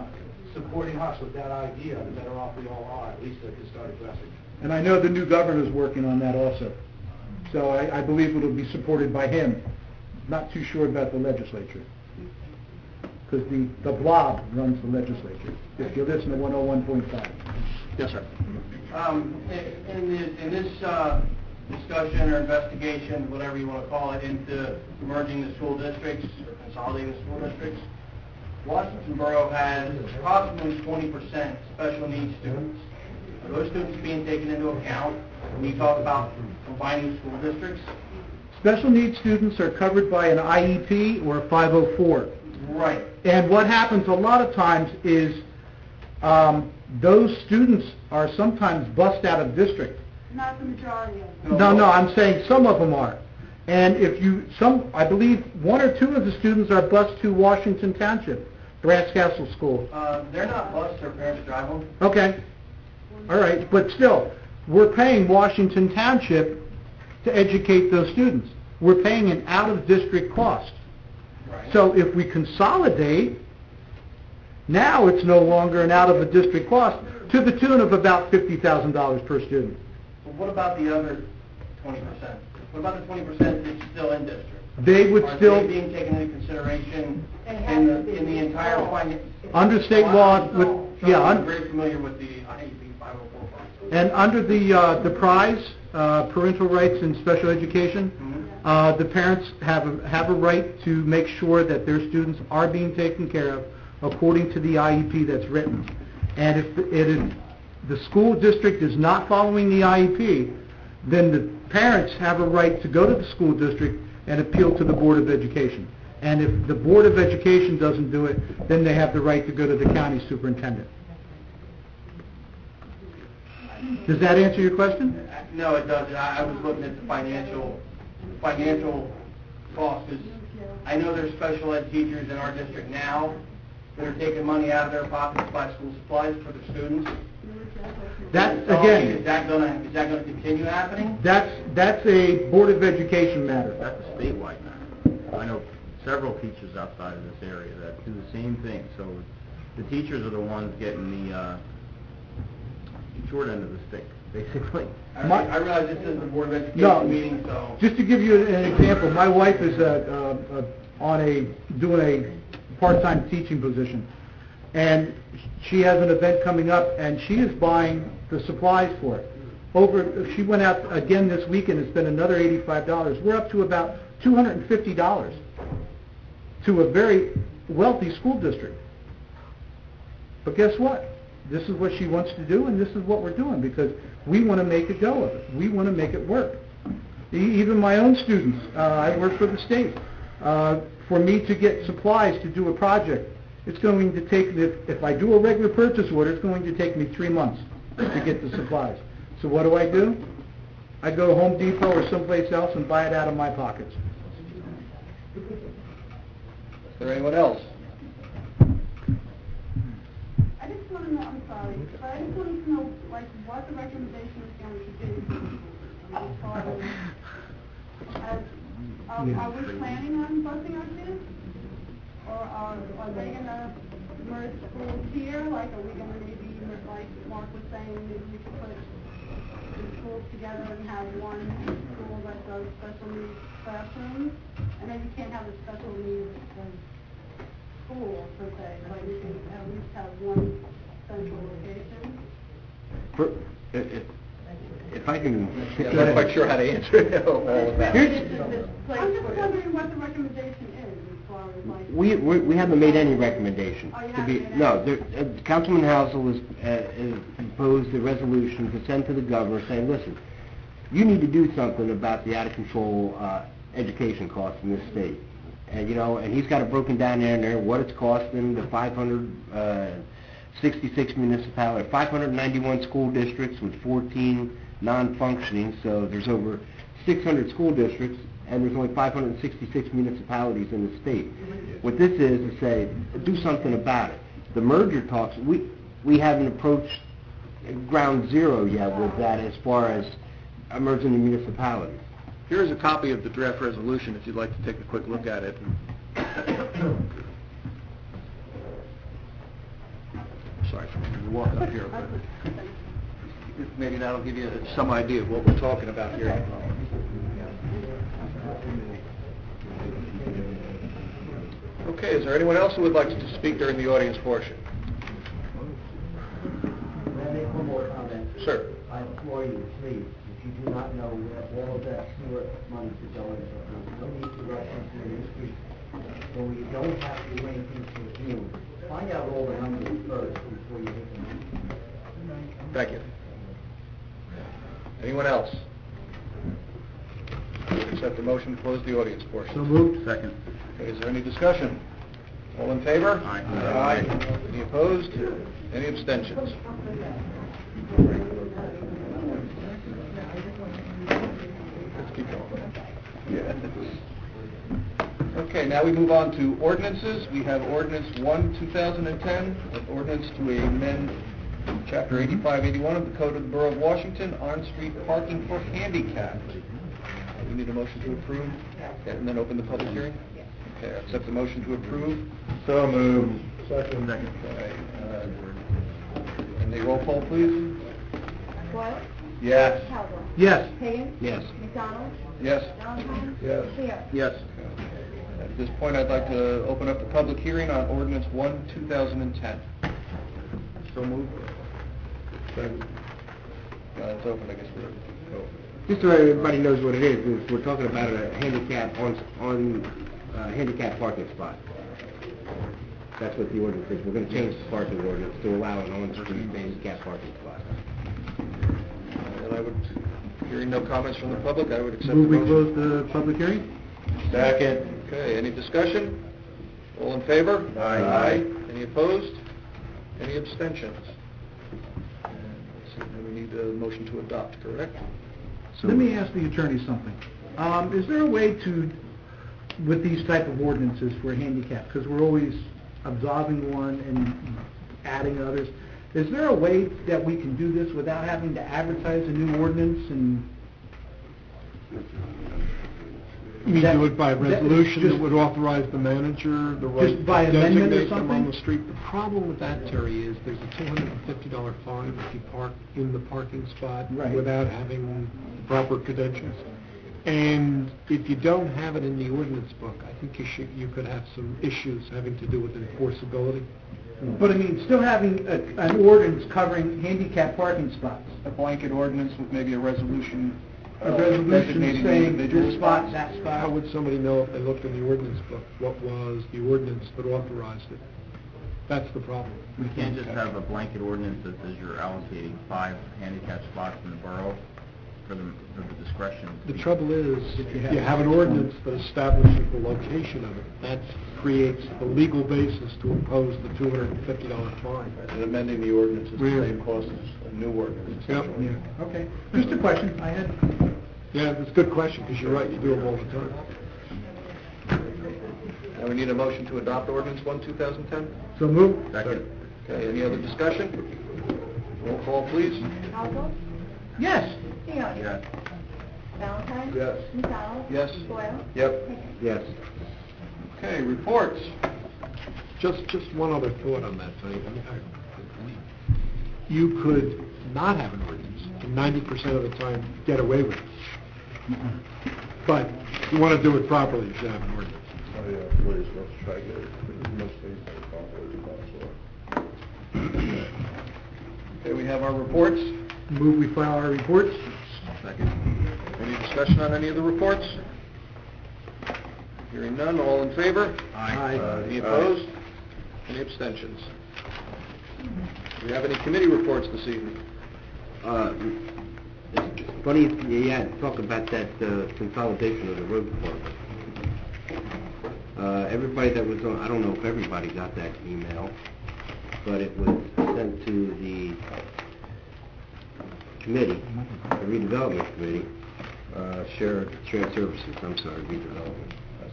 supporting us with that idea, the better off we all are, at least they can start addressing it. And I know the new governor's working on that also. So I believe it'll be supported by him. Not too sure about the legislature. Because the blob runs the legislature, if you listen to 101.5. Yes, sir. In this discussion or investigation, whatever you want to call it, into merging the school districts or consolidating the school districts, Washington Borough has approximately 20% special needs students. Are those students being taken into account when you talk about combining school districts? Special needs students are covered by an IEP or a 504. Right. And what happens a lot of times is those students are sometimes bussed out of district. Not the majority of them. No, I'm saying some of them are. And I believe one or two of the students are bused to Washington Township, Brass Castle School. They're not bused, their parents drive them. Okay. All right. But still, we're paying Washington Township to educate those students. We're paying an out-of-district cost. Right. So if we consolidate, now it's no longer an out-of-a-district cost to the tune of about $50,000 per student. Well, what about the other 20%? What about the 20% that's still in district? They would Are still they being taken into consideration in the entire finance? under state law. I'm very familiar with the IEP 504 process. And under the PRIZE, parental rights in special education, the parents have a right to make sure that their students are being taken care of according to the IEP that's written. And if the school district is not following the IEP, then the parents have a right to go to the school district and appeal to the Board of Education. And if the Board of Education doesn't do it, then they have the right to go to the county superintendent. Does that answer your question? No, it doesn't. I was looking at the financial cost, because I know there's special ed teachers in our district now that are taking money out of their pockets to buy school supplies for their students. That, So, again, is that gonna continue happening? that's a Board of Education matter. That's a statewide matter. I know several teachers outside of this area that do the same thing. So the teachers are the ones getting the short end of the stick, basically. I realize this isn't a Board of Education meeting, so... Just to give you an example, my wife is doing a part-time teaching position, and she has an event coming up, and she is buying the supplies for it. She went out again this weekend and spent another $85. We're up to about $250 to a very wealthy school district. But guess what? This is what she wants to do, and this is what we're doing, because we want to make a go of it. We want to make it work. Even my own students, I work for the state. For me to get supplies to do a project, it's going to take, if I do a regular purchase order, it's going to take me 3 months to get the supplies. So what do? I go to Home Depot or someplace else and buy it out of my pockets. Is there anyone else? I just want to know, I'm sorry, but I just wanted to know, like, what the recommendation is going to be. As far as, are we planning on busing our kids? Or are they going to merge schools here? Like, are we going to maybe, like Mark was saying, maybe we could put the schools together and have one school that does special needs classrooms? I know you can't have a special needs school, per se, but you can at least have one central location. If I can... I'm not quite sure how to answer all of that. I'm just wondering what the recommendation is as far as like... We haven't made any recommendation. Oh, you haven't made any? No, Councilman Housel has proposed a resolution to send to the governor saying, listen, you need to do something about the out-of-control education costs in this state. And he's got it broken down there, what it's costing the 566 municipalities, 591 school districts with 14 non-functioning, so there's over 600 school districts, and there's only 566 municipalities in the state. What this is say, do something about it. The merger talks, we haven't approached ground zero yet with that as far as merging the municipalities. Here's a copy of the draft resolution if you'd like to take a quick look at it. you're walking up here. Maybe that'll give you some idea of what we're talking about here. Okay, is there anyone else who would like to speak during the audience portion? May I make one more comment? Sir. I implore you, please, if you do not know where all of that sewer money is going, no need to rush into an increase. So you don't have to do anything to review. Find out all the numbers first before you make them. Thank you. Anyone else? Accept the motion to close the audience portion. So moved. Second. Okay, is there any discussion? All in favor? Aye. Aye. Any opposed? Any abstentions? Let's keep going. Okay, now we move on to ordinances. We have ordinance 1, 2010, an ordinance to amend Chapter 8581 of the Code of the Borough of Washington, on-street parking for handicapped. We need a motion to approve, and then open the public hearing. Okay, accept the motion to approve. So moved. Second. Okay, and the roll call, please. Boyle? Yes. Caldwell? Yes. Higgins? Yes. McDonald? Yes. Valentine? Yes. Theo? Yes. At this point, I'd like to open up the public hearing on ordinance 1, 2010. So moved. Second. It's open, I guess. Just so everybody knows what it is we're talking about a handicap on handicap parking spot. That's what the ordinance is. We're going to change the parking ordinance to allow an on-street handicap parking spot. And I would, hearing no comments from the public, I would accept the Move we motion. close the public hearing? Second. Okay, any discussion? All in favor? Aye. Any opposed? Any abstentions? And let's see, now we need a motion to adopt, correct? Let me ask the attorney something. Is there a way to, with these type of ordinances for handicap, because we're always absolving one and adding others, is there a way that we can do this without having to advertise a new ordinance and... You mean do it by resolution that just- would authorize the manager the right Just by to amendment or designate them on something? the street? The problem with that, Terry, is there's a $250 fine if you park in the parking spot Right. without having the proper credentials. And if you don't have it in the ordinance book, I think you could have some issues having to do with enforceability. But I mean, still having an ordinance covering handicap parking spots. A blanket ordinance with maybe a resolution. A resolution designating saying individual this spot, spots. that spot. How would somebody know if they looked in the ordinance book what was the ordinance that authorized it? That's the problem. We can't just have a blanket ordinance that says you're allocating 5 handicap spots in the borough for the discretion. The trouble is, if you have an ordinance that establishes the location of it, that creates the legal basis to impose the $250 fine. And amending the ordinance is the Yeah. same cost as a new ordinance. Yep. essentially. Yeah, okay. Just a question I had. Yeah, that's a good question, because you're right, you do them all the time. Now we need a motion to adopt ordinance 1, 2010. So move. Second. Okay, any other discussion? Roll call, please. Caldwell? Yes. Theo? Yes. Valentine? Yes. McDonald? Yes. Boyle? Yep. Higgins? Yes. Okay, reports. Just one other thought on that, Tony. You could not have an ordinance, and 90% of the time get away with it. But if you want to do it properly, you should have an ordinance. Oh, yeah, please, let's try to get it as much as possible. Okay, we have our reports. Move we file our reports. Second. Any discussion on any of the reports? Hearing none, all in favor? Aye. Any opposed? Any abstentions? Do we have any committee reports this evening? It's funny you talk about that consolidation of the road department. Everybody that was on, I don't know if everybody got that email, but it was sent to the committee, the redevelopment committee, shared services, I'm sorry, redevelopment.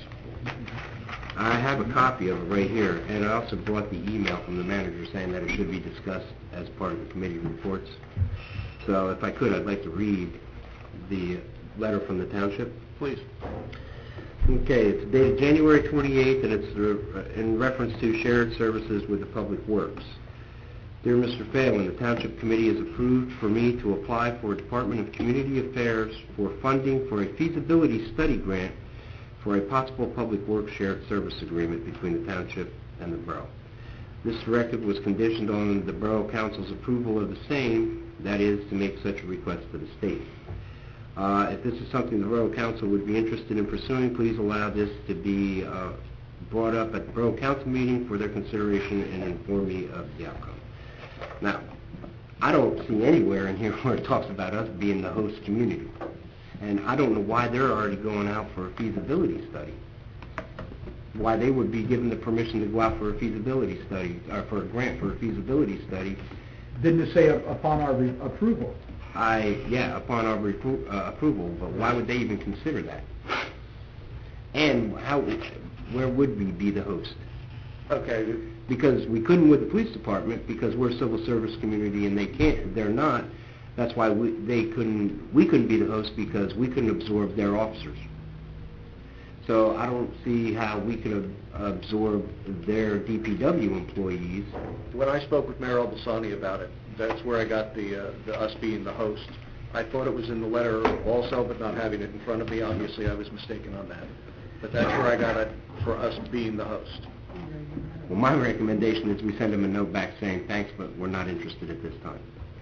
I have a copy of it right here, and I also brought the email from the manager saying that it should be discussed as part of the committee reports. So if I could, I'd like to read the letter from the township. Please. Okay, it's dated January 28th, and it's in reference to shared services with the Public Works. Dear Mr. Phelan, the Township Committee has approved for me to apply for a Department of Community Affairs for funding for a feasibility study grant for a possible public works shared service agreement between the Township and the Borough. This directive was conditioned on the Borough Council's approval of the same, that is, to make such a request to the state. If this is something the Borough Council would be interested in pursuing, please allow this to be brought up at the Borough Council meeting for their consideration and inform me of the outcome. Now, I don't see anywhere in here where it talks about us being the host community. And I don't know why they're already going out for a feasibility study. Why they would be given the permission to go out for a feasibility study, or for a grant for a feasibility study. Didn't it say upon our approval? Yeah, upon our approval, but why would they even consider that? And where would we be the host? Okay. Because we couldn't with the police department because we're a civil service community and they're not. That's why we couldn't be the host because we couldn't absorb their officers. So I don't see how we could absorb their DPW employees. When I spoke with Mayor Albasani about it, that's where I got the us being the host. I thought it was in the letter also, but not having it in front of me, obviously I was mistaken on that. But that's where I got it for us being the host. Well, my recommendation is we send them a note back saying thanks, but we're not interested at this time.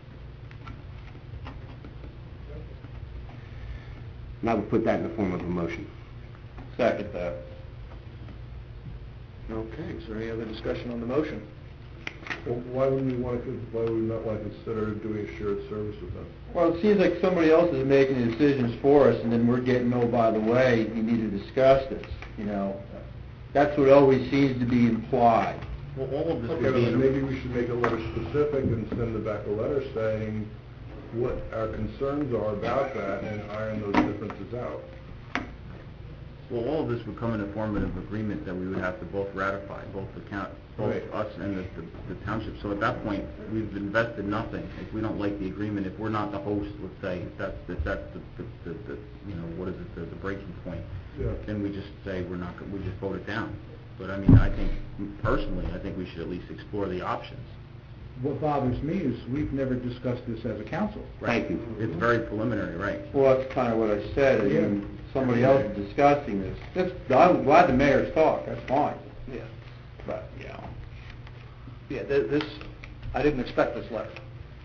And I would put that in the form of a motion. Second that. Okay, is there any other discussion on the motion? Well, why would we not want to consider doing a shared service with them? Well, it seems like somebody else is making the decisions for us, and then we're getting, oh, by the way, you need to discuss this, you know. That's what always seems to be implied. Well, all of this Okay, would be... then maybe we should make a letter specific and send them back a letter saying what our concerns are about that and iron those differences out. Well, all of this would come in a formative agreement that we would have to both ratify, both Right. us and the township. So at that point, we've invested nothing. If we don't like the agreement, if we're not the host, let's say, if that's the you know, what is it, the breaking point, Yeah. then we just say we just vote it down. But I mean, I think, personally, I think we should at least explore the options. What bothers me is we've never discussed this as a council. Thank you. It's very preliminary, right? Well, that's kind of what I said, I mean, somebody else is discussing this. I'm glad the mayor's talk, that's fine. Yeah. But, yeah, this, I didn't expect this letter.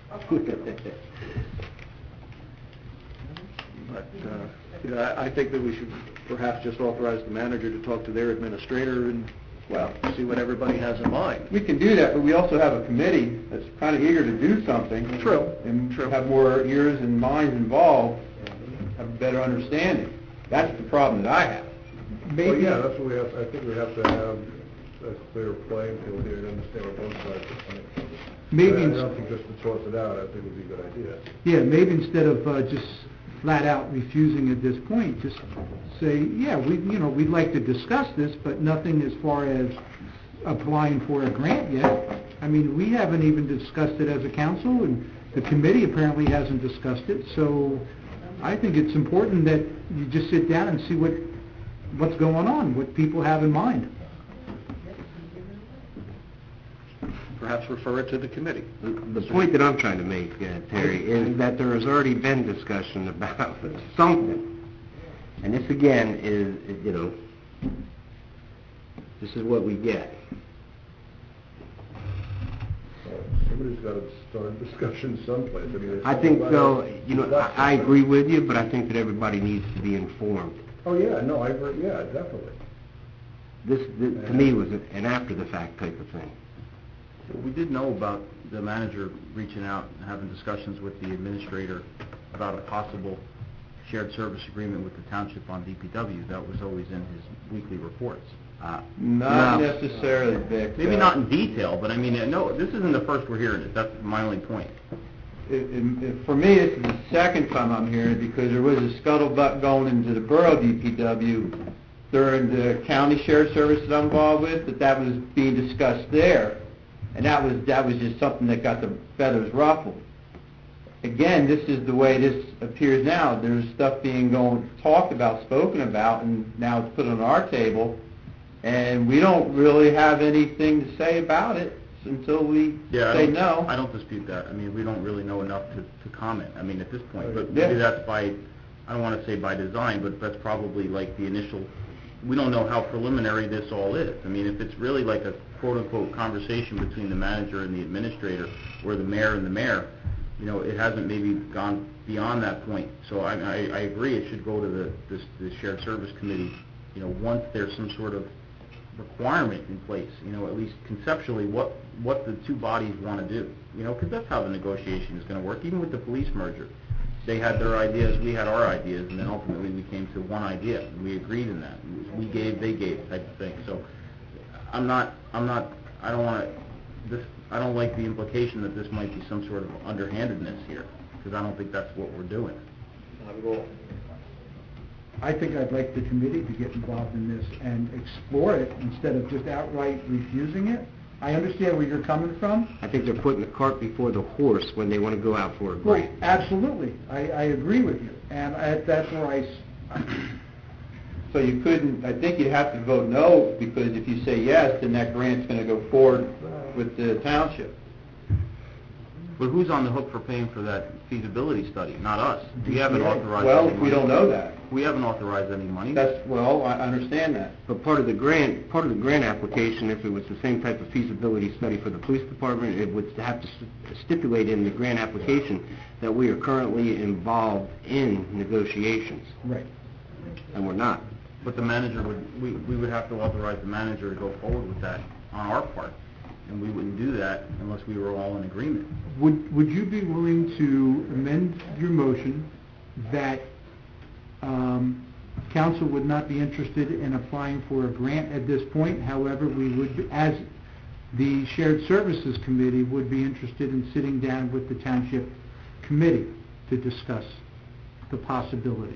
But, you know, I think that we should perhaps just authorize the manager to talk to their administrator and, well, see what everybody has in mind. We can do that, but we also have a committee that's kind of eager to do something. True. And have more ears and minds involved, have a better understanding. That's the problem that I have. Well, yeah, that's what we have, I think we have to have a clear playing field here and understand what both sides are coming from. Maybe I don't think just to toss it out, I think would be a good idea. Yeah, maybe instead of just flat out refusing at this point, just say, yeah, we'd like to discuss this, but nothing as far as applying for a grant yet. I mean, we haven't even discussed it as a council, and the committee apparently hasn't discussed it, so I think it's important that you just sit down and see what's going on, what people have in mind. Perhaps refer it to the committee. The point that I'm trying to make, Terry, is that there has already been discussion about something. And this, again, is, you know, this is what we get. Somebody's got to start a discussion someplace. I mean, I think, though, you know, I agree with you, but I think that everybody needs to be informed. Oh, yeah, no, I agree, yeah, definitely. This to me, was an after-the-fact type of thing. Well, we did know about the manager reaching out and having discussions with the administrator about a possible shared service agreement with the township on DPW. That was always in his weekly reports. Not necessarily, Vic. Maybe not in detail, but I mean, no, this isn't the first we're hearing it. That's my only point. For me, this is the second time I'm hearing it because there was a scuttlebutt going into the borough DPW during the county shared services I'm involved with, that was being discussed there. And that was just something that got the feathers ruffled. Again, this is the way this appears now. There's stuff being talked about, spoken about, and now it's put on our table, and we don't really have anything to say about it. until we Yeah, say no. I don't dispute that. I mean, we don't really know enough to comment, I mean, at this point. But Yeah. maybe that's by, I don't want to say by design, but that's probably like the initial, we don't know how preliminary this all is. I mean, if it's really like a quote-unquote conversation between the manager and the administrator, or the mayor and the mayor, you know, it hasn't maybe gone beyond that point. So I agree, it should go to the shared service committee, you know, once there's some sort of requirement in place, you know, at least conceptually, what the two bodies want to do, you know, because that's how the negotiation is going to work. Even with the police merger, they had their ideas, we had our ideas, and then ultimately we came to one idea, and we agreed in that. We gave, they gave, type of thing. So I don't like the implication that this might be some sort of underhandedness here, because I don't think that's what we're doing. Not at all. I think I'd like the committee to get involved in this and explore it instead of just outright refusing it. I understand where you're coming from. I think they're putting the cart before the horse when they want to go out for a grant. Absolutely. I agree with you. And that's where So you couldn't, I think you'd have to vote no, because if you say yes, then that grant's going to go forward with the township. But who's on the hook for paying for that feasibility study? Not us. We haven't authorized Well, any money. we don't know that. We haven't authorized any money. Well, I understand that. But part of the grant application, if it was the same type of feasibility study for the police department, it would have to stipulate in the grant application that we are currently involved in negotiations. Right. And we're not. But the manager we would have to authorize the manager to go forward with that on our part. And we wouldn't do that unless we were all in agreement. Would you be willing to amend your motion that council would not be interested in applying for a grant at this point? However, we would, as the Shared Services Committee, would be interested in sitting down with the Township Committee to discuss the possibilities.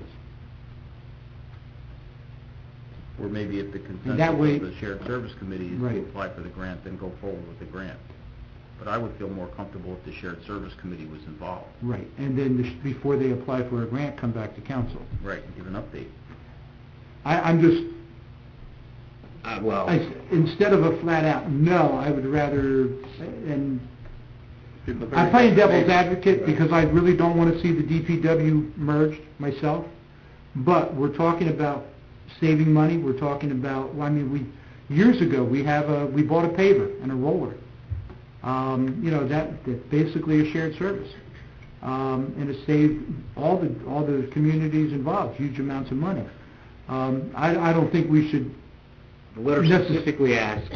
Or maybe if the consensus That way- of the Shared Service Committee is Right. to apply for the grant, then go forward with the grant. But I would feel more comfortable if the Shared Service Committee was involved. Right, and then before they apply for a grant, come back to council. Right, give an update. I'm just, well, instead of a flat out no, I would rather, and I'm playing devil's advocate because I really don't want to see the DPW merged myself, but we're talking about saving money, we're talking about, I mean, years ago, we bought a paver and a roller. You know, that's basically a shared service. And it saved all the communities involved huge amounts of money. I don't think we should... The letter specifically asks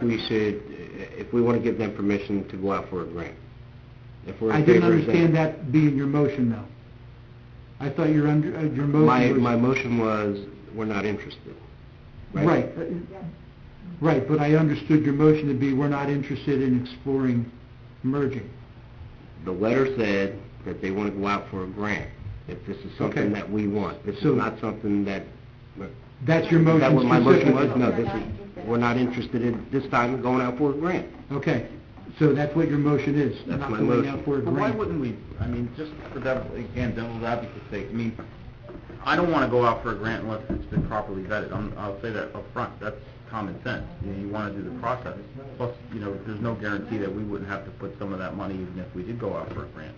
if we want to give them permission to go out for a grant. If we're in I didn't favor, understand that being your motion, though. I thought your motion was... My motion was, we're not interested. Right. Right, but I understood your motion to be, we're not interested in exploring merging. The letter said that they want to go out for a grant, if this is something that we want. This is not something that... That's your motion. Is that what my motion was? specifically? No, we're not interested in this time in going out for a grant. Okay, so that's what your motion is? That's not my going motion. out for a But why grant? wouldn't we, I mean, just for devil's advocate's sake, I mean, I don't want to go out for a grant unless it's been properly vetted. I'll say that up front. That's common sense. You want to do the process. Plus, you know, there's no guarantee that we wouldn't have to put some of that money even if we did go out for a grant.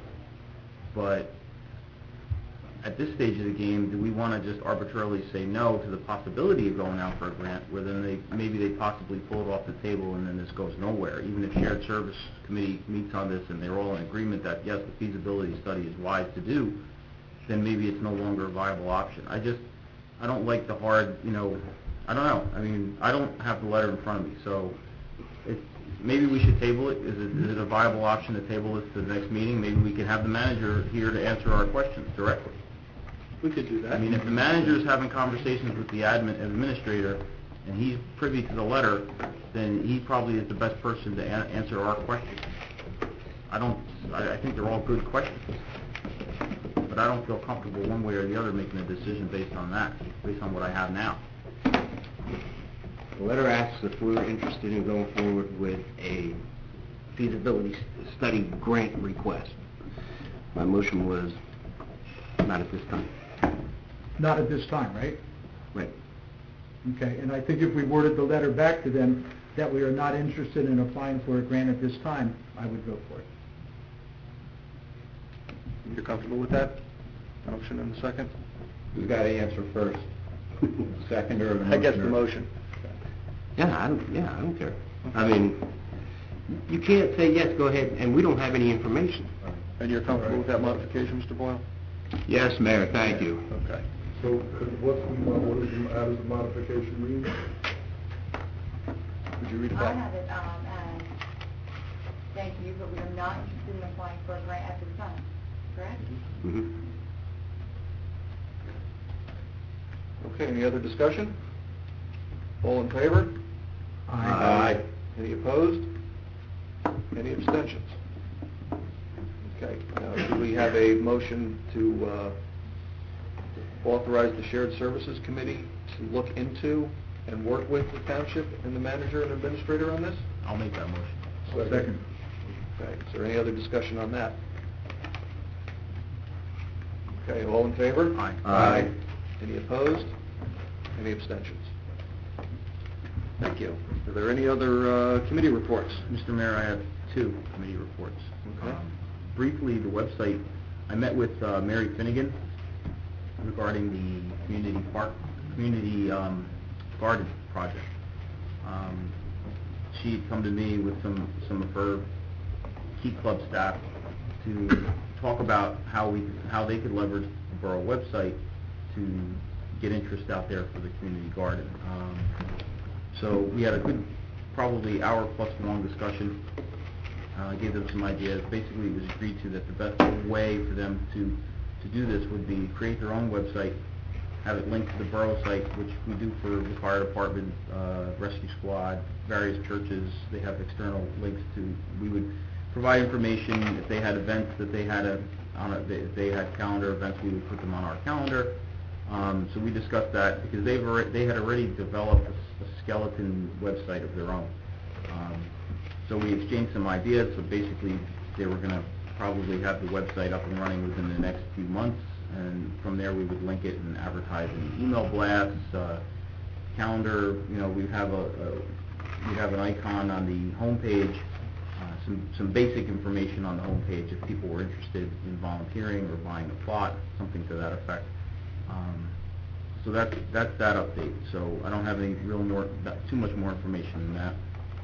But at this stage of the game, do we want to just arbitrarily say no to the possibility of going out for a grant, where then maybe they possibly pull it off the table and then this goes nowhere? Even if Shared Service Committee meets on this and they're all in agreement that, yes, the feasibility study is wise to do, then maybe it's no longer a viable option. I don't like the hard, you know, I don't know. I mean, I don't have the letter in front of me, so maybe we should table it. Is it a viable option to table this to the next meeting? Maybe we can have the manager here to answer our questions directly. We could do that. I mean, if the manager is having conversations with the administrator and he's privy to the letter, then he probably is the best person to answer our questions. I think they're all good questions. But I don't feel comfortable one way or the other making a decision based on that, based on what I have now. The letter asks if we're interested in going forward with a feasibility study grant request. My motion was not at this time. Not at this time, right? Right. Okay, and I think if we worded the letter back to them, that we are not interested in applying for a grant at this time, I would vote for it. You're comfortable with that? Motion and the second? Who's got to answer first? Seconder or the I guess the motioner? motion. Yeah, I don't care. I mean, you can't say, yes, go ahead, and we don't have any information. And you're comfortable with that modification, Mr. Boyle? Yes, Mayor, thank you. Okay. So how does the modification read? Would you read it I back? have it as, thank you, but we are not interested in applying for a grant at this time, correct? Mhm. Okay, any other discussion? All in favor? Aye. Any opposed? Any abstentions? Okay, now do we have a motion to authorize the Shared Services Committee to look into and work with the township and the manager and administrator on this? I'll make that motion. Second. Okay, is there any other discussion on that? Okay, all in favor? Aye. Aye. Any opposed? Any abstentions? Thank you. Are there any other committee reports? Mr. Mayor, I have two committee reports. Okay. Briefly, the website, I met with Mary Finnegan regarding the community garden project. She had come to me with some of her key club staff to talk about how they could leverage the borough website to get interest out there for the community garden. So we had a good, probably hour plus long discussion. I gave them some ideas. Basically, it was agreed to that the best way for them to do this would be create their own website, have it linked to the borough site, which we do for the fire department, rescue squad, various churches. They have external links to. We would provide information if they had events that they had if they had calendar events, we would put them on our calendar. So we discussed that because they had already developed a skeleton website of their own. So we exchanged some ideas. So basically, they were going to probably have the website up and running within the next few months, and from there we would link it and advertise in email blasts, calendar. You know, we have an icon on the homepage, some basic information on the homepage if people were interested in volunteering or buying a plot, something to that effect. So that's that update. So I don't have any too much more information than that.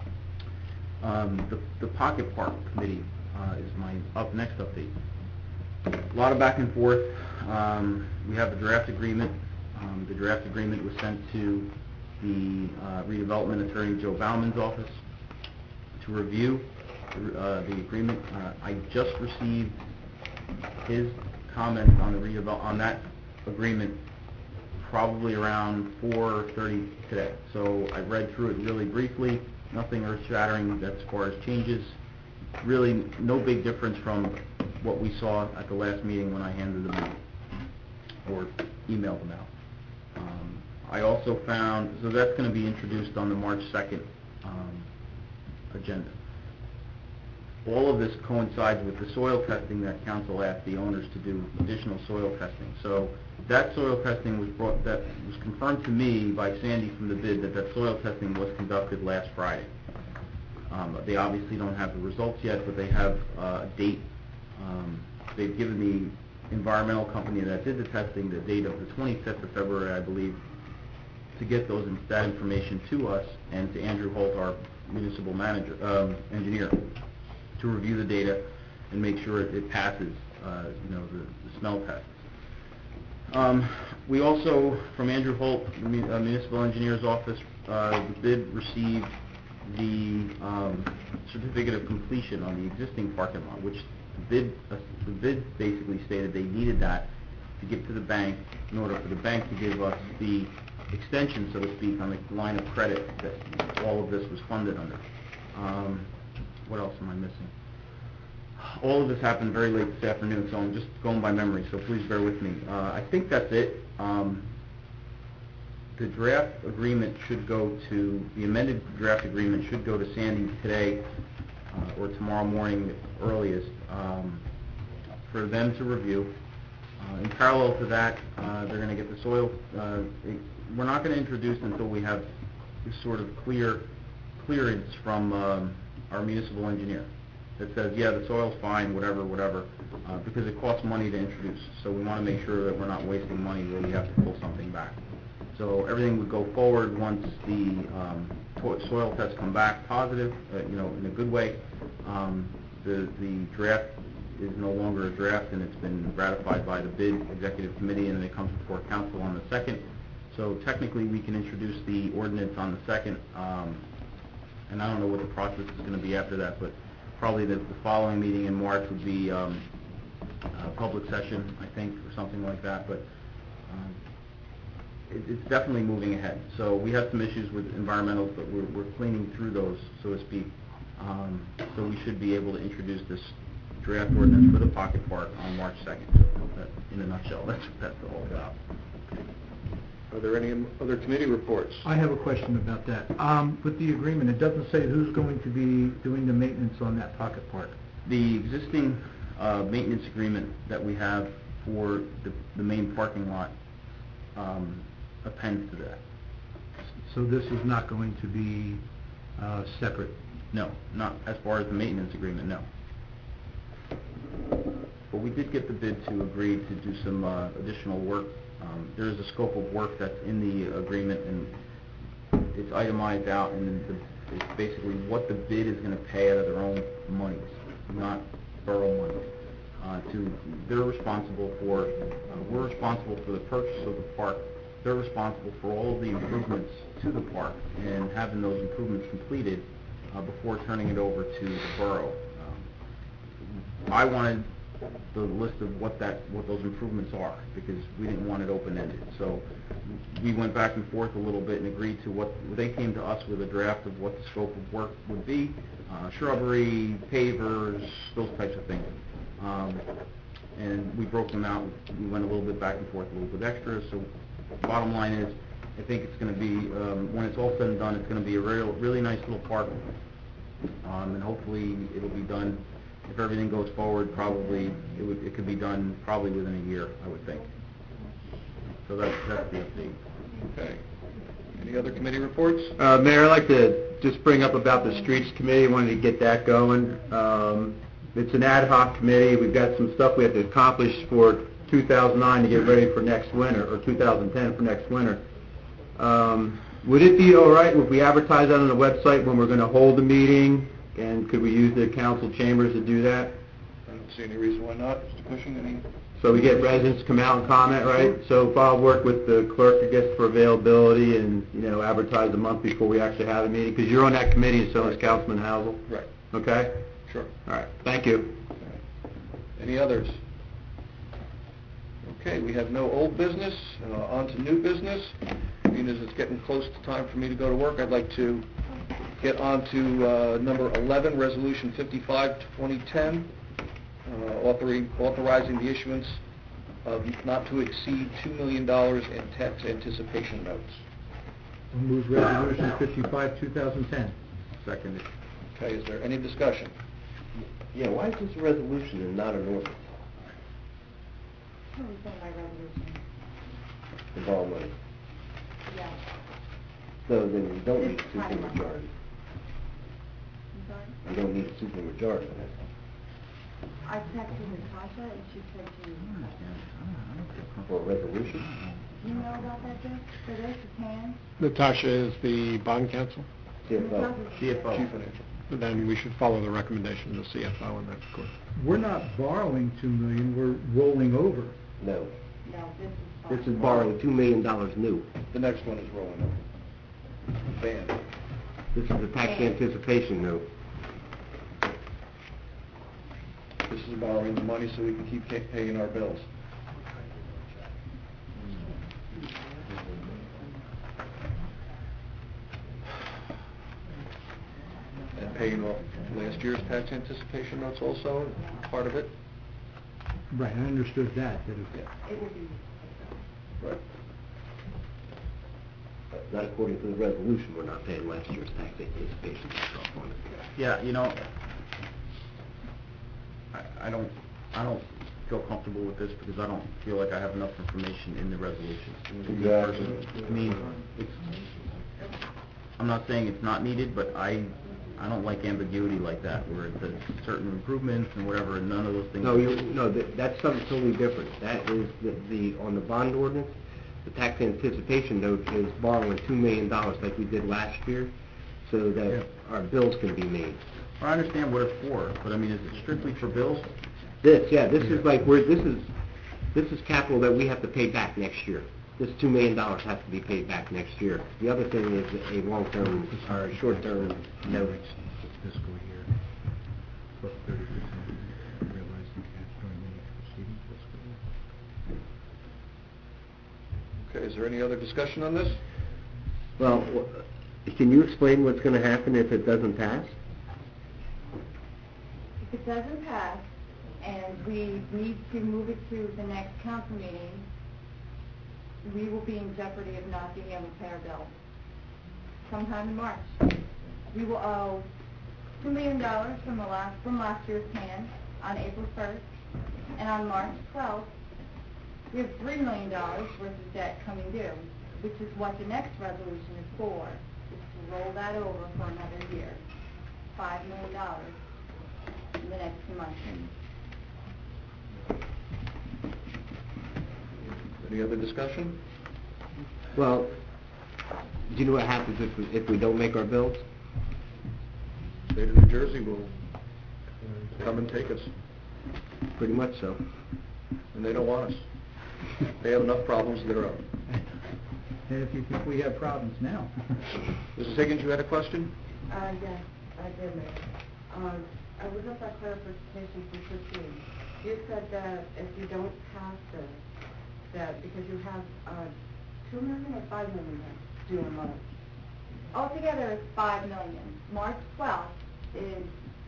The Pocket Park Committee is my next update. A lot of back and forth. We have a draft agreement. The draft agreement was sent to the redevelopment attorney Joe Bauman's office to review the agreement. I just received his comments on that agreement probably around 4:30 today. So I read through it really briefly. Nothing earth-shattering as far as changes. Really no big difference from what we saw at the last meeting when I handed them out or emailed them out. I also found, so that's going to be introduced on the March 2nd agenda. All of this coincides with the soil testing that council asked the owners to do, additional soil testing. So that soil testing that was confirmed to me by Sandy from the bid that soil testing was conducted last Friday. They obviously don't have the results yet, but they have a date. They've given the environmental company that did the testing the date of the 25th of February, I believe, to get that information to us and to Andrew Holt, our municipal engineer, to review the data and make sure it passes, the smell test. We also, from Andrew Holt, the municipal engineer's office, the bid received the certificate of completion on the existing parking lot, which the bid basically stated they needed that to give to the bank in order for the bank to give us the extension, so to speak, on the line of credit that all of this was funded under. What else am I missing? All of this happened very late this afternoon, so I'm just going by memory, so please bear with me. I think that's it. The draft agreement should go to, the amended draft agreement should go to Sandy today or tomorrow morning earliest for them to review. In parallel to that, they're going to get the soil. We're not going to introduce until we have this sort of clear clearance from our municipal engineer that says, yeah, the soil's fine, whatever, because it costs money to introduce. So we want to make sure that we're not wasting money where we have to pull something back. So everything would go forward once the soil tests come back positive, in a good way. The draft is no longer a draft, and it's been ratified by the bid executive committee, and then it comes before council on the 2nd. So technically, we can introduce the ordinance on the 2nd, and I don't know what the process is going to be after that, but probably the following meeting in March would be a public session, I think, or something like that. But it's definitely moving ahead. So we have some issues with environmentals, but we're cleaning through those, so to speak. So we should be able to introduce this draft ordinance for the pocket park on March 2nd. In a nutshell, that's all about. Are there any other committee reports? I have a question about that. With the agreement, it doesn't say who's going to be doing the maintenance on that pocket park. The existing maintenance agreement that we have for the main parking lot appends to that. So this is not going to be separate? No, not as far as the maintenance agreement, no. But we did get the bid to agree to do some additional work. There is a scope of work that's in the agreement, and it's itemized out, and it's basically what the bid is going to pay out of their own monies, not borough money. They're responsible for, we're responsible for the purchase of the park. They're responsible for all of the improvements to the park and having those improvements completed before turning it over to the borough. I wanted the list of what those improvements are, because we didn't want it open-ended. So we went back and forth a little bit and agreed to what they came to us with a draft of what the scope of work would be, shrubbery, pavers, those types of things. And we broke them out. We went a little bit back and forth, a little bit extra. So bottom line is, I think it's going to be, when it's all said and done, it's going to be a really nice little park. And hopefully it'll be done. If everything goes forward, probably it could be done probably within a year, I would think. So that's the update. Okay. Any other committee reports? Mayor, I'd like to just bring up about the streets committee. I wanted to get that going. It's an ad hoc committee. We've got some stuff we have to accomplish for 2009 to get ready for next winter, or 2010 for next winter. Would it be all right if we advertise that on the website when we're going to hold the meeting? And could we use the council chambers to do that? I don't see any reason why not. Mr. Cushing, any? So we get residents to come out and comment, right? So if I'll work with the clerk, I guess, for availability and, advertise a month before we actually have a meeting, because you're on that committee and so is Councilman Housel. Right. Okay? Sure. All right. Thank you. Any others? Okay, we have no old business. On to new business. Being as it's getting close to time for me to go to work, I'd like to get on to number 11, Resolution 55, 2010, authorizing the issuance of not to exceed $2 million in tax anticipation notes. I'll move Resolution 55, 2010. Seconded. Okay, is there any discussion? Yeah, why is this a resolution and not an ordinance? What was that by resolution? To borrow money. Yeah. So then you don't need a This is kind of supermajority. I'm sorry? You don't need a supermajority. I texted Natasha and she said to me, For a resolution? you know about that, Dick? For this, it's hands? Natasha is the bond counsel? CFO. CFO. Chief Financial. Then we should follow the recommendation of the CFO on that, of course. We're not borrowing $2 million, we're rolling over. No. No, this is fine. This is borrowing $2 million new. The next one is rolling over. Banned. This is a tax anticipation note. This is borrowing the money so we can keep paying our bills. And paying off last year's tax anticipation notes also, part of it? Right, I understood that. It will be. Right. Not according to the resolution, we're not paying last year's tax anticipation on it. Yeah, I don't feel comfortable with this because I don't feel like I have enough information in the resolution. Exactly. I mean, I'm not saying it's not needed, but I don't like ambiguity like that, where it says certain improvements and whatever, and none of those things. That's something totally different. That is on the bond ordinance, the tax anticipation note is borrowing $2 million like we did last year, so that our bills can be made. I understand what it's for, but I mean, is it strictly for bills? This is like, this is capital that we have to pay back next year. This $2 million has to be paid back next year. The other thing is a long-term, or a short-term note. Fiscal year, plus 30% realized in cash during the preceding fiscal year. Okay, is there any other discussion on this? Well, can you explain what's going to happen if it doesn't pass? If it doesn't pass, and we need to move it to the next council meeting, we will be in jeopardy of not being able to pay our bill sometime in March. We will owe $2 million from last year's plan on April 1st, and on March 12th, we have $3 million worth of debt coming due, which is what the next resolution is for, is to roll that over for another year, $5 million in the next 2 months. Any other discussion? Well, do you know what happens if we don't make our bills? State of New Jersey will come and take us. Pretty much so. And they don't want us. They have enough problems of their own. And if you think we have problems now. Mrs. Higgins, you had a question? Yes, I did, Mayor. I would like that clarification from Christine. You said that if you don't pass this, that because you have $2 million or $5 million due in March? Altogether, it's $5 million. March 12th is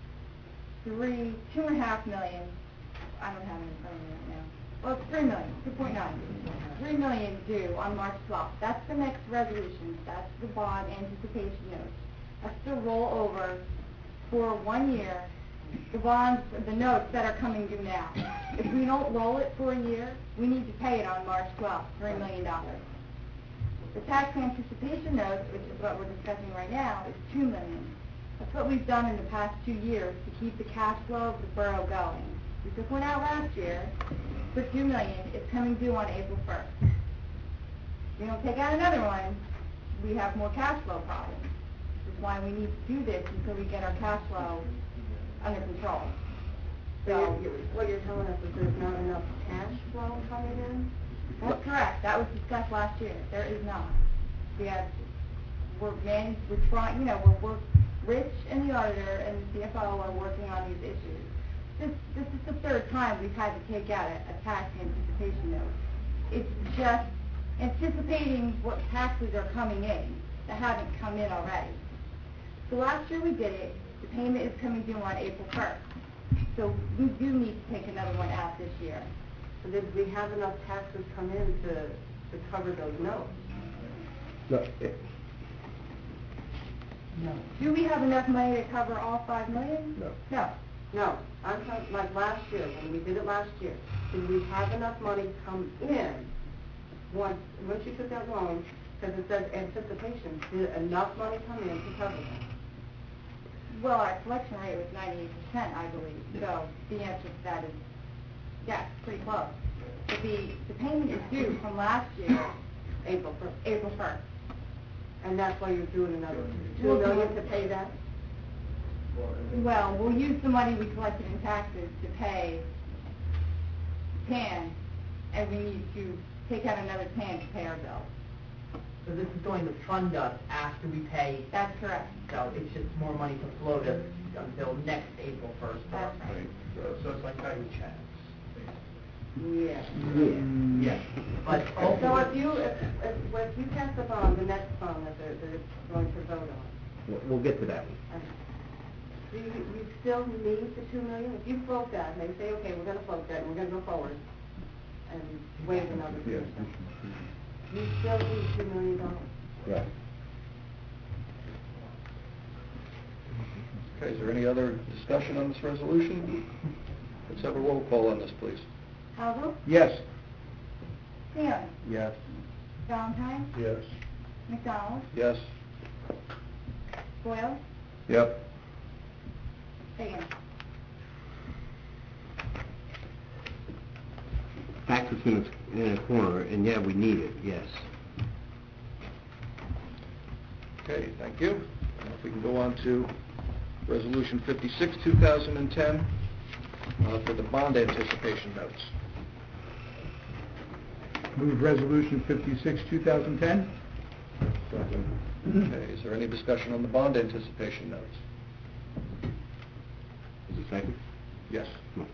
$2.5 million. I don't have it in front of me right now. Well, it's $3 million, 2.9. $3 million due on March 12th. That's the next resolution. That's the bond anticipation note. That's the rollover for 1 year. The bonds, the notes that are coming due now. If we don't roll it for a year, we need to pay it on March 12th, $3 million. The tax anticipation notes, which is what we're discussing right now, is $2 million. That's what we've done in the past 2 years to keep the cash flow of the borough going. We took one out last year for $2 million. It's coming due on April 1st. If we don't take out another one, we have more cash flow problems. Which is why we need to do this until we get our cash flow under control. So what you're telling us is there's not enough cash flow coming in? That's correct. That was discussed last year. There is not. Rich and the auditor and the CFO are working on these issues. This is the third time we've had to take out a tax anticipation note. It's just anticipating what taxes are coming in that haven't come in already. So last year we did it. The payment is coming due on April 1st. So we do need to take another one out this year. So did we have enough taxes come in to cover those notes? No. Do we have enough money to cover all $5 million? No. No. No. I'm talking like last year, when we did it last year. Did we have enough money come in once you took that loan, because it says anticipation, did enough money come in to cover that? Well, our collection rate was 98%, I believe. So the answer to that is yes, pretty close. But the payment is due from last year, April 1st. April 1st. And that's why you're doing another $2 million to pay that? Well, we'll use the money we collected in taxes to pay TAN, and we need to take out another TAN to pay our bill. So this is going to fund us after we pay? That's correct. So it's just more money to float us until next April 1st? That's right. So it's like cutting checks. Yeah. Yeah. But So if you pass the bond, the next bond that they're going to vote on. We'll get to that one. Do you still need the $2 million? If you float that, and they say, okay, we're going to float that, and we're going to go forward, and waive another year, you still need $2 million. Right. Okay, is there any other discussion on this resolution? Let's have a roll call on this, please. Howell? Yes. Seon? Yes. Valentine? Yes. McDonald? Yes. Boyle, Yep. Higgins. Backs us in a corner, and yeah, we need it, yes. Okay, thank you. If we can go on to Resolution 56, 2010, for the bond anticipation notes. Move Resolution 56, 2010. Okay, is there any discussion on the bond anticipation notes? Is it second? Yes.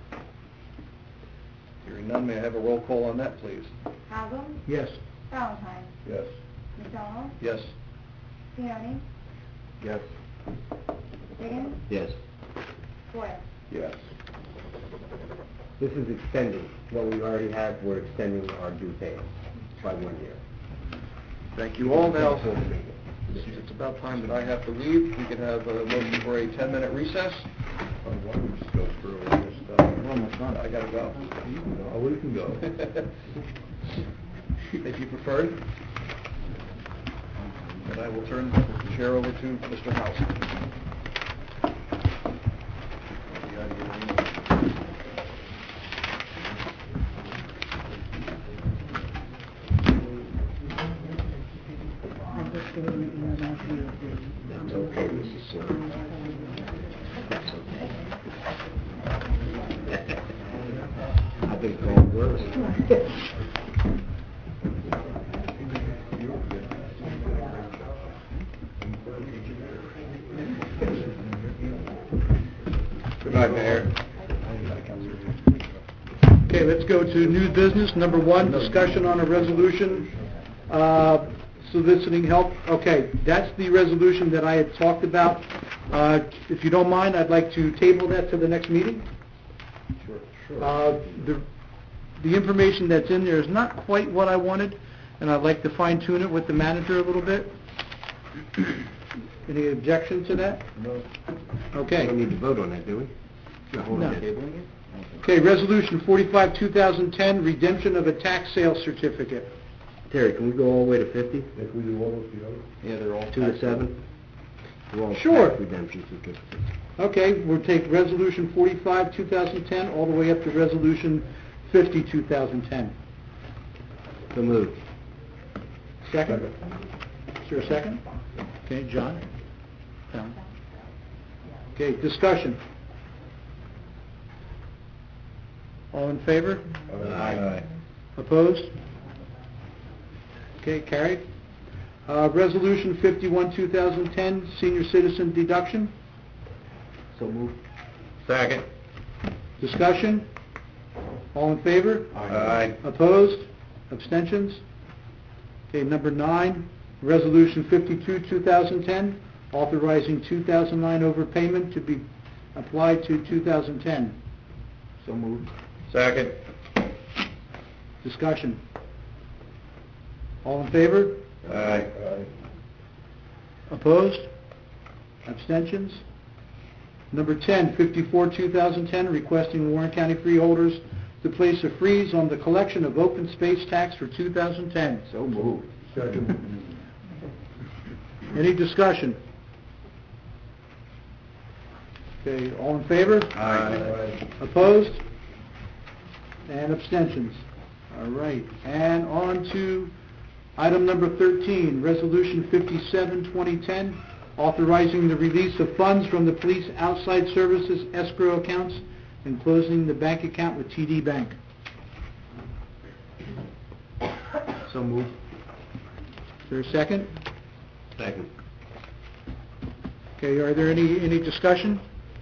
Hearing none, may I have a roll call on that, please? Hazel, Yes. Valentine, Yes. McDonald, Yes. Keoni, Yes. Higgins, Yes. Boyle. Yes. This is extending what we already have, we're extending our due payments by 1 year. Thank you all. Now, it's about time that I have to leave. We can have a motion for a 10-minute recess. Why don't we just go through this stuff? We're almost done. I gotta go. You can go. We can go. If you prefer. And I will turn the chair over to Mr. House. That's okay, Mrs. Silver. That's okay. I've been called worse. Good night, Mayor. Okay, let's go to new business. Number 1, discussion on a resolution soliciting help. Okay, that's the resolution that I had talked about. If you don't mind, I'd like to table that to the next meeting. Sure. The information that's in there is not quite what I wanted, and I'd like to fine-tune it with the manager a little bit. Any objection to that? No. Okay. We don't need to vote on that, do we? No. Okay, Resolution 45, 2010, redemption of a tax sale certificate. Terry, can we go all the way to 50? If we do all those together? Yeah, they're all 2 to 7? They're all Sure. tax redemption certificates. Okay, we'll take Resolution 45, 2010, all the way up to Resolution 50, 2010. So moved. Second? Is there a second? Okay, John? Tom? Okay, discussion. All in favor? Aye. Opposed? Okay, carried. Resolution 51, 2010, senior citizen deduction. So moved. Second. Discussion? All in favor? Aye. Opposed? Abstentions? Okay, number 9, Resolution 52, 2010, authorizing 2009 overpayment to be applied to 2010. So moved. Second. Discussion? All in favor? Aye. Opposed? Abstentions? Number 10, 54, 2010, requesting Warren County freeholders to place a freeze on the collection of open space tax for 2010. So moved. Second. Any discussion? Okay, all in favor? Aye. Opposed? And abstentions. All right, and on to item number 13, Resolution 57, 2010, authorizing the release of funds from the police outside services escrow accounts and closing the bank account with TD Bank. So moved. Is there a second? Second. Okay, are there any discussion?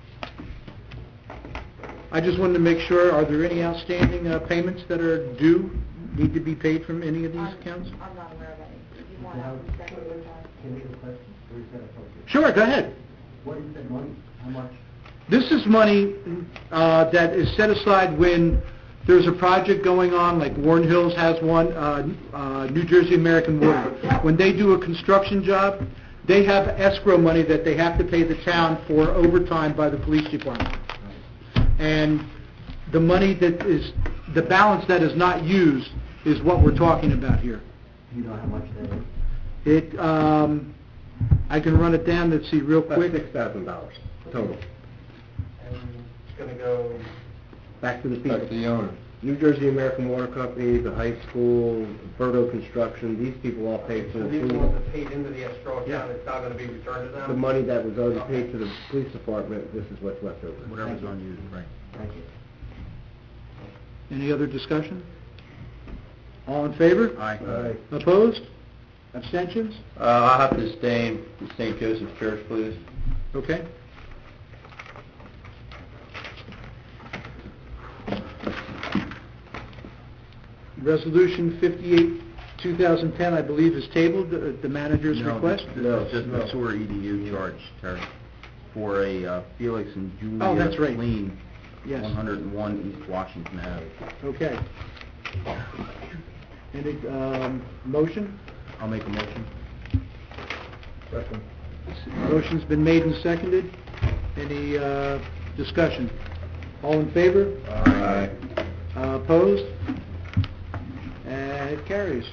I just wanted to make sure, are there any outstanding payments that are due, need to be paid from any of these accounts? I'm not aware of any. Do you want to second or not? Can we have a question? Or is that appropriate? Sure, go ahead. What is that money? How much? This is money that is set aside when there's a project going on, like Warren Hills has one, New Jersey American Water. When they do a construction job, they have escrow money that they have to pay the town for overtime by the police department. And the money that is, the balance that is not used is what we're talking about here. Do you know how much that is? I can run it down, let's see, real About quick. $6,000 total. And it's gonna go, Back to the people. Back to the owner. New Jersey American Water Company, the high school, Berto Construction, these people all paid for so the these are the food. ones that paid into the escrow account, Yeah. it's not gonna be returned to them? The money that was already paid to the police department, this is what's left over. Whatever's unused, right. Thank you. Any other discussion? All in favor? Aye. Aye. Opposed? Abstentions? I'll have to abstain, St. Joseph's Church, please. Okay. Resolution 58, 2010, I believe, is tabled at the manager's request? No, this is just the sewer EDU charge, Terry, for a Felix and Julia Oh, that's right. Lane, Yes. 101 East Washington Ave. Okay. Any, motion? I'll make a motion. Second. Motion's been made and seconded. Any, discussion? All in favor? Aye. Opposed? And it carries.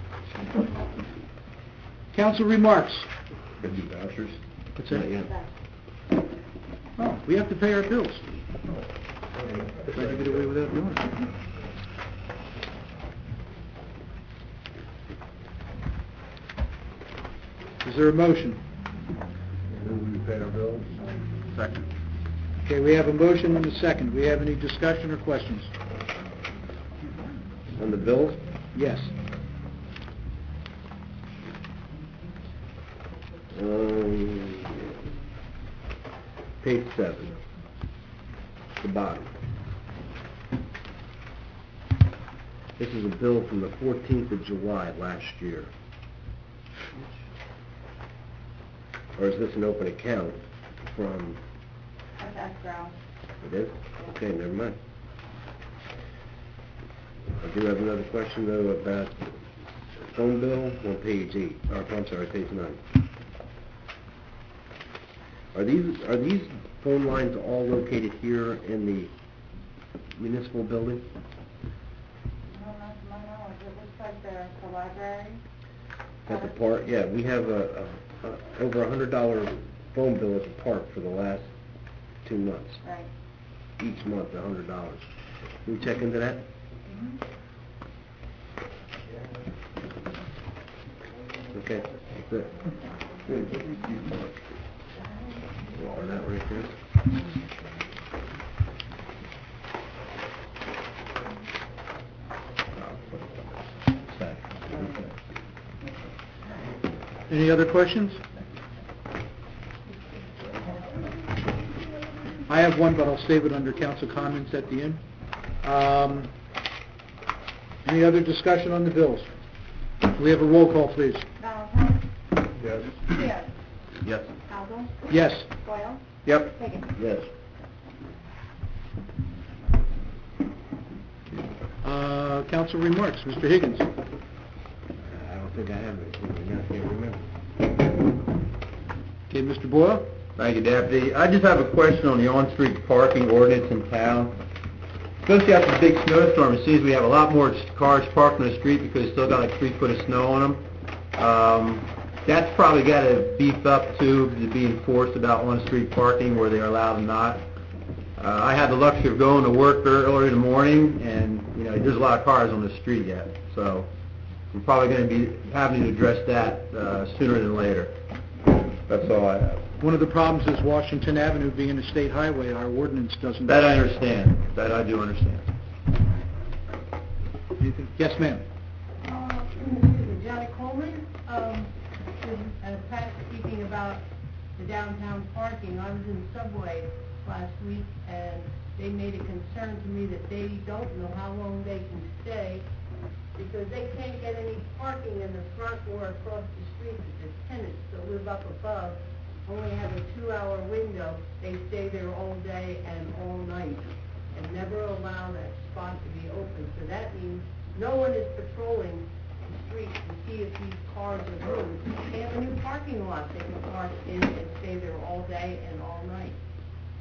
Council remarks. Could do vouchers. What's that? Not yet. Oh, we have to pay our bills. Trying to get away without doing it. Is there a motion? Move we pay our bills. Second. Okay, we have a motion and a second. We have any discussion or questions? On the bills? Yes. Page 7, the bottom. This is a bill from the 14th of July last year. Or is this an open account from... That's escrow. It is? Okay, never mind. I do have another question, though, about the phone bill on page 8, or I'm sorry, page 9. Are these phone lines all located here in the municipal building? No, not to my knowledge, it looks like they're at the library. At the park? Yeah, we have a over $100 phone bill at the park for the last 2 months. Right. Each month, $100. Can we check into that? Okay, that's it. Or that right there. Any other questions? I have one, but I'll save it under council comments at the end. Any other discussion on the bills? We have a roll call, please. Valentine? Yes. Yes. Yes. Halsell? Yes. Boyle? Yep. Higgins? Yes. Council remarks, Mr. Higgins. I don't think I have anything. I can't remember. Okay, Mr. Boyle? Thank you, Deputy. I just have a question on the on-street parking ordinance in town. Especially after the big snowstorm, it seems we have a lot more cars parked on the street because it's still got like 3 foot of snow on them. That's probably got to beef up too, to be enforced about on-street parking where they are allowed and not. I had the luxury of going to work very early in the morning, and you know there's a lot of cars on the street yet, so we're probably going to be having to address that sooner than later. That's all I have. One of the problems is Washington Avenue being a state highway, our ordinance doesn't... That I understand. That I do understand. Yes, ma'am. Johnny Coleman, Pat speaking about the downtown parking. I was in Subway last week, and they made a concern to me that they don't know how long they can stay because they can't get any parking in the front or across the street because tenants that live up above only have a 2-hour window. They stay there all day and all night and never allow that spot to be open. So that means no one is patrolling the streets to see if these cars are moved. They have a new parking lot they can park in and stay there all day and all night.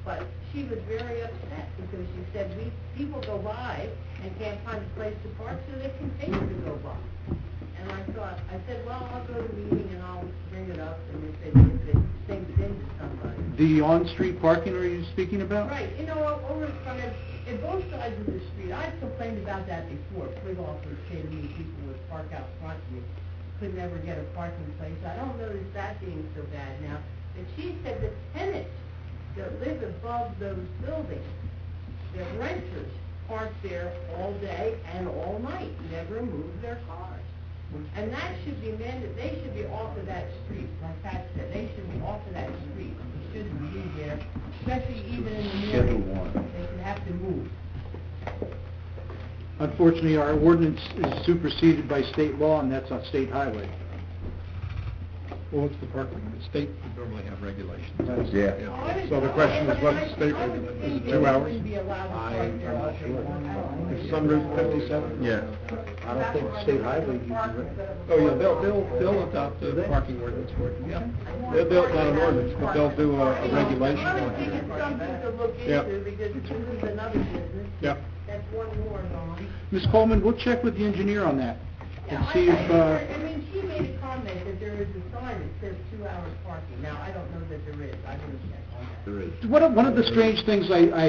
But she was very upset because she said, people go by and can't find a place to park, so they continue to go by. And I said, well, I'll go to the meeting and I'll bring it up, and if it sinks into somebody. The on-street parking are you speaking about? Right, over in front of, at both sides of the street, I've complained about that before. Police officers say to me, people would park out front, you could never get a parking place. I don't notice that being so bad now. But she said the tenants that live above those buildings, the renters, park there all day and all night, never move their cars. And that should be mandated. They should be off of that street, like Pat said. They should be off of that street. They shouldn't be there, especially even in the morning. They should have to move. Unfortunately, our ordinance is superseded by state law, and that's on state highway. Well, what's the parking? The state would normally have regulations. Yeah. So the question is, what's the state regulation? Is it 2 hours? I'm not sure. Is some Route 57? Yeah. I don't think state highway uses Oh, yeah, they'll adopt the parking ordinance for it, yeah. They'll, not an ordinance, but they'll do a regulation. I think it's something to look Yeah. into, because this is another business. Yeah. That's one more gone. Ms. Coleman, we'll check with the engineer on that and see if, I mean, she made a comment that there is a sign that says 2 hours parking. Now, I don't know that there is. I didn't check on that. There is. one of the strange things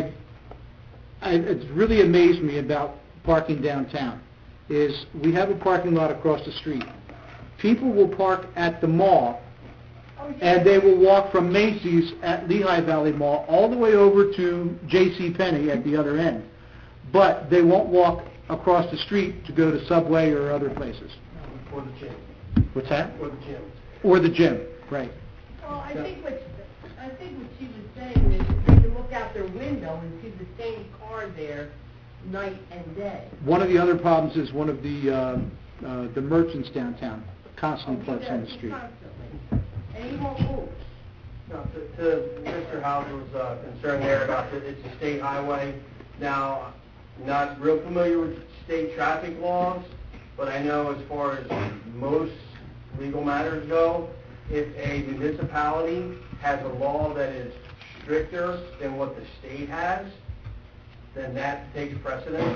it's really amazed me about parking downtown is we have a parking lot across the street. People will park at the mall, and they will walk from Macy's at Lehigh Valley Mall all the way over to J.C. Penney at the other end. But they won't walk across the street to go to Subway or other places. Or the gym. What's that? Or the gym. Or the gym, right. Well, I think what she was saying is that they can look out their window and see the same car there night and day. One of the other problems is one of the merchants downtown constantly parks on the street. And he won't move. No, to Mr. Hauser's concern there about it's a state highway. Now, I'm not real familiar with state traffic laws, but I know as far as most legal matters go, if a municipality has a law that is stricter than what the state has, then that takes precedence.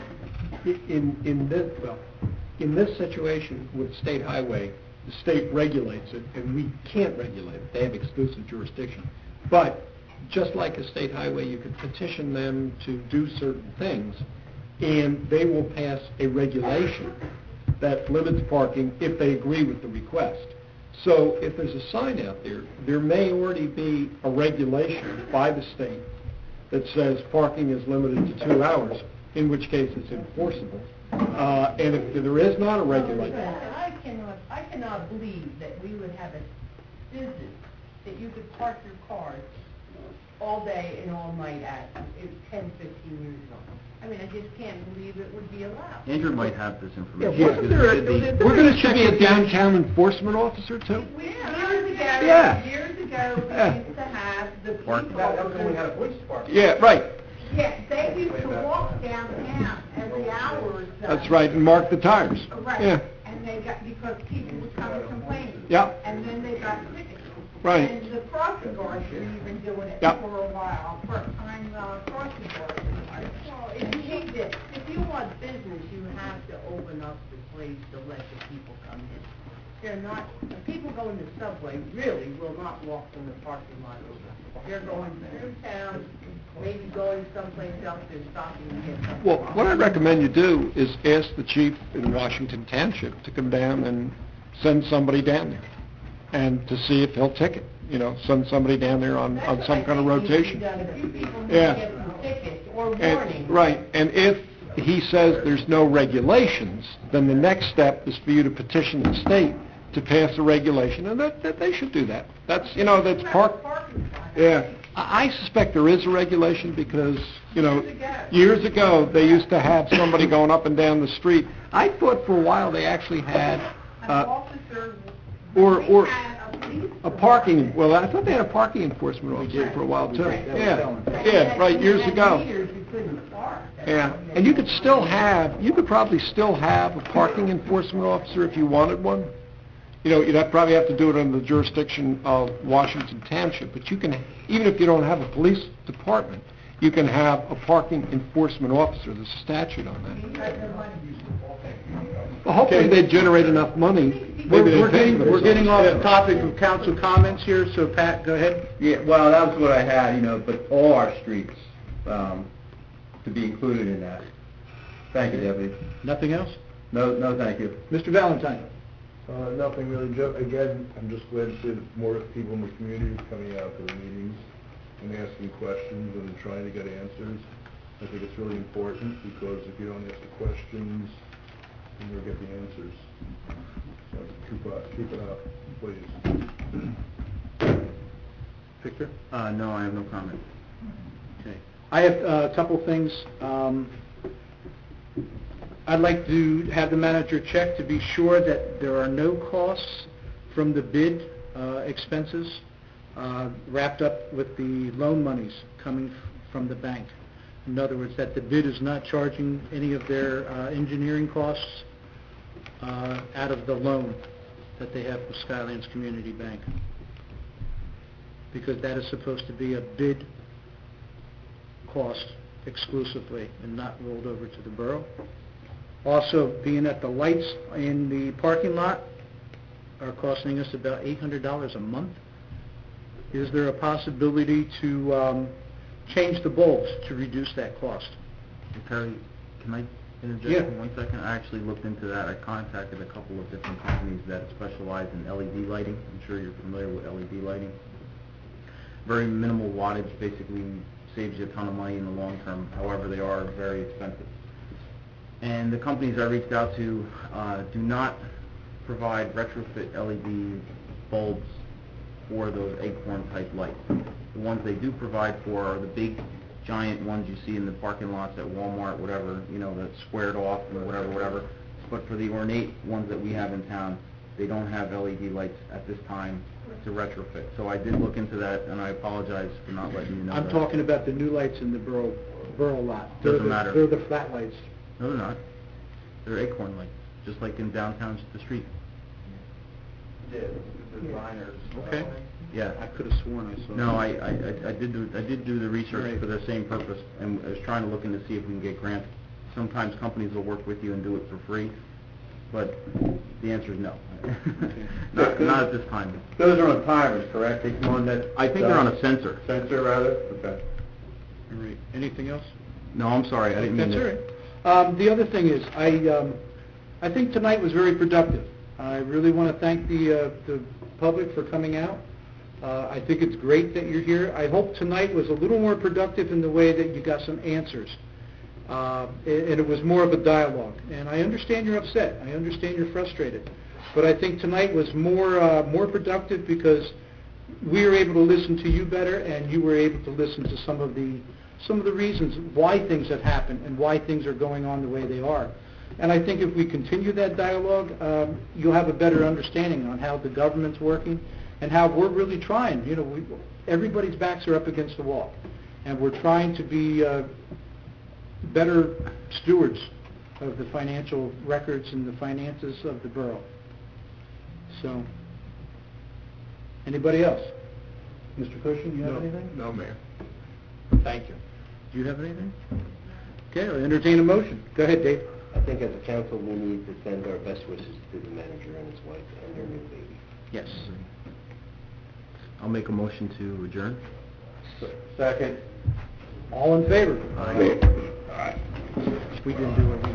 In this situation with state highway, the state regulates it, and we can't regulate it. They have exclusive jurisdiction. But just like a state highway, you could petition them to do certain things, and they will pass a regulation that limits parking if they agree with the request. So if there's a sign out there, there may already be a regulation by the state that says parking is limited to 2 hours, in which case it's enforceable. And if there is not a regulation... I cannot believe that we would have a business that you could park your cars all day and all night at 10, 15 years ago. I mean, I just can't believe it would be allowed. Andrew might have this information. Yeah, wasn't there should be a downtown enforcement officer, too? Years ago, we used to have the police That was when we had a officers. police department. Yeah, right. Yeah, they used to walk downtown every hour. That's right, and mark the tires. Right. Yeah. And they got, because people would come and complain. Yeah. And then they got tickets. Right. And the crossing guards were even doing it Yeah. for a while, part-time crossing guards. Well, if you want business, you have to open up the place to let the people come in. They're not, the people going to Subway really will not walk from the parking lot over. They're going through town, maybe going someplace else, they're stopping to get something. Well, what I recommend you do is ask the chief in Washington Township to come down and send somebody down there, and to see if he'll ticket, send somebody down there on some kind of rotation. Yeah. Right, and if he says there's no regulations, then the next step is for you to petition the state to pass a regulation, and that they should do that. That's, that's part... Yeah. I suspect there is a regulation because, years ago, they used to have somebody going up and down the street. I thought for a while they actually had... or a parking, well, I thought they had a parking enforcement officer for a while, too. Yeah, right, years ago. Yeah, and you could probably still have a parking enforcement officer if you wanted one, you'd probably have to do it under the jurisdiction of Washington Township, but you can, even if you don't have a police department, you can have a parking enforcement officer. There's a statute on that. Well, hopefully they generate enough money. We're getting off the topic of council comments here, so Pat, go ahead. Yeah, well, that was what I had, but all our streets, to be included in that. Thank you, Deputy. Nothing else? No, thank you. Mr. Valentine? Nothing really, Joe. Again, I'm just glad to see that more people in the community are coming out to the meetings and asking questions and trying to get answers. I think it's really important, because if you don't ask the questions, then you'll get the answers. So keep it up, please. Victor? No, I have no comment. Okay. I have a couple things. I'd like to have the manager check to be sure that there are no costs from the bid expenses wrapped up with the loan monies coming from the bank. In other words, that the bid is not charging any of their engineering costs out of the loan that they have with Skylands Community Bank. Because that is supposed to be a bid cost exclusively and not rolled over to the borough. Also, being that the lights in the parking lot are costing us about $800 a month, is there a possibility to change the bulbs to reduce that cost? Terry, can I interject for 1 second? I actually looked into that. I contacted a couple of different companies that specialize in LED lighting. I'm sure you're familiar with LED lighting. Very minimal wattage, basically saves you a ton of money in the long term. However, they are very expensive. And the companies I reached out to do not provide retrofit LED bulbs for those acorn type lights. The ones they do provide for are the big giant ones you see in the parking lots at Walmart, whatever, that's squared off and whatever. But for the ornate ones that we have in town, they don't have LED lights at this time to retrofit. So I did look into that, and I apologize for not letting you know I'm that. talking about the new lights in the borough lot. Doesn't matter. They're the flat lights. No, they're not. They're acorn lights, just like in downtown the street. Yeah, the designers. Okay. Yeah. I could have sworn I saw. No, I did do the research for the same purpose, and I was trying to look into see if we can get grants. Sometimes companies will work with you and do it for free, but the answer is no. Not at this time. Those are on timers, correct? They come on that... I think they're on a sensor. Sensor, rather? Okay. All right. Anything else? No, I'm sorry. I didn't mean That's to... all right. The other thing is, I think tonight was very productive. I really want to thank the public for coming out. I think it's great that you're here. I hope tonight was a little more productive in the way that you got some answers. And it was more of a dialogue. And I understand you're upset. I understand you're frustrated. But I think tonight was more productive because we were able to listen to you better, and you were able to listen to some of the reasons why things have happened and why things are going on the way they are. And I think if we continue that dialogue, you'll have a better understanding on how the government's working and how we're really trying. Everybody's backs are up against the wall, and we're trying to be better stewards of the financial records and the finances of the borough. So, anybody else? Mr. Cushing, you have anything? No, Mayor. Thank you. Do you have anything? Okay, I'll entertain a motion. Go ahead, Dave. I think as a council, we need to send our best wishes to the manager and his wife and their new baby. Yes. I'll make a motion to adjourn. Second. All in favor? Aye. We didn't do it.